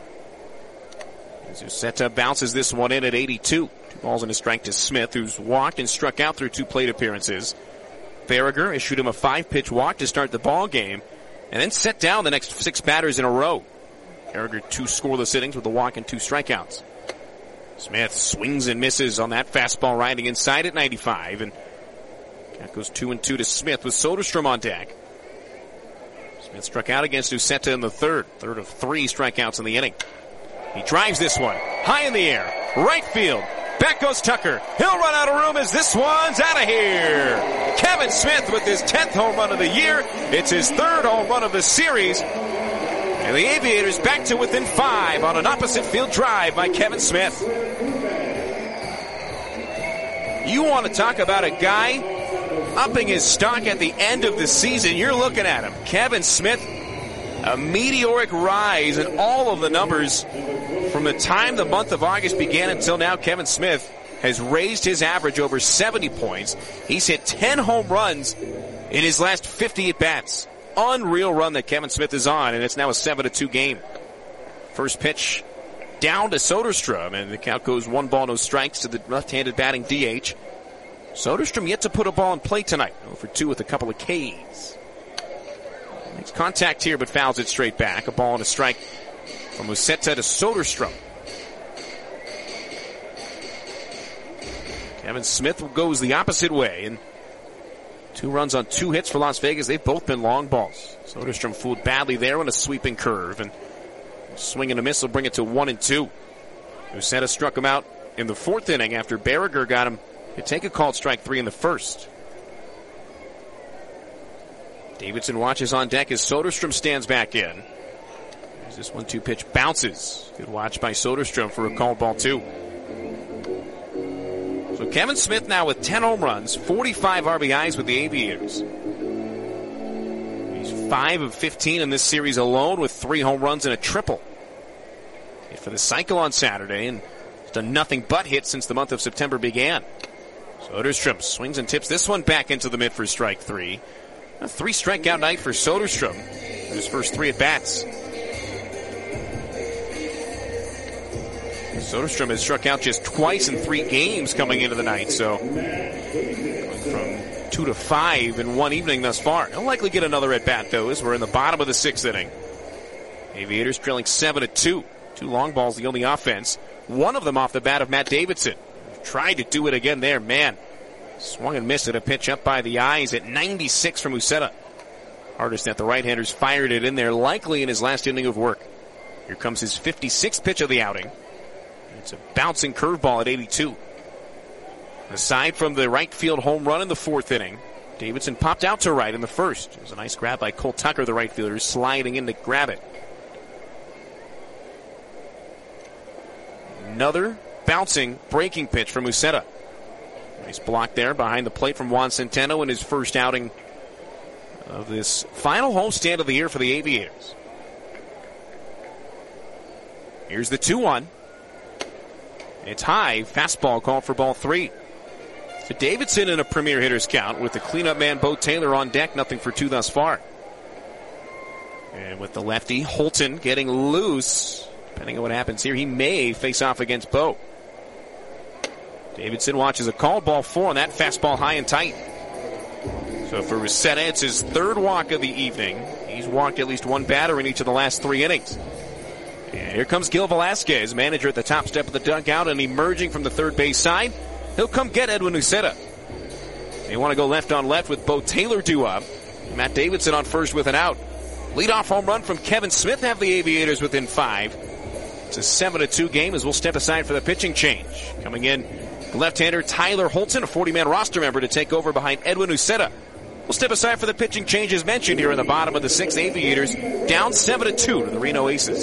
As Uceta bounces this one in at 82. 2 balls and a strike to Smith, who's walked and struck out through 2 plate appearances. Berriger issued him a 5-pitch walk to start the ball game, and then set down the next 6 batters in a row. Berriger 2 scoreless innings with a walk and 2 strikeouts. Smith swings and misses on that fastball riding inside at 95, and that goes 2-2 to Smith with Soderstrom on deck. Smith struck out against Uceta in the third of 3 strikeouts in the inning. He drives this one high in the air, right field. Back goes Tucker. He'll run out of room as this one's out of here. Kevin Smith with his 10th home run of the year. It's his 3rd home run of the series. And the Aviators back to within 5 on an opposite field drive by Kevin Smith. You want to talk about a guy upping his stock at the end of the season. You're looking at him. Kevin Smith, a meteoric rise in all of the numbers from the time the month of August began until now. Kevin Smith has raised his average over 70 points. He's hit 10 home runs in his last 50 at-bats. Unreal run that Kevin Smith is on, and it's now a 7-2 game. First pitch down to Soderstrom, and the count goes 1 ball, no strikes to the left-handed batting DH. Soderstrom yet to put a ball in play tonight. 0-for-2 with a couple of Ks. Makes contact here, but fouls it straight back. A ball and a strike from Uceta to Soderstrom. Kevin Smith goes the opposite way, and 2 runs on 2 hits for Las Vegas. They've both been long balls. Soderstrom fooled badly there on a sweeping curve, and swing and a miss will bring it to 1-2. Uceta struck him out in the 4th inning after Berriger got him to take a called strike 3 in the 1st. Davidson watches on deck as Soderstrom stands back in. As this 1-2 pitch bounces. Good watch by Soderstrom for a called ball 2. So Kevin Smith now with 10 home runs, 45 RBIs with the Aviators. He's 5 of 15 in this series alone with 3 home runs and a triple. Hit for the cycle on Saturday, and has done nothing but hit since the month of September began. Soderstrom swings and tips this one back into the mid for strike 3. A 3 strikeout night for Soderstrom in his first 3 at-bats. Soderstrom has struck out just twice in 3 games coming into the night, so from 2 to 5 in one evening thus far. He'll likely get another at-bat, though, as we're in the bottom of the 6th inning. Aviators trailing 7-2. 2 long balls, the only offense. One of them off the bat of Matt Davidson. Tried to do it again there, man. Swung and missed at a pitch up by the eyes at 96 from Uceta. Hardest at the right-handers fired it in there, likely in his last inning of work. Here comes his 56th pitch of the outing. It's a bouncing curveball at 82. Aside from the right field home run in the 4th inning, Davidson popped out to right in the 1st. It was a nice grab by Cole Tucker, the right fielder, sliding in to grab it. Another bouncing breaking pitch from Uceta. Nice block there behind the plate from Juan Centeno in his first outing of this final homestand of the year for the Aviators. Here's the 2-1. It's high. Fastball called for ball 3. So Davidson in a premier hitter's count with the cleanup man Bo Taylor on deck. Nothing for 2 thus far. And with the lefty, Holton getting loose. Depending on what happens here, he may face off against Bo. Davidson watches a called ball 4 on that fastball high and tight. So for Uceta, it's his third walk of the evening. He's walked at least one batter in each of the last 3 innings. And here comes Gil Velasquez, manager at the top step of the dugout and emerging from the third base side. He'll come get Edwin Uceta. They want to go left on left with Bo Taylor due up. Matt Davidson on first with an out. Leadoff home run from Kevin Smith have the Aviators within 5. It's a 7-2 game as we'll step aside for the pitching change. Coming in, left-hander Tyler Holton, a 40-man roster member to take over behind Edwin Uceta. We'll step aside for the pitching change as mentioned here in the bottom of the 6th. Aviators down 7-2 to the Reno Aces.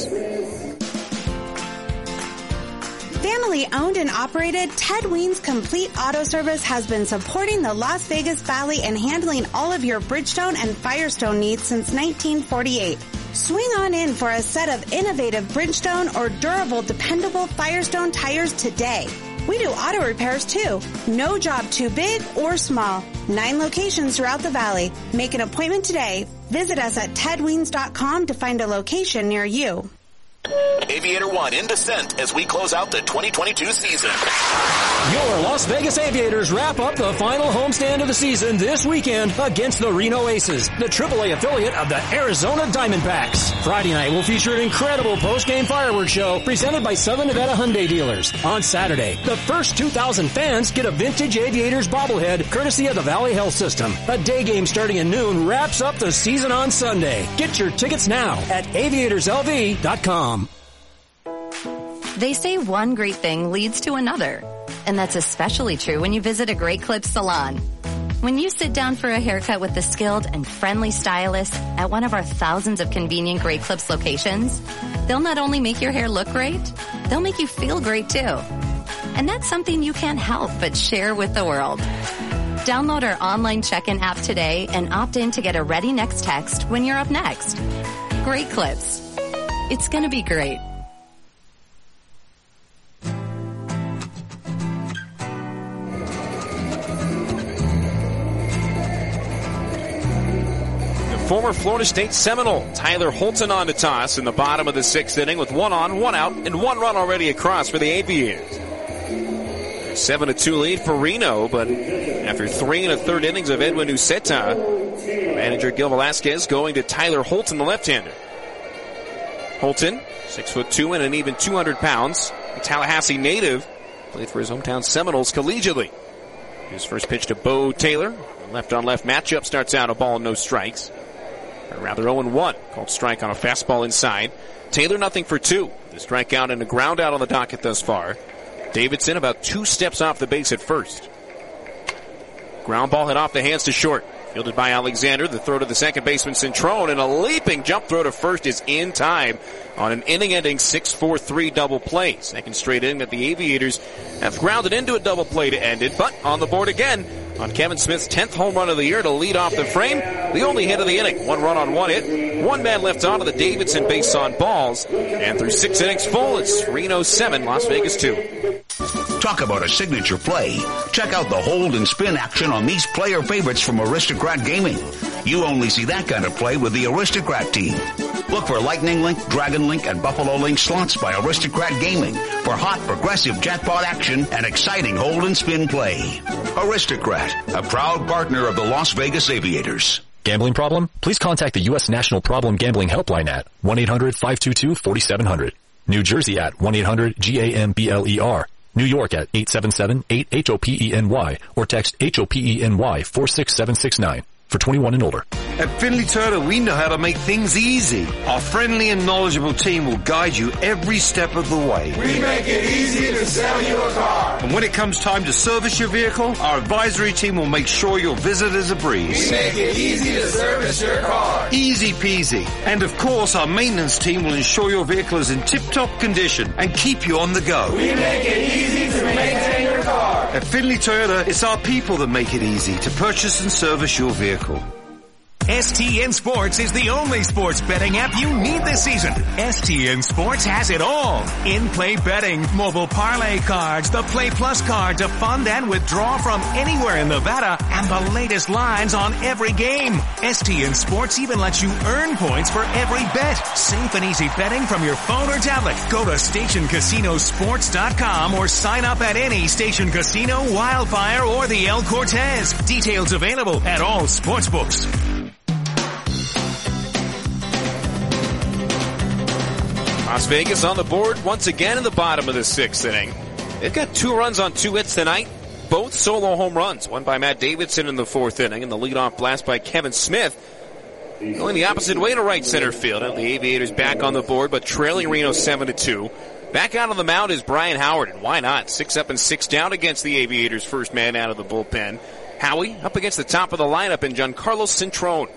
Family owned and operated, Ted Weens Complete Auto Service has been supporting the Las Vegas Valley and handling all of your Bridgestone and Firestone needs since 1948. Swing on in for a set of innovative Bridgestone or durable, dependable Firestone tires today. We do auto repairs too. No job too big or small. 9 locations throughout the valley. Make an appointment today. Visit us at tedweens.com to find a location near you. Aviator 1 in descent as we close out the 2022 season. Your Las Vegas Aviators wrap up the final homestand of the season this weekend against the Reno Aces, the AAA affiliate of the Arizona Diamondbacks. Friday night will feature an incredible post-game fireworks show presented by Southern Nevada Hyundai dealers. On Saturday, the first 2,000 fans get a vintage Aviators bobblehead courtesy of the Valley Health System. A day game starting at noon wraps up the season on Sunday. Get your tickets now at aviatorslv.com. They say one great thing leads to another. And that's especially true when you visit a Great Clips salon. When you sit down for a haircut with the skilled and friendly stylist at one of our thousands of convenient Great Clips locations, they'll not only make your hair look great, they'll make you feel great too. And that's something you can't help but share with the world. Download our online check-in app today and opt in to get a ready next text when you're up next. Great Clips. It's gonna be great. Former Florida State Seminole Tyler Holton on to toss in the bottom of the 6th inning with 1 on, 1 out, and 1 run already across for the Aviators. 7-2 lead for Reno, but after 3 1/3 innings of Edwin Uceta, manager Gil Velasquez going to Tyler Holton, the left-hander. Holton, 6'2" and an even 200 pounds, a Tallahassee native, played for his hometown Seminoles collegiately. His first pitch to Bo Taylor, left-on-left matchup starts out a ball, no strikes. Or rather 0-1, called strike on a fastball inside. Taylor nothing for 2. The strikeout and a ground out on the docket thus far. Davidson about 2 steps off the base at first. Ground ball hit off the hands to short. Fielded by Alexander. The throw to the second baseman Centrone, and a leaping jump throw to first is in time on an inning-ending 6-4-3 double play. Second straight inning that the Aviators have grounded into a double play to end it, but on the board again on Kevin Smith's 10th home run of the year to lead off the frame. The only hit of the inning. 1 run on 1 hit. 1 man left on to the Davidson base on balls. And through 6 innings full, it's Reno 7, Las Vegas 2. Talk about a signature play. Check out the hold and spin action on these player favorites from Aristocrat Gaming. You only see that kind of play with the Aristocrat team. Look for Lightning Link, Dragon Link, and Buffalo Link slots by Aristocrat Gaming for hot, progressive jackpot action and exciting hold and spin play. Aristocrat, a proud partner of the Las Vegas Aviators. Gambling problem? Please contact the U.S. National Problem Gambling Helpline at 1-800-522-4700. New Jersey at 1-800-GAMBLER. New York at 877-8-HOPENY or text HOPENY 46769 for 21 and older. At Finley Turner, we know how to make things easy. Our friendly and knowledgeable team will guide you every step of the way. We make it easy to sell you a car. And when it comes time to service your vehicle, our advisory team will make sure your visit is a breeze. We make it easy to service your car. Easy peasy. And of course, our maintenance team will ensure your vehicle is in tip-top condition and keep you on the go. We make it easy to maintain your car. At Finley Toyota, it's our people that make it easy to purchase and service your vehicle. STN Sports is the only sports betting app you need this season. STN Sports has it all. In-play betting, mobile parlay cards, the Play Plus card to fund and withdraw from anywhere in Nevada, and the latest lines on every game. STN Sports even lets you earn points for every bet. Safe and easy betting from your phone or tablet. Go to StationCasinoSports.com or sign up at any Station Casino, Wildfire, or the El Cortez. Details available at all sportsbooks. Las Vegas on the board once again in the bottom of the sixth inning. They've got 2 runs on 2 hits tonight, both solo home runs. One by Matt Davidson in the 4th inning, and the leadoff blast by Kevin Smith. Going the opposite way to right center field. And the Aviators back on the board, but trailing Reno 7-2. Back out on the mound is Brian Howard, and why not? 6 up and 6 down against the Aviators, first man out of the bullpen. Howie up against the top of the lineup in Giancarlo Cintrone.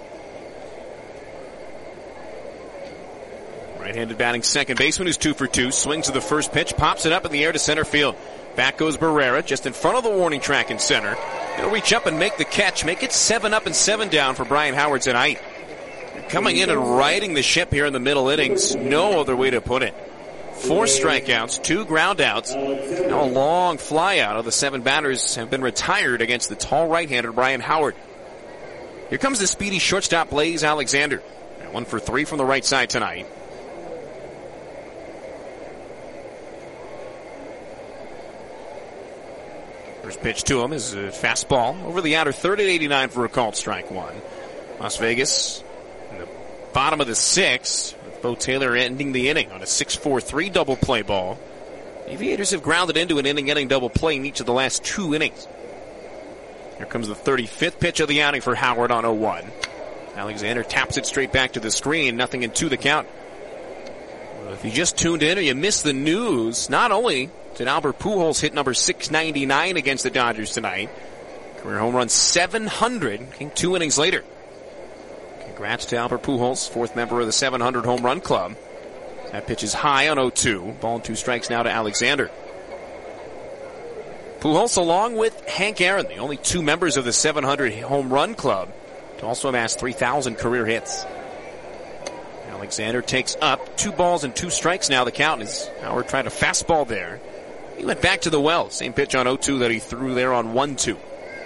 Right-handed batting second baseman who's 2 for 2. Swings to the first pitch, pops it up in the air to center field. Back goes Barrera, just in front of the warning track in center. He'll reach up and make the catch. Make it 7 up and 7 down for Brian Howard tonight. Coming in and riding the ship here in the middle innings. No other way to put it. 4 strikeouts, 2 ground outs. Now a long fly out of the 7 batters have been retired against the tall right-hander Brian Howard. Here comes the speedy shortstop Blaze Alexander. 1 for 3 from the right side tonight. First pitch to him is a fastball over the outer third at 89 for a called strike 1. Las Vegas in the bottom of the 6th, with Bo Taylor ending the inning on a 6-4-3 double play ball. Aviators have grounded into an inning-ending double play in each of the last 2 innings. Here comes the 35th pitch of the outing for Howard on 0-1. Alexander taps it straight back to the screen, 0-2 the count. Well, if you just tuned in or you missed the news, not only did Albert Pujols hit number 699 against the Dodgers tonight, career home run 700, came 2 innings later. Congrats to Albert Pujols, 4th member of the 700 home run club. That pitch is high on 0-2. Ball and 2 strikes now to Alexander. Pujols, along with Hank Aaron, the only 2 members of the 700 home run club to also amass 3,000 career hits. Alexander takes up 2 balls and 2 strikes now. The count is Howard tried a fastball there. He went back to the well. Same pitch on 0-2 that he threw there on 1-2.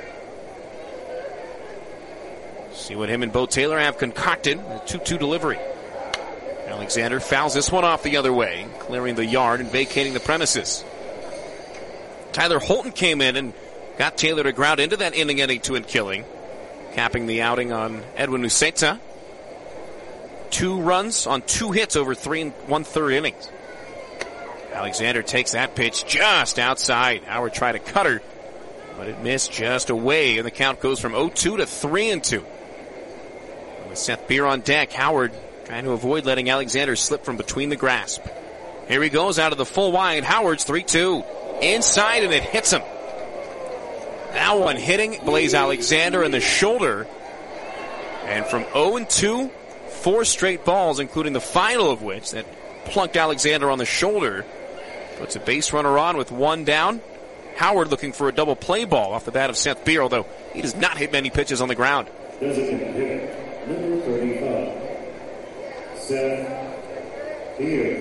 See what him and Bo Taylor have concocted. A 2-2 delivery. Alexander fouls this one off the other way, clearing the yard and vacating the premises. Tyler Holton came in and got Taylor to ground into that inning-ending 2 and killing, capping the outing on Edwin Uceta. 2 runs on 2 hits over 3 1/3 innings. Alexander takes that pitch just outside. Howard tried to cut her, but it missed just away, and the count goes from 0-2 to 3-2. With Seth Beer on deck, Howard trying to avoid letting Alexander slip from between the grasp. Here he goes out of the full wide. Howard's 3-2. Inside, and it hits him. Now one hitting Blaze Alexander in the shoulder. And from 0-2, 4 straight balls, including the final of which that plunked Alexander on the shoulder. Puts a base runner on with 1 down. Howard looking for a double play ball off the bat of Seth Beer, although he does not hit many pitches on the ground. Designated hitter, number 35, Seth Beer.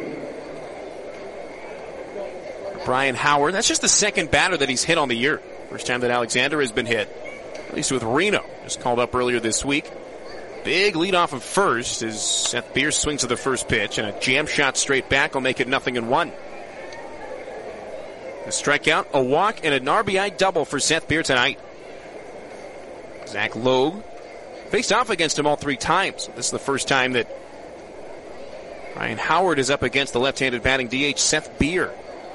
Brian Howard, that's just the 2nd batter that he's hit on the year. First time that Alexander has been hit, at least with Reno, just called up earlier this week. Big lead off of first as Seth Beer swings to the first pitch, and a jam shot straight back will make it 0-1. A strikeout, a walk, and an RBI double for Seth Beer tonight. Zach Logue faced off against him all 3 times. This is the first time that Brian Howard is up against the left-handed batting DH Seth Beer.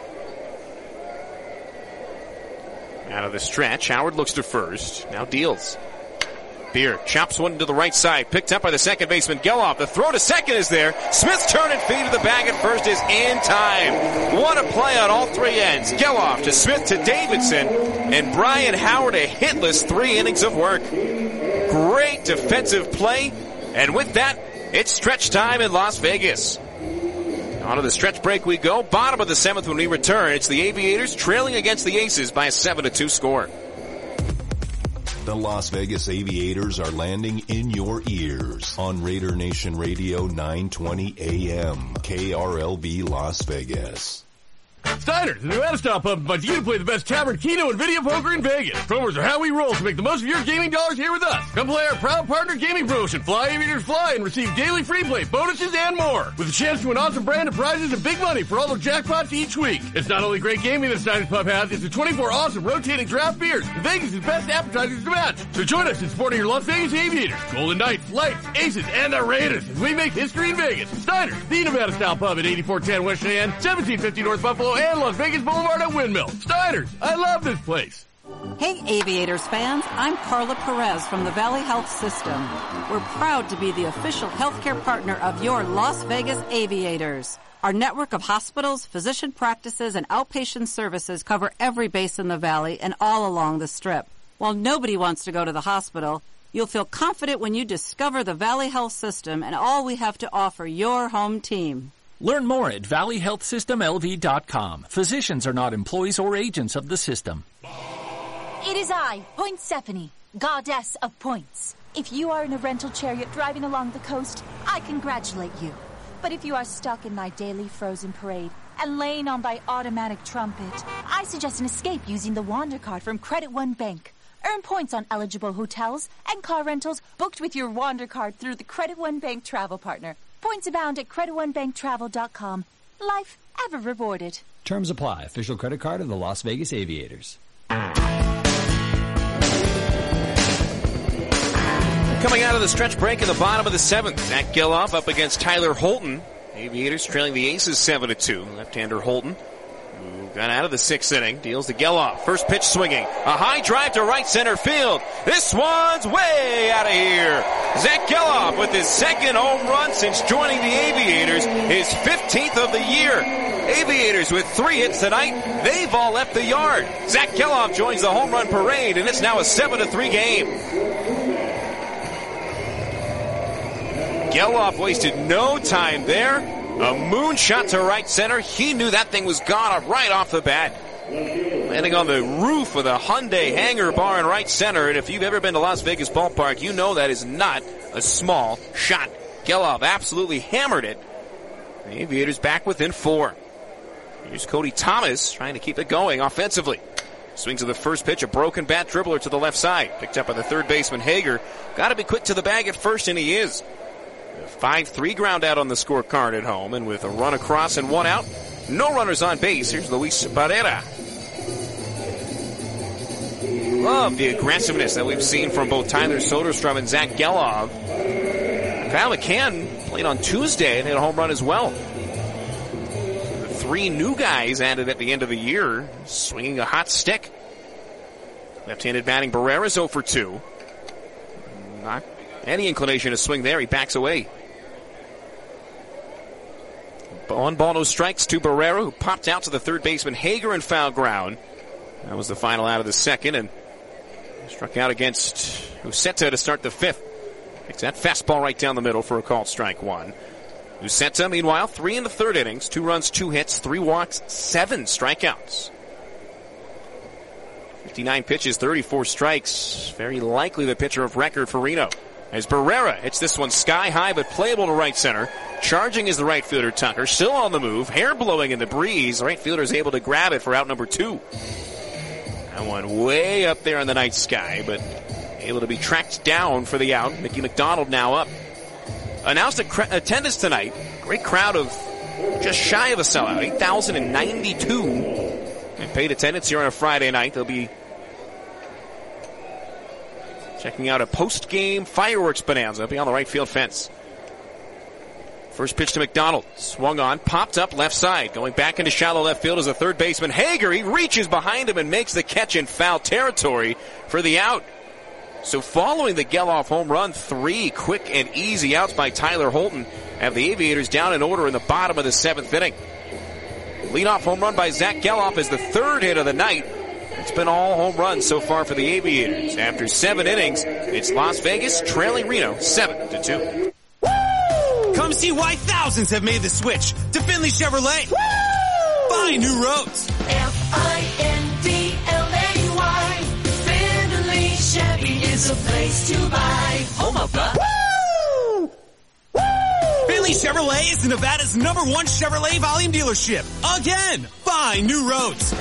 Out of the stretch, Howard looks to first, now deals. Beer chops one to the right side, picked up by the second baseman Geloff. The throw to second is there. Smith's turn and feed to the bag at first is in time. What a play on all 3 ends. Geloff to Smith to Davidson, and Brian Howard a hitless 3 innings of work. Great defensive play, and with that, it's stretch time in Las Vegas. On to the stretch break we go. Bottom of the 7th when we return. It's the Aviators trailing against the Aces by a 7-2 score. The Las Vegas Aviators are landing in your ears on Raider Nation Radio 920 AM, KRLB Las Vegas. Steiner's, the Nevada style pub invites you to play the best tavern, keno, and video poker in Vegas. Promos are how we roll to make the most of your gaming dollars here with us. Come play our proud partner gaming promotion, Fly Aviators Fly, and receive daily free play, bonuses, and more. With a chance to win awesome brand of prizes and big money for all the jackpots each week. It's not only great gaming that Steiner's Pub has, it's the 24 awesome rotating draft beers and Vegas' best appetizers to match. So join us in supporting your Las Vegas Aviators, Golden Knights, Lights, Aces, and the Raiders as we make history in Vegas. Steiner's, the Nevada style pub at 8410 West Cheyenne, 1750 North Buffalo, and Las Vegas Boulevard at Windmill. Steiner's, I love this place. Hey Aviators fans, I'm Carla Perez from the Valley Health System. We're proud to be the official healthcare partner of your Las Vegas Aviators. Our network of hospitals, physician practices, and outpatient services cover every base in the valley and all along the Strip. While nobody wants to go to the hospital, you'll feel confident when you discover the Valley Health System and all we have to offer your home team. Learn more at valleyhealthsystemlv.com. Physicians are not employees or agents of the system. It is I, Poinsephone, goddess of points. If you are in a rental chariot driving along the coast, I congratulate you. But if you are stuck in thy daily frozen parade and laying on thy automatic trumpet, I suggest an escape using the Wander Card from Credit One Bank. Earn points on eligible hotels and car rentals booked with your Wander Card through the Credit One Bank travel partner. Points abound at CreditOneBankTravel.com. Life ever rewarded. Terms apply. Official credit card of the Las Vegas Aviators. Coming out of the stretch break in the bottom of the seventh, Zach Geloff up against Tyler Holton. Aviators trailing the Aces 7-2. Left-hander Holton, who got out of the sixth inning, deals to Geloff. First pitch swinging. A high drive to right center field. This one's way out of here. Zach Geloff with his second home run since joining the Aviators, his 15th of the year. Aviators with 3 hits tonight. They've all left the yard. Zach Geloff joins the home run parade, and it's now a 7-3 game. Geloff wasted no time there. A moonshot to right center. He knew that thing was gone right off the bat. Landing on the roof of the Hyundai hangar bar in right center. And if you've ever been to Las Vegas Ballpark, you know that is not a small shot. Geloff absolutely hammered it. The Aviators back within 4. Here's Cody Thomas trying to keep it going offensively. Swings to the first pitch, a broken bat dribbler to the left side. Picked up by the third baseman Hager. Got to be quick to the bag at first, and he is. 5-3 ground out on the scorecard at home, and with a run across and 1 out, no runners on base. Here's Luis Barrera. Love the aggressiveness that we've seen from both Tyler Soderstrom and Zach Geloff. Kyle McCann played on Tuesday and hit a home run as well. The 3 new guys added at the end of the year, swinging a hot stick. Left-handed batting Barrera's 0 for 2. Not any inclination to swing there. He backs away. 1 ball, no strikes to Barrera, who popped out to the third baseman Hager in foul ground. That was the final out of the second, and struck out against Uceta to start the 5th. Picks that fastball right down the middle for a called strike 1. Uceta, meanwhile, 3 in the third innings, 2 runs, 2 hits, 3 walks, 7 strikeouts. 59 pitches, 34 strikes. Very likely the pitcher of record for Reno. As Barrera hits this one sky high but playable to right center. Charging is the right fielder Tucker. Still on the move. Hair blowing in the breeze. The right fielder is able to grab it for out number 2. That one way up there in the night sky, but able to be tracked down for the out. Mickey McDonald now up. Announced attendance tonight. Great crowd of just shy of a sellout. 8,092. And paid attendance here on a Friday night. They'll be checking out a post-game fireworks bonanza beyond the right field fence. First pitch to McDonald. Swung on, popped up left side. Going back into shallow left field is a third baseman Hager. He reaches behind him and makes the catch in foul territory for the out. So following the Geloff home run, 3 quick and easy outs by Tyler Holton have the Aviators down in order in the bottom of the 7th inning. Leadoff home run by Zach Geloff is the 3rd hit of the night. It's been all home runs so far for the Aviators. After 7 innings, it's Las Vegas trailing Reno 7-2. Come see why thousands have made the switch to Finley Chevrolet. Woo! Find new roads. Findlay, Finley Chevy. is a place to buy. Home of the... Finley Chevrolet is Nevada's #1 Chevrolet volume dealership. Again, find new roads.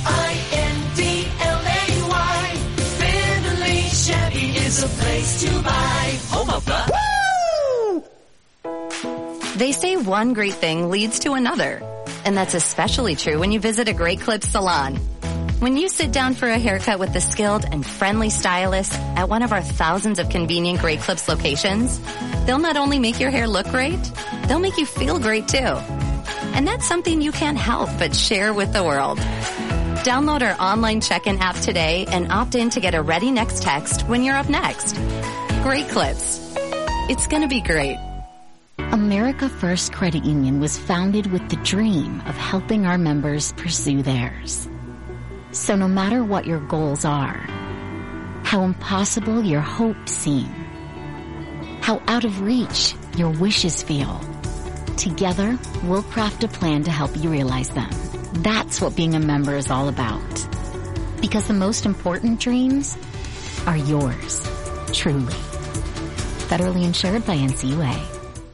Findlay. Finley Chevy is a place to buy. Home of the... They say one great thing leads to another. And that's especially true when you visit a Great Clips salon. When you sit down for a haircut with the skilled and friendly stylist at one of our thousands of convenient Great Clips locations, they'll not only make your hair look great, they'll make you feel great too. And that's something you can't help but share with the world. Download our online check-in app today and opt in to get a Ready Next text when you're up next. Great Clips. It's gonna be great. America First Credit Union was founded with the dream of helping our members pursue theirs. So no matter what your goals are, how impossible your hopes seem, how out of reach your wishes feel, together we'll craft a plan to help you realize them. That's what being a member is all about. Because the most important dreams are yours, truly. Federally insured by NCUA.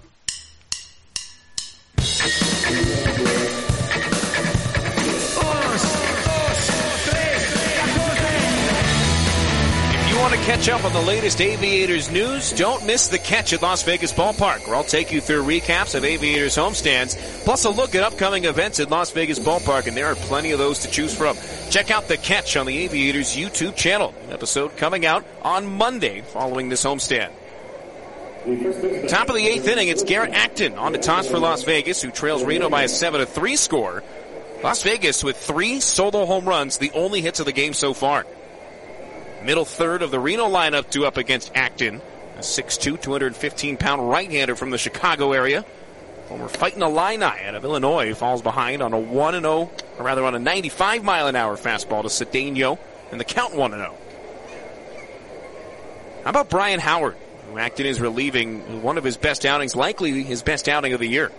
Catch up on the latest Aviators news. Don't miss The Catch at Las Vegas Ballpark, where I'll take you through recaps of Aviators homestands, plus a look at upcoming events at Las Vegas Ballpark, and there are plenty of those to choose from. Check out The Catch on the Aviators YouTube channel. An episode coming out on Monday following this homestand. Top of the 8th inning, it's Garrett Acton on to toss for Las Vegas, who trails Reno by a 7-3 score. Las Vegas with 3 solo home runs, the only hits of the game so far. Middle third of the Reno lineup due up against Acton, a 6'2", 215-pound right-hander from the Chicago area. Former Fighting Illini out of Illinois falls behind on a 95-mile-an-hour fastball to Cedeno, and the count 1-0. How about Brian Howard, who Acton is relieving one of his best outings, likely his best outing of the year?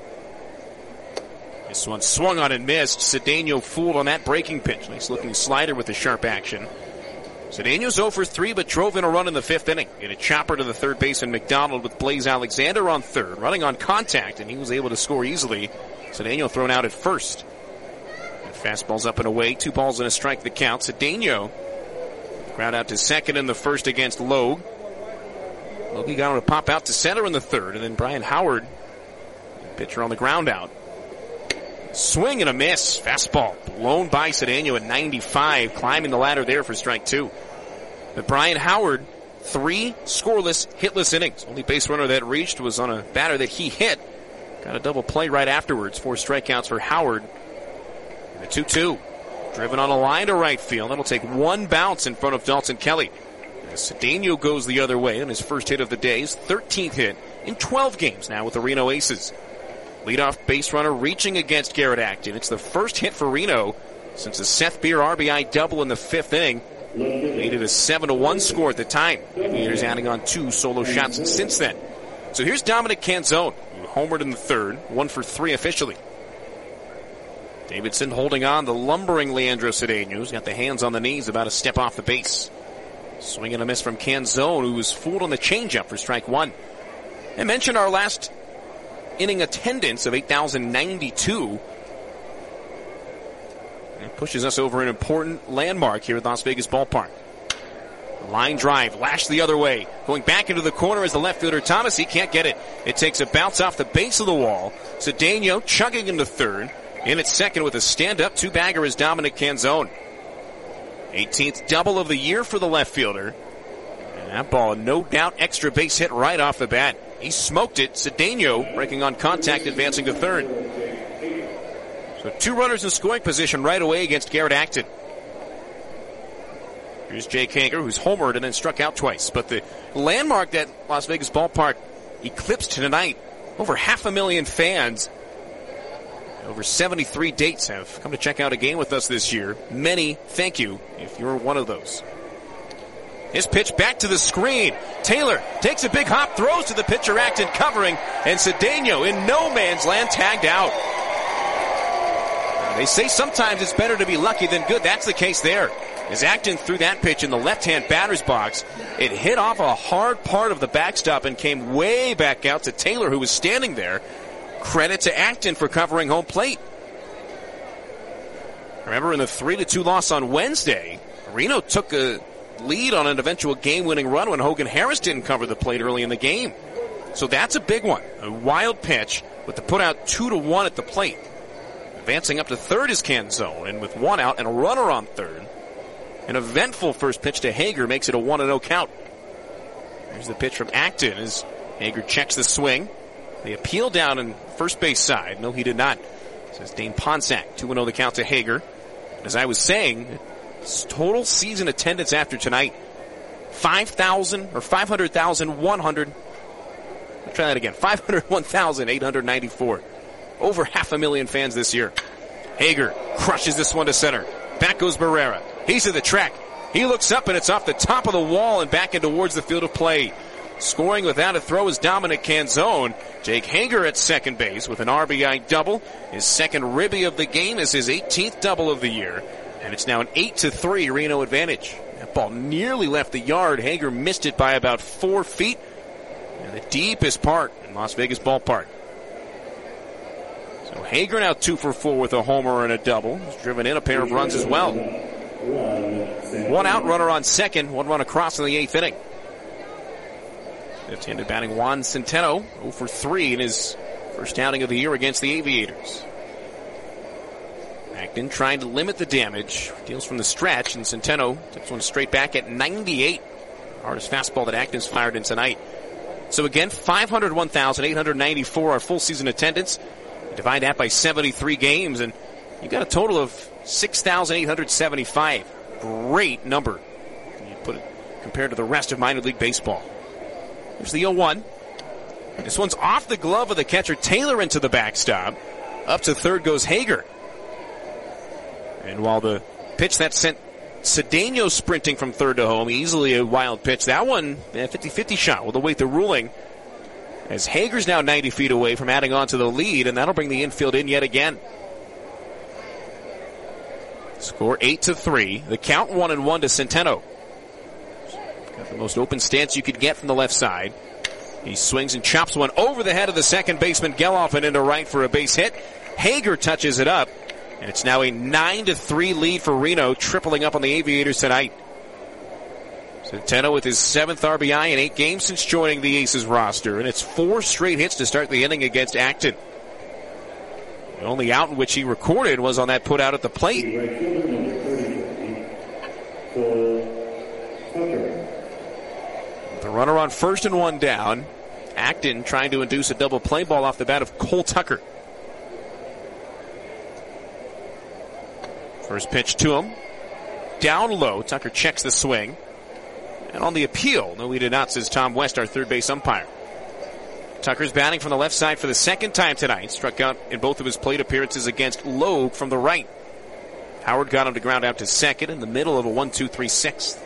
This one swung on and missed. Cedeno fooled on that breaking pitch. Nice-looking slider with the sharp action. Cedeno's 0 for 3, but drove in a run in the 5th inning. Hit a chopper to the third baseman McDonald with Blaze Alexander on third, running on contact, and he was able to score easily. Cedeno thrown out at first. And fastball's up and away. 2 balls and a strike the count. Cedeno ground out to second in the first against Logue. Logue got him to pop out to center in the third, and then Brian Howard, pitcher on the ground out. Swing and a miss. Fastball blown by Cedeno at 95, climbing the ladder there for strike 2. But Brian Howard, 3 scoreless, hitless innings. Only base runner that reached was on a batter that he hit. Got a double play right afterwards. 4 strikeouts for Howard. And a 2-2. Driven on a line to right field. That'll take 1 bounce in front of Dalton Kelly. As Cedeno goes the other way on his first hit of the day, his 13th hit in 12 games now with the Reno Aces. Leadoff base runner reaching against Garrett Acton. It's the first hit for Reno since the Seth Beer RBI double in the 5th inning. Made it a 7-1 score at the time. Aviators adding on 2 solo shots since then. So here's Dominic Canzone, who homered in the 3rd, 1 for 3 officially. Davidson holding on, the lumbering Leandro Cedeno, who's got the hands on the knees, about a step off the base. Swing and a miss from Canzone, who was fooled on the changeup for strike 1. I mentioned our last inning attendance of 8,092. It pushes us over an important landmark here at Las Vegas Ballpark. Line drive, lashed the other way. Going back into the corner as the left fielder Thomas. He can't get it. It takes a bounce off the base of the wall. Cedeno chugging into third. In at second with a stand-up 2-bagger is Dominic Canzone. 18th double of the year for the left fielder. And that ball, no doubt, extra base hit right off the bat. He smoked it. Cedeno breaking on contact, advancing to third. So 2 runners in scoring position right away against Garrett Acton. Here's Jake Hager, who's homered and then struck out twice. But the landmark that Las Vegas Ballpark eclipsed tonight, over 500,000 fans, over 73 dates have come to check out a game with us this year. Many, thank you if you're one of those. His pitch back to the screen. Taylor takes a big hop, throws to the pitcher, Acton covering, and Cedeno in no man's land tagged out. They say sometimes it's better to be lucky than good. That's the case there. As Acton threw that pitch in the left-hand batter's box, it hit off a hard part of the backstop and came way back out to Taylor, who was standing there. Credit to Acton for covering home plate. Remember, in the 3-2 loss on Wednesday, Reno took a lead on an eventual game-winning run when Hogan Harris didn't cover the plate early in the game. So that's a big one. A wild pitch with the put out 2-1 at the plate. Advancing up to third is Canzone, and with one out and a runner on third, an eventful first pitch to Hager makes it a 1-0 count. Here's the pitch from Acton as Hager checks the swing. They appeal down in first base side. No, he did not. Says Dane Ponsack. 2-0 the count to Hager. As I was saying, total season attendance after tonight, 500,100. I'll try that again. 501,894. Over 500,000 fans this year. Hager crushes this one to center. Back goes Barrera. He's at the track. He looks up and it's off the top of the wall and back in towards the field of play. Scoring without a throw is Dominic Canzone. Jake Hager at second base with an RBI double. His second ribby of the game is his 18th double of the year. And it's now an 8-3 Reno advantage. That ball nearly left the yard. Hager missed it by about 4 feet. And the deepest part in Las Vegas ballpark. So Hager now 2 for 4 with a homer and a double. He's driven in a pair of runs as well. One out, runner on second, one run across in the 8th inning. Left-handed batting Juan Centeno, 0 for 3 in his first outing of the year against the Aviators. Acton trying to limit the damage. Deals from the stretch, and Centeno takes one straight back at 98. Hardest fastball that Acton's fired in tonight. So again, 501,894 our full season attendance. Divide that by 73 games, and you got a total of 6,875. Great number. You put it compared to the rest of minor league baseball. Here's the 0-1. This one's off the glove of the catcher. Taylor into the backstop. Up to third goes Hager. And while the pitch that sent Cedeno sprinting from third to home, easily a wild pitch. That one, a 50-50 shot. We'll await the ruling. As Hager's now 90 feet away from adding on to the lead, and that'll bring the infield in yet again. Score 8-3. The count 1-1 to Centeno. Got the most open stance you could get from the left side. He swings and chops one over the head of the second baseman Geloff and into right for a base hit. Hager touches it up, and it's now a 9-3 lead for Reno, tripling up on the Aviators tonight. Centeno with his 7th RBI in 8 games since joining the Aces roster, and it's 4 straight hits to start the inning against Acton. The only out in which he recorded was on that put out at the plate. The runner on first and one down. Acton trying to induce a double play ball off the bat of Cole Tucker. First pitch to him. Down low. Tucker checks the swing. And on the appeal, no, we did not, says Tom West, our third base umpire. Tucker's batting from the left side for the second time tonight. Struck out in both of his plate appearances against Loeb from the right. Howard got him to ground out to second in the middle of a 1-2-3-6.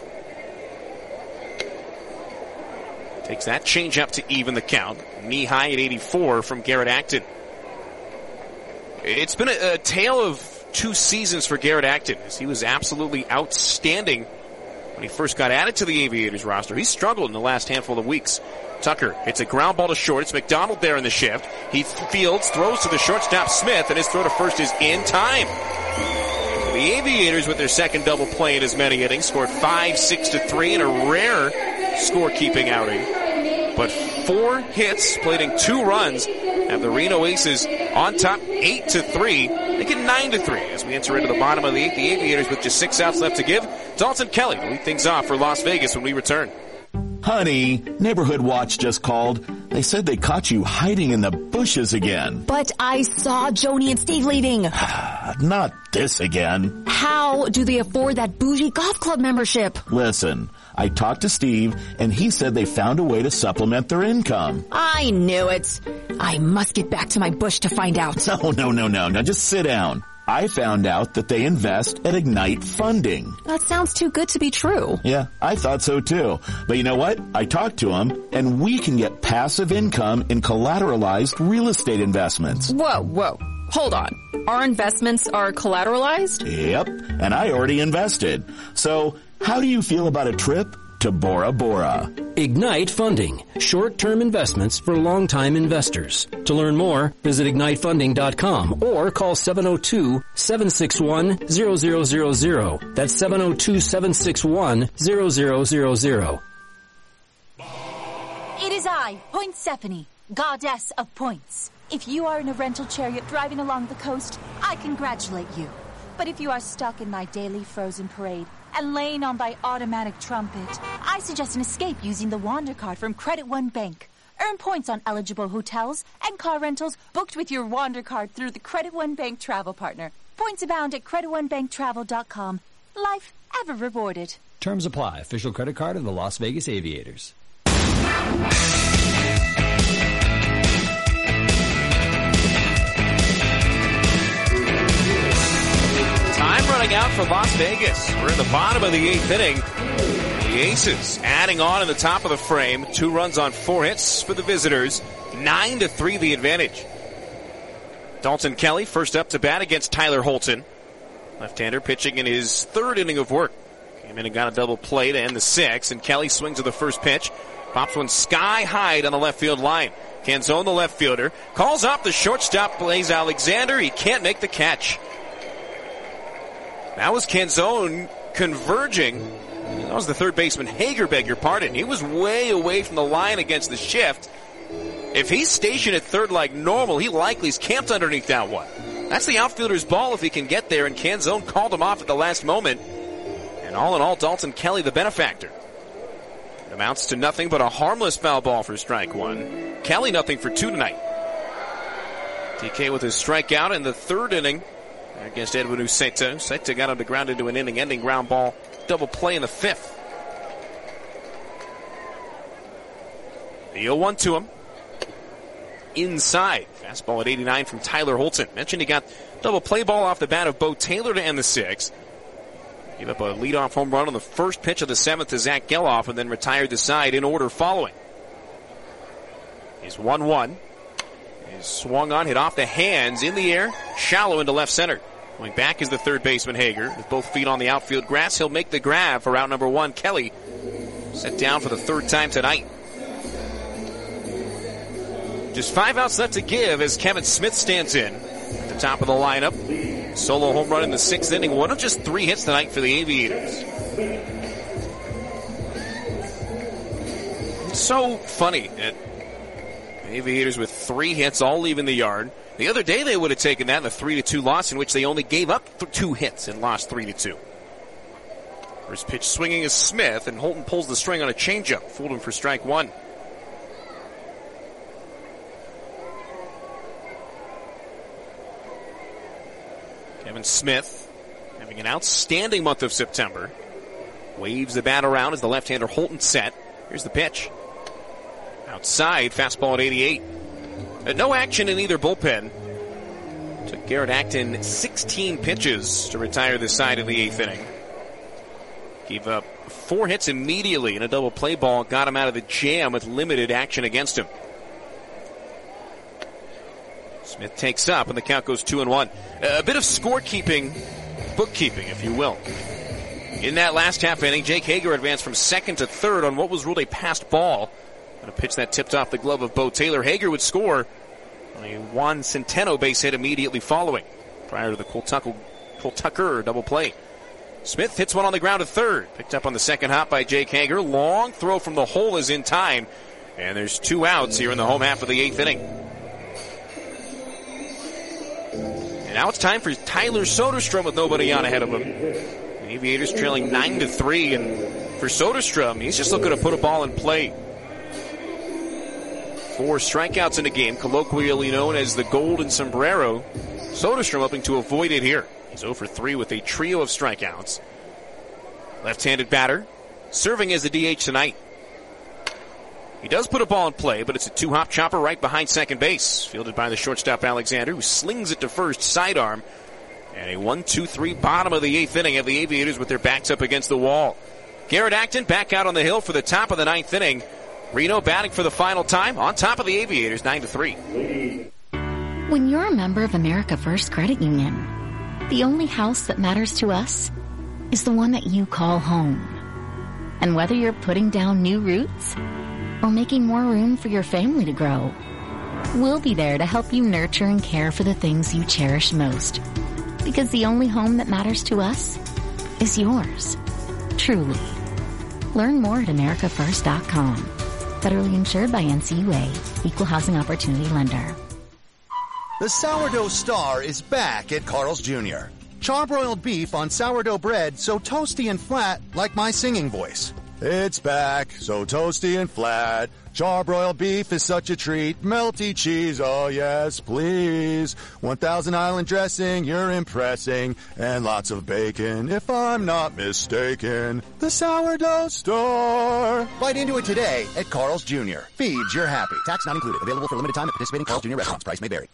Takes that change up to even the count. Knee high at 84 from Garrett Acton. It's been a tale of 2 seasons for Garrett Acton, as he was absolutely outstanding when he first got added to the Aviators roster. He struggled in the last handful of weeks. Tucker hits a ground ball to short. It's McDonald there in the shift. He fields, throws to the shortstop Smith, and his throw to first is in time. The Aviators, with their second double play in as many innings, scored 5-6-3 in a rare scorekeeping outing. But 4 hits, played in 2 runs, have the Reno Aces on top 8-3. They get 9-3 as we enter into the bottom of the 8th. The Aviators with just 6 outs left to give. Dalton Kelly to lead things off for Las Vegas when we return. Honey, Neighborhood Watch just called. They said they caught you hiding in the bushes again. But I saw Joni and Steve leaving. Not this again. How do they afford that bougie golf club membership? Listen, I talked to Steve, and he said they found a way to supplement their income. I knew it. I must get back to my bush to find out. No. Now just sit down. I found out that they invest at Ignite Funding. That sounds too good to be true. Yeah, I thought so too. But you know what? I talked to them, and we can get passive income in collateralized real estate investments. Whoa. Hold on. Our investments are collateralized? Yep, and I already invested. So, how do you feel about a trip to Bora Bora? Ignite Funding. Short-term investments for long-time investors. To learn more, visit ignitefunding.com or call 702-761-0000. That's 702-761-0000. It is I, Poinsephone, goddess of points. If you are in a rental chariot driving along the coast, I congratulate you. But if you are stuck in my daily frozen parade and laying on thy automatic trumpet, I suggest an escape using the Wander card from Credit One Bank. Earn points on eligible hotels and car rentals booked with your Wander card through the Credit One Bank travel partner. Points abound at creditonebanktravel.com. Life ever rewarded. Terms apply. Official credit card of the Las Vegas Aviators. Time running out for Las Vegas. We're in the bottom of the 8th inning. The Aces adding on in the top of the frame. 2 runs on 4 hits for the visitors. 9-3 the advantage. Dalton Kelly first up to bat against Tyler Holton. Left-hander pitching in his 3rd inning of work. Came in and got a double play to end the 6th, and Kelly swings to the first pitch. Pops one sky high down the left field line. Canzone, the left fielder, calls up the shortstop, Blaze Alexander. He can't make the catch. That was Canzone converging. That was the third baseman, Hager, beg your pardon. He was way away from the line against the shift. If he's stationed at third like normal, he likely is camped underneath that one. That's the outfielder's ball if he can get there, and Canzone called him off at the last moment. And all in all, Dalton Kelly, the benefactor. It amounts to nothing but a harmless foul ball for strike 1. Kelly nothing for 2 tonight. TK with his strikeout in the 3rd inning against Edwin Uceta. Uceta got him to ground into an inning-ending ground ball double play in the 5th. The 0-1 to him. Inside. Fastball at 89 from Tyler Holton. Mentioned he got double play ball off the bat of Bo Taylor to end the 6th. Gave up a leadoff home run on the first pitch of the 7th to Zach Geloff and then retired the side in order following. He's 1-1. He's swung on, hit off the hands, in the air, shallow into left center. Going back is the third baseman, Hager. With both feet on the outfield grass, he'll make the grab for out number 1. Kelly set down for the 3rd time tonight. Just 5 outs left to give as Kevin Smith stands in at the top of the lineup. Solo home run in the 6th inning. One of just 3 hits tonight for the Aviators. It's so funny that Aviators with 3 hits, all leaving the yard. The other day they would have taken that in the 3-2 loss in which they only gave up 2 hits and lost 3-2. First pitch swinging is Smith, and Holton pulls the string on a changeup. Fooled him for strike 1. Kevin Smith having an outstanding month of September. Waves the bat around as the left-hander Holton set. Here's the pitch. Outside, fastball at 88. No action in either bullpen. Took Garrett Acton 16 pitches to retire this side of the 8th inning. Gave up 4 hits immediately in a double play ball. Got him out of the jam with limited action against him. Smith takes up and the count goes 2-1. A bit of scorekeeping, bookkeeping, if you will. In that last half inning, Jake Hager advanced from 2nd to 3rd on what was ruled a passed ball. And a pitch that tipped off the glove of Bo Taylor. Hager would score on a Juan Centeno base hit immediately following, prior to the Cole Tucker double play. Smith hits one on the ground to 3rd. Picked up on the second hop by Jake Hager. Long throw from the hole is in time. And there's 2 outs here in the home half of the 8th inning. And now it's time for Tyler Soderstrom with nobody on ahead of him. The Aviators trailing 9-3, and for Soderstrom, he's just looking to put a ball in play. 4 strikeouts in the game, colloquially known as the Golden Sombrero. Soderstrom hoping to avoid it here. He's 0 for 3 with a trio of strikeouts. Left-handed batter, serving as the DH tonight. He does put a ball in play, but it's a 2-hop chopper right behind second base. Fielded by the shortstop Alexander, who slings it to first, sidearm. And a 1-2-3 bottom of the 8th inning of the Aviators with their backs up against the wall. Garrett Acton back out on the hill for the top of the 9th inning. Reno batting for the final time on top of the Aviators, 9-3. When you're a member of America First Credit Union, the only house that matters to us is the one that you call home. And whether you're putting down new roots or making more room for your family to grow, we'll be there to help you nurture and care for the things you cherish most. Because the only home that matters to us is yours. Truly. Learn more at americafirst.com. Federally insured by NCUA. Equal Housing Opportunity Lender. The Sourdough Star is back at Carl's Jr. Charbroiled beef on sourdough bread so toasty and flat like my singing voice. It's back, so toasty and flat. Charbroiled beef is such a treat. Melty cheese, oh yes, please. 1000 Island dressing, you're impressing. And lots of bacon, if I'm not mistaken. The Sourdough Star. Bite into it today at Carl's Jr. Feeds your happy. Tax not included. Available for a limited time at participating Carl's Jr. restaurants. Price may vary.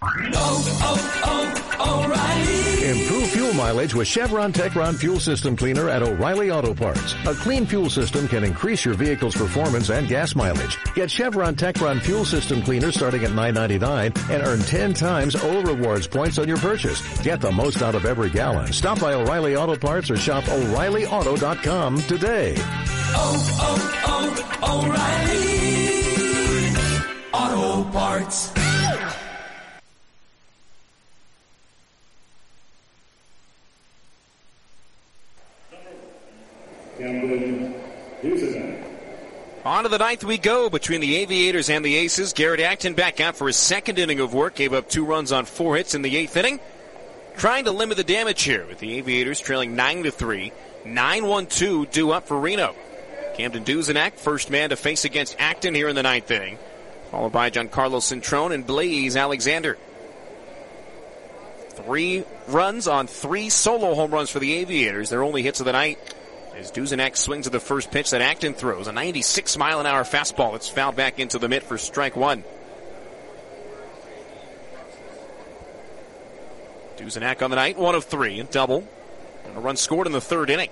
O'Reilly. Improve fuel mileage with Chevron Techron Fuel System Cleaner at O'Reilly Auto Parts. A clean fuel system can increase your vehicle's performance and gas mileage. Get Chevron Techron Fuel System Cleaner starting at $9.99 and earn 10 times O Rewards points on your purchase. Get the most out of every gallon. Stop by O'Reilly Auto Parts or shop O'ReillyAuto.com today. O'Reilly Auto Parts. On to the ninth we go between the Aviators and the Aces. Garrett Acton back out for his second inning of work. Gave up 2 runs on 4 hits in the 8th inning. Trying to limit the damage here with the Aviators trailing 9-3. 9-1-2 due up for Reno. Camden Duzenak, first man to face against Acton here in the 9th inning. Followed by Giancarlo Cintrone and Blaze Alexander. 3 runs on 3 solo home runs for the Aviators. Their only hits of the night. As Duzenak swings at the first pitch that Acton throws. A 96-mile-an-hour fastball that's fouled back into the mitt for strike 1. Duzenak on the night, 1 of 3, a double. And a run scored in the 3rd inning.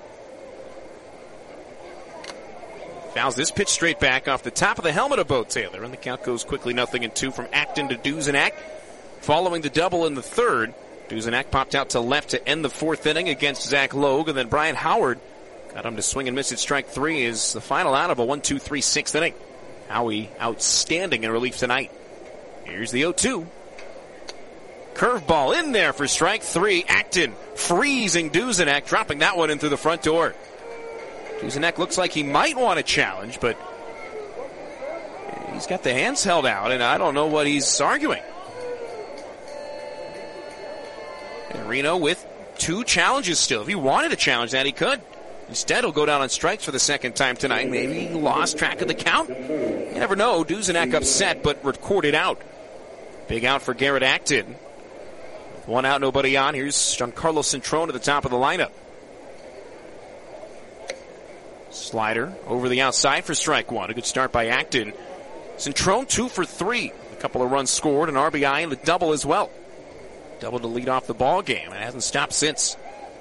Fouls this pitch straight back off the top of the helmet of Bo Taylor. And the count goes quickly 0-2 from Acton to Duzenak. Following the double in the 3rd, Duzenak popped out to left to end the 4th inning against Zach Logue. And then Brian Howard got him to swing and miss at strike 3 is the final out of a 1-2-3 6th inning. Howie outstanding in relief tonight. Here's the 0-2. Curveball in there for strike 3. Acton freezing Duzenak, dropping that one in through the front door. Duzenak looks like he might want to challenge, but he's got the hands held out, and I don't know what he's arguing. And Reno with 2 challenges still. If he wanted to challenge that, he could. Instead, he'll go down on strikes for the second time tonight. Maybe he lost track of the count. You never know. Duzenak upset, but recorded out. Big out for Garrett Acton. With 1 out, nobody on. Here's Giancarlo Cintrone at the top of the lineup. Slider over the outside for strike 1. A good start by Acton. Cintrone 2 for 3. A couple of runs scored, an RBI, and a double as well. Double to lead off the ball game, and it hasn't stopped since.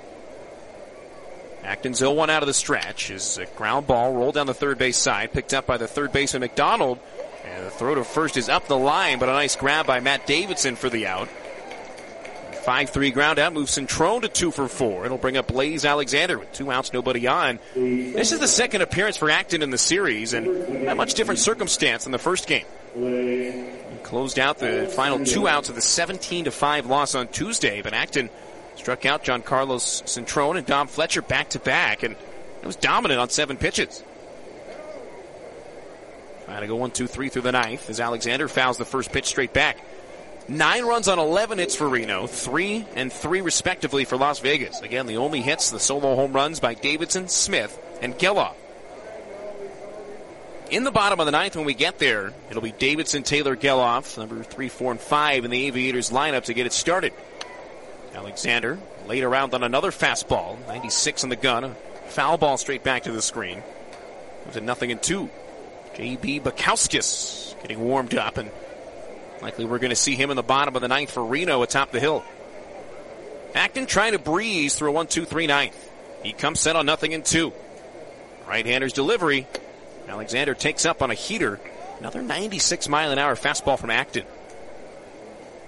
Acton's 0-1 out of the stretch. His ground ball rolled down the third base side, picked up by the third baseman McDonald. And the throw to first is up the line, but a nice grab by Matt Davidson for the out. 5-3 ground out moves Cintrone to 2 for 4. It'll bring up Blaze Alexander with 2 outs, nobody on. This is the second appearance for Acton in the series, and not much different circumstance than the first game. He closed out the final 2 outs of the 17-5 loss on Tuesday, but Acton struck out Giancarlo Cintrone and Dom Fletcher back-to-back, and it was dominant on 7 pitches. Trying to go 1-2-3 through the 9th as Alexander fouls the first pitch straight back. 9 runs on 11 hits for Reno, 3 and 3 respectively for Las Vegas. Again, the only hits, the solo home runs by Davidson, Smith, and Geloff. In the bottom of the 9th when we get there, it'll be Davidson, Taylor, Geloff, number 3, 4, and 5 in the Aviators lineup to get it started. Alexander laid around on another fastball, 96 in the gun, a foul ball straight back to the screen. It was a 0-2. J.B. Bukowskis getting warmed up, and likely we're going to see him in the bottom of the 9th for Reno atop the hill. Acton trying to breeze through a 1-2-3 9th. He comes set on 0-2. Right-hander's delivery. Alexander takes up on a heater. Another 96-mile-an-hour fastball from Acton.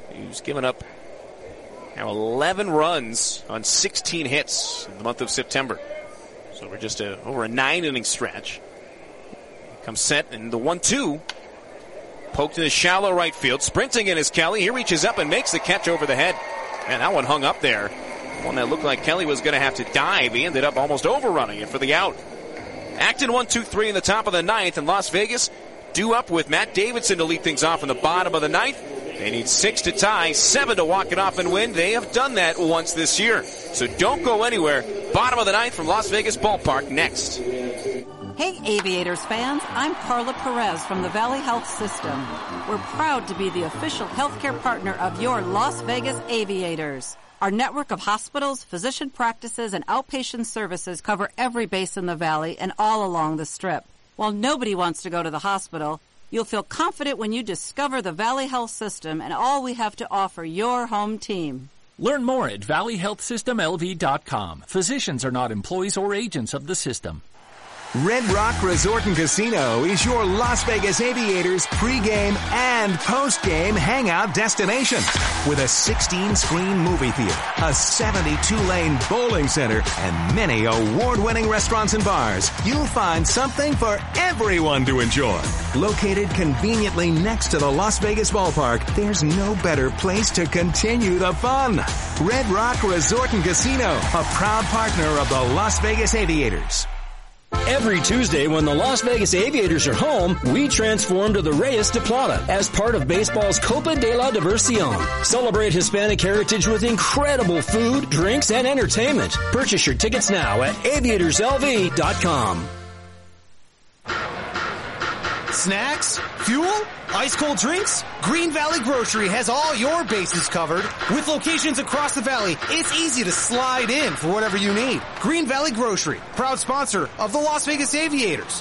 who's given up now 11 runs on 16 hits in the month of September. So we're just over a 9-inning stretch. Comes set, and the 1-2. Poked in the shallow right field. Sprinting in is Kelly. He reaches up and makes the catch over the head. Man, that one hung up there. One that looked like Kelly was going to have to dive. He ended up almost overrunning it for the out. Acton 1-2-3 in the top of the ninth, and Las Vegas due up with Matt Davidson to lead things off in the bottom of the ninth. They need 6 to tie, 7 to walk it off and win. They have done that once this year. So don't go anywhere. Bottom of the ninth from Las Vegas Ballpark next. Hey Aviators fans, I'm Carla Perez from the Valley Health System. We're proud to be the official healthcare partner of your Las Vegas Aviators. Our network of hospitals, physician practices, and outpatient services cover every base in the valley and all along the Strip. While nobody wants to go to the hospital, you'll feel confident when you discover the Valley Health System and all we have to offer your home team. Learn more at valleyhealthsystemlv.com. Physicians are not employees or agents of the system. Red Rock Resort and Casino is your Las Vegas Aviators pregame and postgame hangout destination. With a 16-screen movie theater, a 72-lane bowling center, and many award-winning restaurants and bars, you'll find something for everyone to enjoy. Located conveniently next to the Las Vegas Ballpark, there's no better place to continue the fun. Red Rock Resort and Casino, a proud partner of the Las Vegas Aviators. Every Tuesday when the Las Vegas Aviators are home, we transform to the Reyes de Plata as part of baseball's Copa de la Diversión. Celebrate Hispanic heritage with incredible food, drinks, and entertainment. Purchase your tickets now at aviatorslv.com. Snacks? Fuel? Ice cold drinks? Green Valley Grocery has all your bases covered. With locations across the valley, it's easy to slide in for whatever you need. Green Valley Grocery, proud sponsor of the Las Vegas Aviators.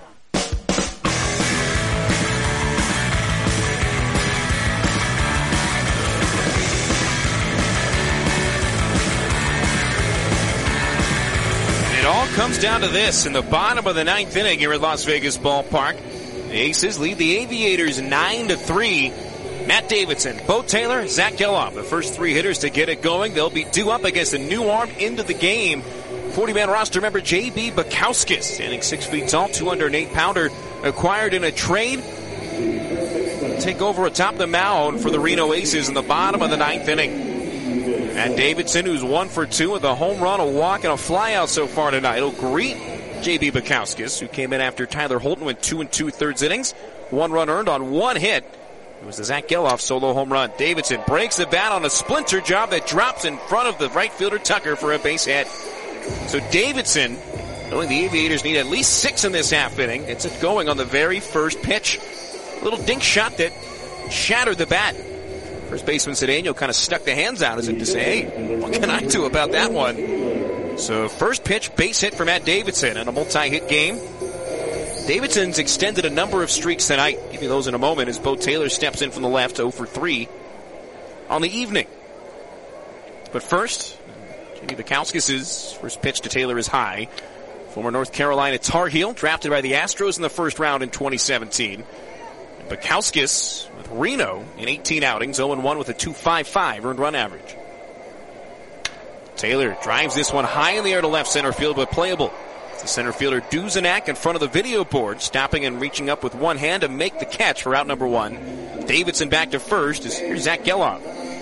It all comes down to this in the bottom of the ninth inning here at Las Vegas Ballpark. The Aces lead the Aviators 9-3. Matt Davidson, Bo Taylor, Zach Geloff, the first three hitters to get it going. They'll be due up against a new arm into the game. 40-man roster member J.B. Bukowskis, standing 6 feet tall, 208-pounder, acquired in a trade. Take over atop the mound for the Reno Aces in the bottom of the ninth inning. Matt Davidson, who's 1 for 2 with a home run, a walk, and a flyout so far tonight, will greet J.B. Bukowskis, who came in after Tyler Holton went 2 2/3 innings. 1 run earned on 1 hit. It was the Zach Geloff solo home run. Davidson breaks the bat on a splinter job that drops in front of the right fielder Tucker for a base hit. So Davidson, knowing the Aviators need at least 6 in this half inning, gets it going on the very first pitch. A little dink shot that shattered the bat. First baseman Cedeno kind of stuck the hands out as if to say, hey, what can I do about that one? So first pitch, base hit for Matt Davidson in a multi-hit game. Davidson's extended a number of streaks tonight. Give you those in a moment as Bo Taylor steps in from the left, 0 for 3 on the evening. But first, J.B. Bukowskis' first pitch to Taylor is high. Former North Carolina Tar Heel, drafted by the Astros in the first round in 2017. And Bukowskis with Reno in 18 outings, 0-1 with a 2.55 earned run average. Taylor drives this one high in the air to left center field, but playable. The center fielder Duzenak in front of the video board, stopping and reaching up with one hand to make the catch for out number 1. Davidson back to first. Here's Zach Geloff.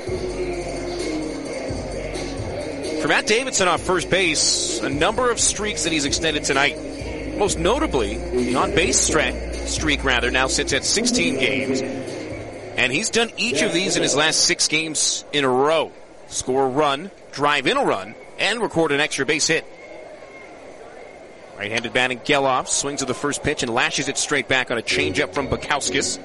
For Matt Davidson off first base, a number of streaks that he's extended tonight. Most notably, the on-base streak now sits at 16 games. And he's done each of these in his last 6 games in a row. Score a run, drive in a run, and record an extra base hit. Right-handed batting Geloff swings at the first pitch and lashes it straight back on a changeup from Bukowskis.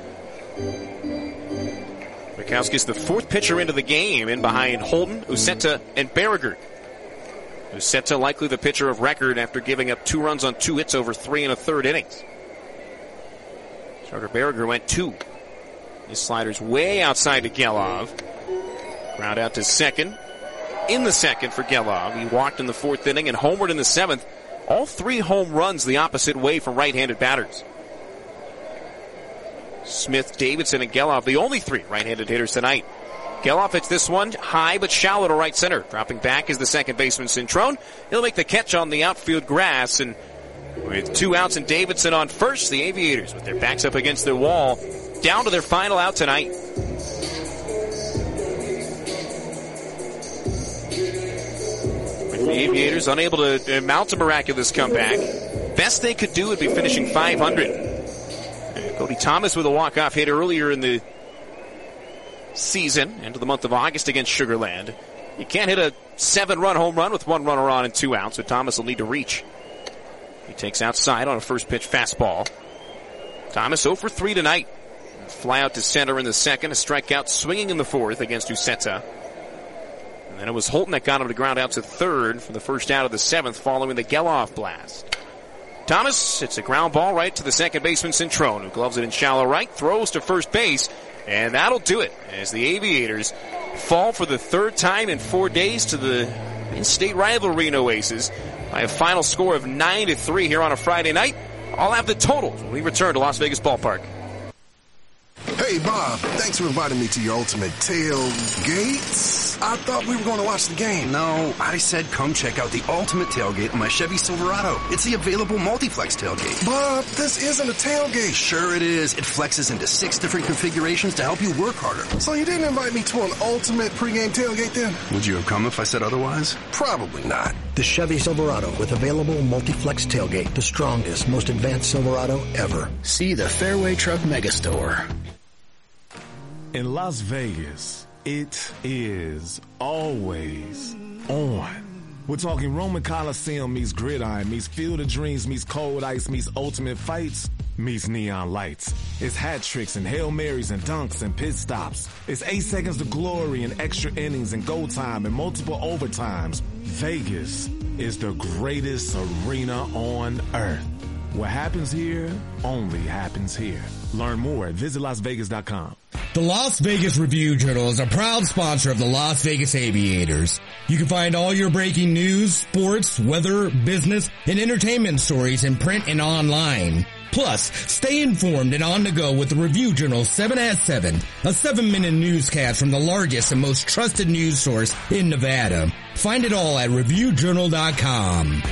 Bukowskis, the 4th pitcher into the game, in behind Holton, Uceta, and Berriger. Uceta likely the pitcher of record after giving up 2 runs on 2 hits over 3 1/3 innings. Starter Berriger went 2. His slider's way outside to Geloff. Ground out to second. In the second for Geloff. He walked in the 4th inning and homered in the 7th. All 3 home runs the opposite way from right-handed batters. Smith, Davidson, and Geloff, the only 3 right-handed hitters tonight. Geloff hits this one high but shallow to right center. Dropping back is the second baseman, Cintrone. He'll make the catch on the outfield grass, and with 2 outs and Davidson on first, the Aviators, with their backs up against the wall, down to their final out tonight. With the Aviators unable to mount a miraculous comeback, best they could do would be finishing 500. And Cody Thomas with a walk-off hit earlier in the season, into the month of August against Sugar Land. You can't hit a 7-run home run with 1 runner on and 2 outs, so Thomas will need to reach. He takes outside on a first pitch fastball. Thomas 0 for 3 tonight. Fly out to center in the second, a strikeout swinging in the fourth against Uceta. And then it was Holton that got him to ground out to third for the first out of the 7th following the Geloff blast. Thomas hits a ground ball right to the second baseman, Cintrone, who gloves it in shallow right, throws to first base, and that'll do it as the Aviators fall for the 3rd time in 4 days to the in-state rival Reno Aces by a final score of 9-3 here on a Friday night. I'll have the totals when we return to Las Vegas Ballpark. Hey, Bob, thanks for inviting me to your ultimate tailgate. I thought we were going to watch the game. No, I said come check out the ultimate tailgate in my Chevy Silverado. It's the available multi-flex tailgate. Bob, this isn't a tailgate. Sure it is. It flexes into 6 different configurations to help you work harder. So you didn't invite me to an ultimate pregame tailgate then? Would you have come if I said otherwise? Probably not. The Chevy Silverado with available multi-flex tailgate. The strongest, most advanced Silverado ever. See the Fairway Truck Megastore. In Las Vegas, it is always on. We're talking Roman Coliseum meets Gridiron, meets Field of Dreams, meets Cold Ice, meets Ultimate Fights, meets Neon Lights. It's hat tricks and Hail Marys and dunks and pit stops. It's 8 seconds to glory and extra innings and go time and multiple overtimes. Vegas is the greatest arena on earth. What happens here only happens here. Learn more at visitlasvegas.com. The Las Vegas Review-Journal is a proud sponsor of the Las Vegas Aviators. You can find all your breaking news, sports, weather, business, and entertainment stories in print and online. Plus, stay informed and on the go with the Review-Journal 7 at 7, a 7-minute newscast from the largest and most trusted news source in Nevada. Find it all at reviewjournal.com.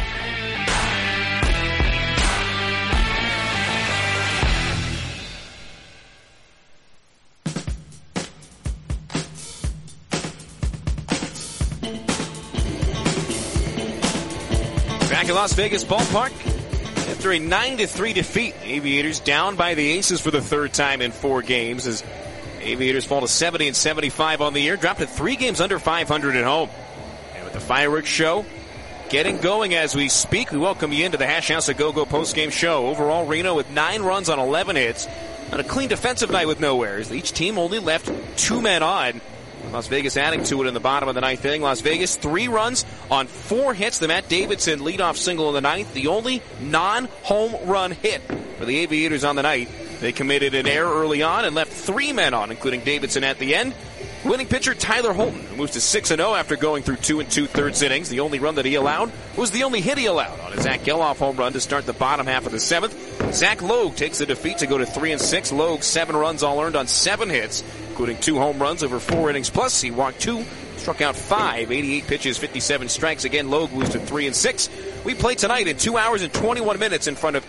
Back at Las Vegas Ballpark, after a 9-3 defeat, Aviators down by the Aces for the 3rd time in 4 games as Aviators fall to 70-75 on the year, dropped to 3 games under 500 at home. And with the fireworks show getting going as we speak, we welcome you into the Hash House A-Go-Go postgame show. Overall, Reno with 9 runs on 11 hits, on a clean defensive night with no errors. Each team only left 2 men on. Las Vegas adding to it in the bottom of the 9th inning. Las Vegas 3 runs on 4 hits. The Matt Davidson leadoff single in the 9th. The only non-home run hit for the Aviators on the night. They committed an error early on and left 3 men on, including Davidson at the end. Winning pitcher Tyler Holton, who moves to 6-0 after going through 2 2/3 innings. The only run that he allowed was the only hit he allowed on a Zach Geloff home run to start the bottom half of the 7th. Zach Logue takes the defeat to go to 3-6. Logue 7 runs all earned on 7 hits, including 2 home runs over 4 innings plus. He walked 2, struck out 5, 88 pitches, 57 strikes. Again, Logue moves to 3-6. We play tonight in 2 hours and 21 minutes in front of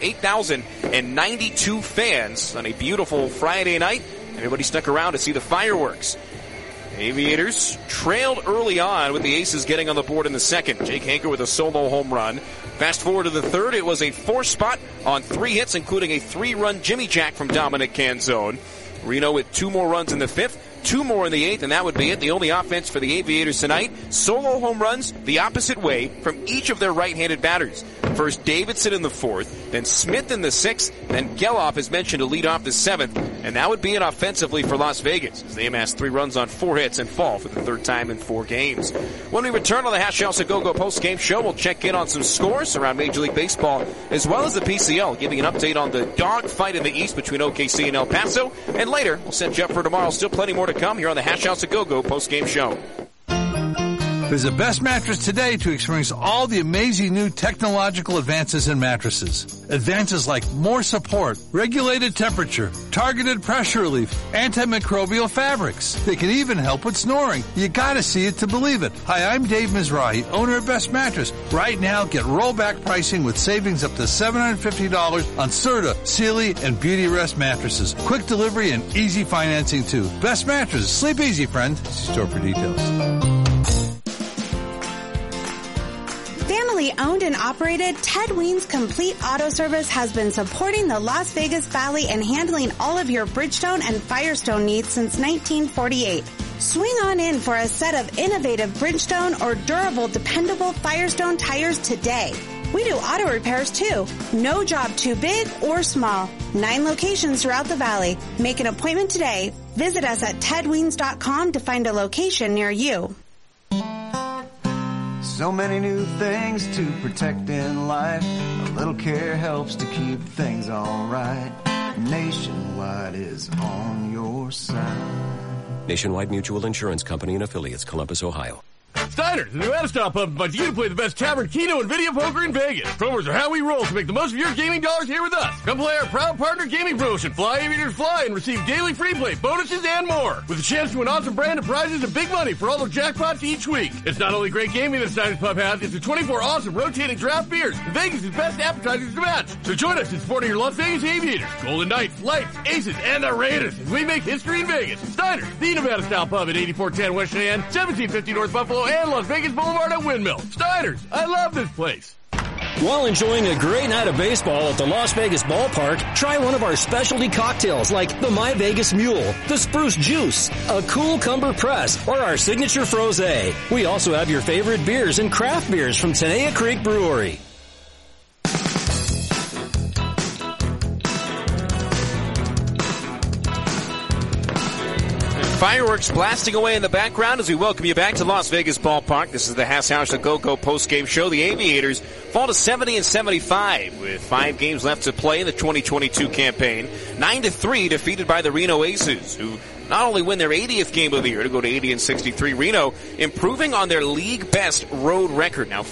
8,092 fans on a beautiful Friday night. Everybody stuck around to see the fireworks. Aviators trailed early on with the Aces getting on the board in the 2nd. Jake Hanker with a solo home run. Fast forward to the 3rd, it was a 4-spot on 3 hits, including a 3-run Jimmy Jack from Dominic Canzone. Reno with 2 more runs in the 5th, 2 more in the 8th, and that would be it. The only offense for the Aviators tonight, solo home runs the opposite way from each of their right-handed batters. First Davidson in the 4th, then Smith in the 6th, then Geloff is mentioned to lead off the 7th, and that would be it offensively for Las Vegas, as they amass 3 runs on 4 hits and fall for the 3rd time in 4 games. When we return on the Hash House A-Go-Go post-game show, we'll check in on some scores around Major League Baseball, as well as the PCL, giving an update on the dog fight in the East between OKC and El Paso, and later, we'll set you up for tomorrow. Still plenty more to come here on the Hash House A-Go-Go post-game show. Visit Best Mattress today to experience all the amazing new technological advances in mattresses. Advances like more support, regulated temperature, targeted pressure relief, antimicrobial fabrics. They can even help with snoring. You gotta see it to believe it. Hi, I'm Dave Mizrahi, owner of Best Mattress. Right now, get rollback pricing with savings up to $750 on Serta, Sealy, and Beauty Rest mattresses. Quick delivery and easy financing too. Best Mattress. Sleep easy, friend. See store for details. Family owned and operated, Ted Ween's Complete Auto Service has been supporting the Las Vegas Valley and handling all of your Bridgestone and Firestone needs since 1948. Swing on in for a set of innovative Bridgestone or durable, dependable Firestone tires today. We do auto repairs too. No job too big or small. 9 locations throughout the valley. Make an appointment today. Visit us at tedweens.com to find a location near you. So many new things to protect in life. A little care helps to keep things alright. Nationwide is on your side. Nationwide Mutual Insurance Company and Affiliates, Columbus, Ohio. Steiner's, the new out-of-style pub invites you to play the best tavern, keno, and video poker in Vegas. Promos are how we roll to make the most of your gaming dollars here with us. Come play our proud partner gaming promotion, Fly Aviators Fly, and receive daily free play, bonuses, and more. With a chance to win awesome brand of prizes and big money for all the jackpots each week. It's not only great gaming that Steiner's Pub has, it's the 24 awesome rotating draft beers and Vegas' best appetizers to match. So join us in supporting your Las Vegas Aviators, Golden Knights, Lights, Aces, and the Raiders as we make history in Vegas. Steiner's, the Nevada-style pub at 8410 West Cheyenne, 1750 North Buffalo, and Las Vegas Boulevard at Windmill. Steiner's, I love this place. While enjoying a great night of baseball at the Las Vegas Ballpark, try one of our specialty cocktails like the My Vegas Mule, the Spruce Juice, a Cool Cumber Press, or our signature Frosé. We also have your favorite beers and craft beers from Tenaya Creek Brewery. Fireworks blasting away in the background as we welcome you back to Las Vegas Ballpark. This is the Hass House of Go-Go postgame show. The Aviators fall to 70-75 with 5 games left to play in the 2022 campaign. 9-3 defeated by the Reno Aces, who not only win their 80th game of the year to go to 80-63. Reno improving on their league best road record, now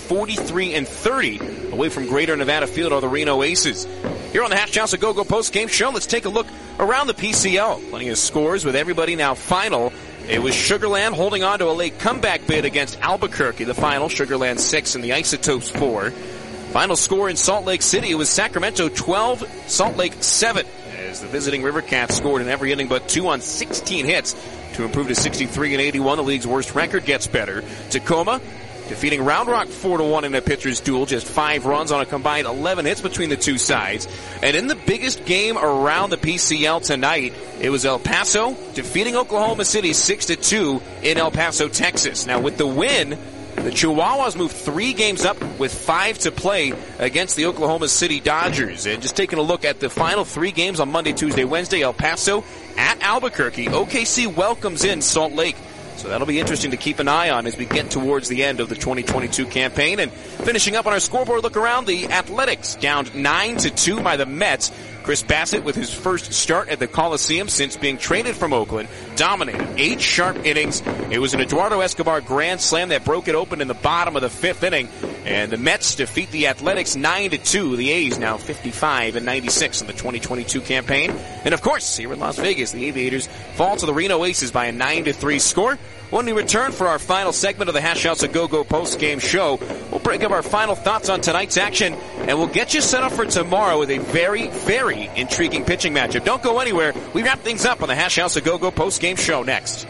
43-30 away from Greater Nevada Field are the Reno Aces. Here on the Hass House of Go-Go postgame show, let's take a look around the PCL. Plenty of scores with everybody now final. It was Sugar Land holding on to a late comeback bid against Albuquerque. The final, Sugar Land 6 and the Isotopes 4. Final score in Salt Lake City, it was Sacramento 12, Salt Lake 7. As the visiting River Cats scored in every inning but 2 on 16 hits to improve to 63-81. The league's worst record gets better. Tacoma defeating Round Rock 4-1 in a pitcher's duel, just 5 runs on a combined 11 hits between the two sides. And in the biggest game around the PCL tonight, it was El Paso defeating Oklahoma City 6-2 in El Paso, Texas. Now with the win, the Chihuahuas moved 3 games up with 5 to play against the Oklahoma City Dodgers. And just taking a look at the final 3 games on Monday, Tuesday, Wednesday, El Paso at Albuquerque. OKC welcomes in Salt Lake. So that'll be interesting to keep an eye on as we get towards the end of the 2022 campaign. And finishing up on our scoreboard look around, the Athletics down 9-2 by the Mets. Chris Bassett with his first start at the Coliseum since being traded from Oakland dominated 8 sharp innings. It was an Eduardo Escobar grand slam that broke it open in the bottom of the 5th inning. And the Mets defeat the Athletics 9-2. The A's now 55-96 in the 2022 campaign. And of course, here in Las Vegas, the Aviators fall to the Reno Aces by a 9-3 score. When we return for our final segment of the Hass House of Go-Go post-game show, we'll break up our final thoughts on tonight's action, and we'll get you set up for tomorrow with a very, very intriguing pitching matchup. Don't go anywhere. We wrap things up on the Hass House of Go-Go post-game show next.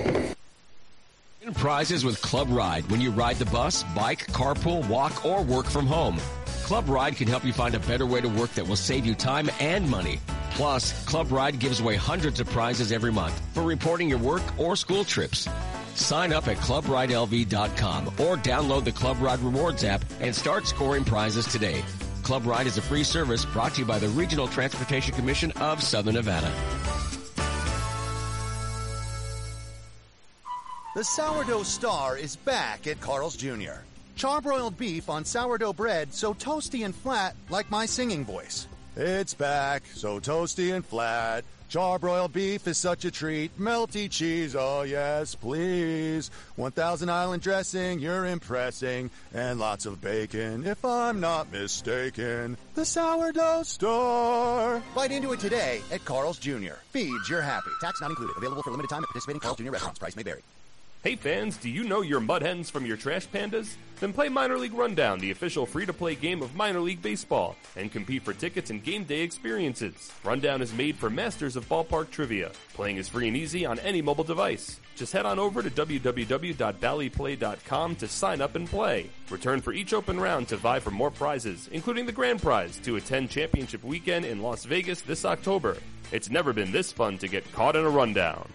Win prizes with Club Ride when you ride the bus, bike, carpool, walk, or work from home. Club Ride can help you find a better way to work that will save you time and money. Plus, Club Ride gives away hundreds of prizes every month for reporting your work or school trips. Sign up at ClubRideLV.com or download the Club Ride Rewards app and start scoring prizes today. Club Ride is a free service brought to you by the Regional Transportation Commission of Southern Nevada. The Sourdough Star is back at Carl's Jr. Charbroiled beef on sourdough bread so toasty and flat like my singing voice. It's back, so toasty and flat. Charbroiled beef is such a treat. Melty cheese, oh yes, please. 1000 Island dressing, you're impressing. And lots of bacon, if I'm not mistaken. The Sourdough Store. Bite into it today at Carl's Jr. Feeds your happy. Tax not included. Available for a limited time at participating Carl's Jr. restaurants. Price may vary. Hey fans, do you know your mud hens from your trash pandas? Then play Minor League Rundown, the official free-to-play game of Minor League Baseball, and compete for tickets and game day experiences. Rundown is made for masters of ballpark trivia. Playing is free and easy on any mobile device. Just head on over to www.valleyplay.com to sign up and play. Return for each open round to vie for more prizes, including the grand prize to attend championship weekend in Las Vegas this October. It's never been this fun to get caught in a rundown.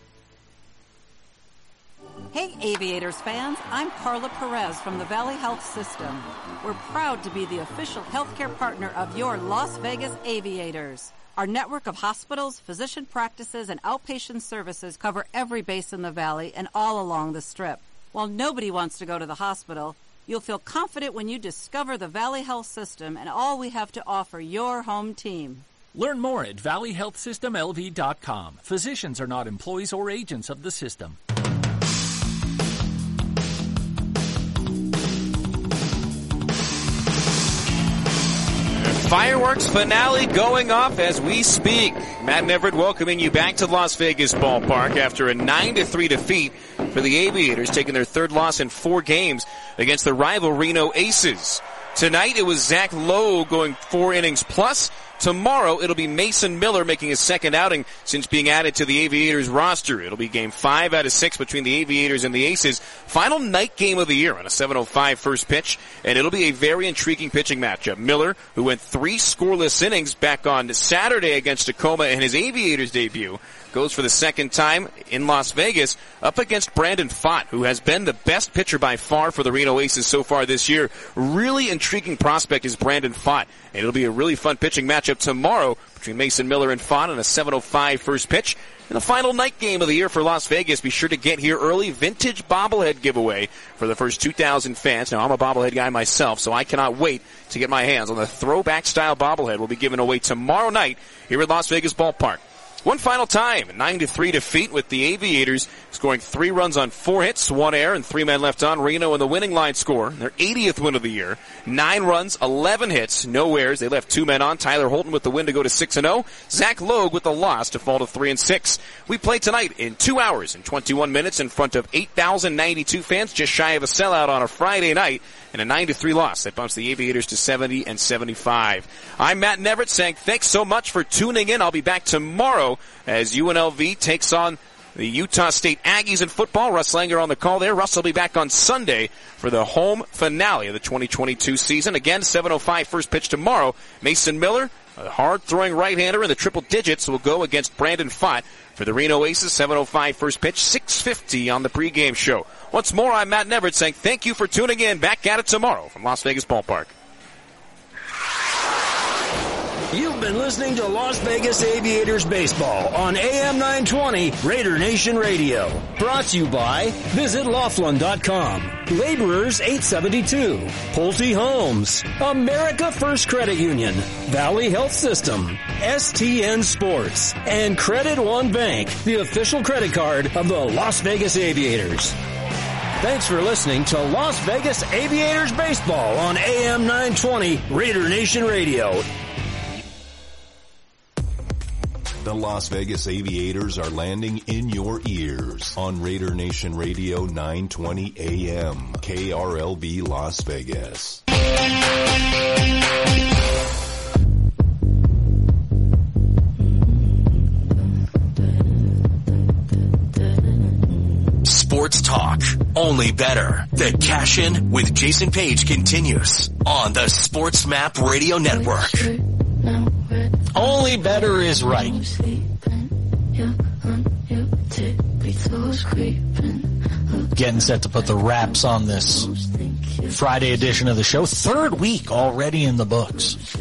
Hey Aviators fans, I'm Carla Perez from the Valley Health System. We're proud to be the official healthcare partner of your Las Vegas Aviators. Our network of hospitals, physician practices, and outpatient services cover every base in the valley and all along the Strip. While nobody wants to go to the hospital, you'll feel confident when you discover the Valley Health System and all we have to offer your home team. Learn more at valleyhealthsystemlv.com. Physicians are not employees or agents of the system. Fireworks finale going off as we speak. Matt Neverett welcoming you back to Las Vegas Ballpark after a 9-3 defeat for the Aviators, taking their third loss in 4 games against the rival Reno Aces. Tonight it was Zach Lowe going 4 innings plus. Tomorrow it'll be Mason Miller making his second outing since being added to the Aviators roster. It'll be game 5 out of 6 between the Aviators and the Aces. Final night game of the year on a 7:05 first pitch, and it'll be a very intriguing pitching matchup. Miller, who went 3 scoreless innings back on Saturday against Tacoma in his Aviators debut, goes for the second time in Las Vegas up against Brandon Pfaadt, who has been the best pitcher by far for the Reno Aces so far this year. Really intriguing prospect is Brandon Pfaadt, and it'll be a really fun pitching matchup tomorrow between Mason Miller and Pfaadt on a 7:05 first pitch. In the final night game of the year for Las Vegas, be sure to get here early. Vintage bobblehead giveaway for the first 2,000 fans. Now, I'm a bobblehead guy myself, so I cannot wait to get my hands on the throwback style bobblehead we'll be giving away tomorrow night here at Las Vegas Ballpark. One final time, 9-3 defeat with the Aviators scoring 3 runs on 4 hits, 1 error, and 3 men left on. Reno in the winning line score, their 80th win of the year. 9 runs, 11 hits, no errors. They left 2 men on. Tyler Holton with the win to go to 6-0. Zach Logue with the loss to fall to 3-6. We play tonight in 2 hours and 21 minutes in front of 8,092 fans, just shy of a sellout on a Friday night. And a 9-3 loss that bumps the Aviators to 70-75. I'm Matt Neverett saying thanks so much for tuning in. I'll be back tomorrow as UNLV takes on the Utah State Aggies in football. Russ Langer on the call there. Russ will be back on Sunday for the home finale of the 2022 season. Again, 7:05 first pitch tomorrow. Mason Miller, a hard-throwing right-hander in the triple digits, will go against Brandon Pfaadt for the Reno Aces. 7:05 first pitch, 6:50 on the pregame show. Once more, I'm Matt Neverett saying thank you for tuning in. Back at it tomorrow from Las Vegas Ballpark. You've been listening to Las Vegas Aviators Baseball on AM 920 Raider Nation Radio. Brought to you by VisitLaughlin.com, Laborers 872, Pulte Homes, America First Credit Union, Valley Health System, STN Sports, and Credit One Bank, the official credit card of the Las Vegas Aviators. Thanks for listening to Las Vegas Aviators Baseball on AM 920 Raider Nation Radio. The Las Vegas Aviators are landing in your ears on Raider Nation Radio 920 AM, KRLV Las Vegas. Sports talk, only better. The Cash In with Jason Page continues on the Sports Map Radio Network. Only better is right. Getting set to put the wraps on this Friday edition of the show. 3rd week already in the books.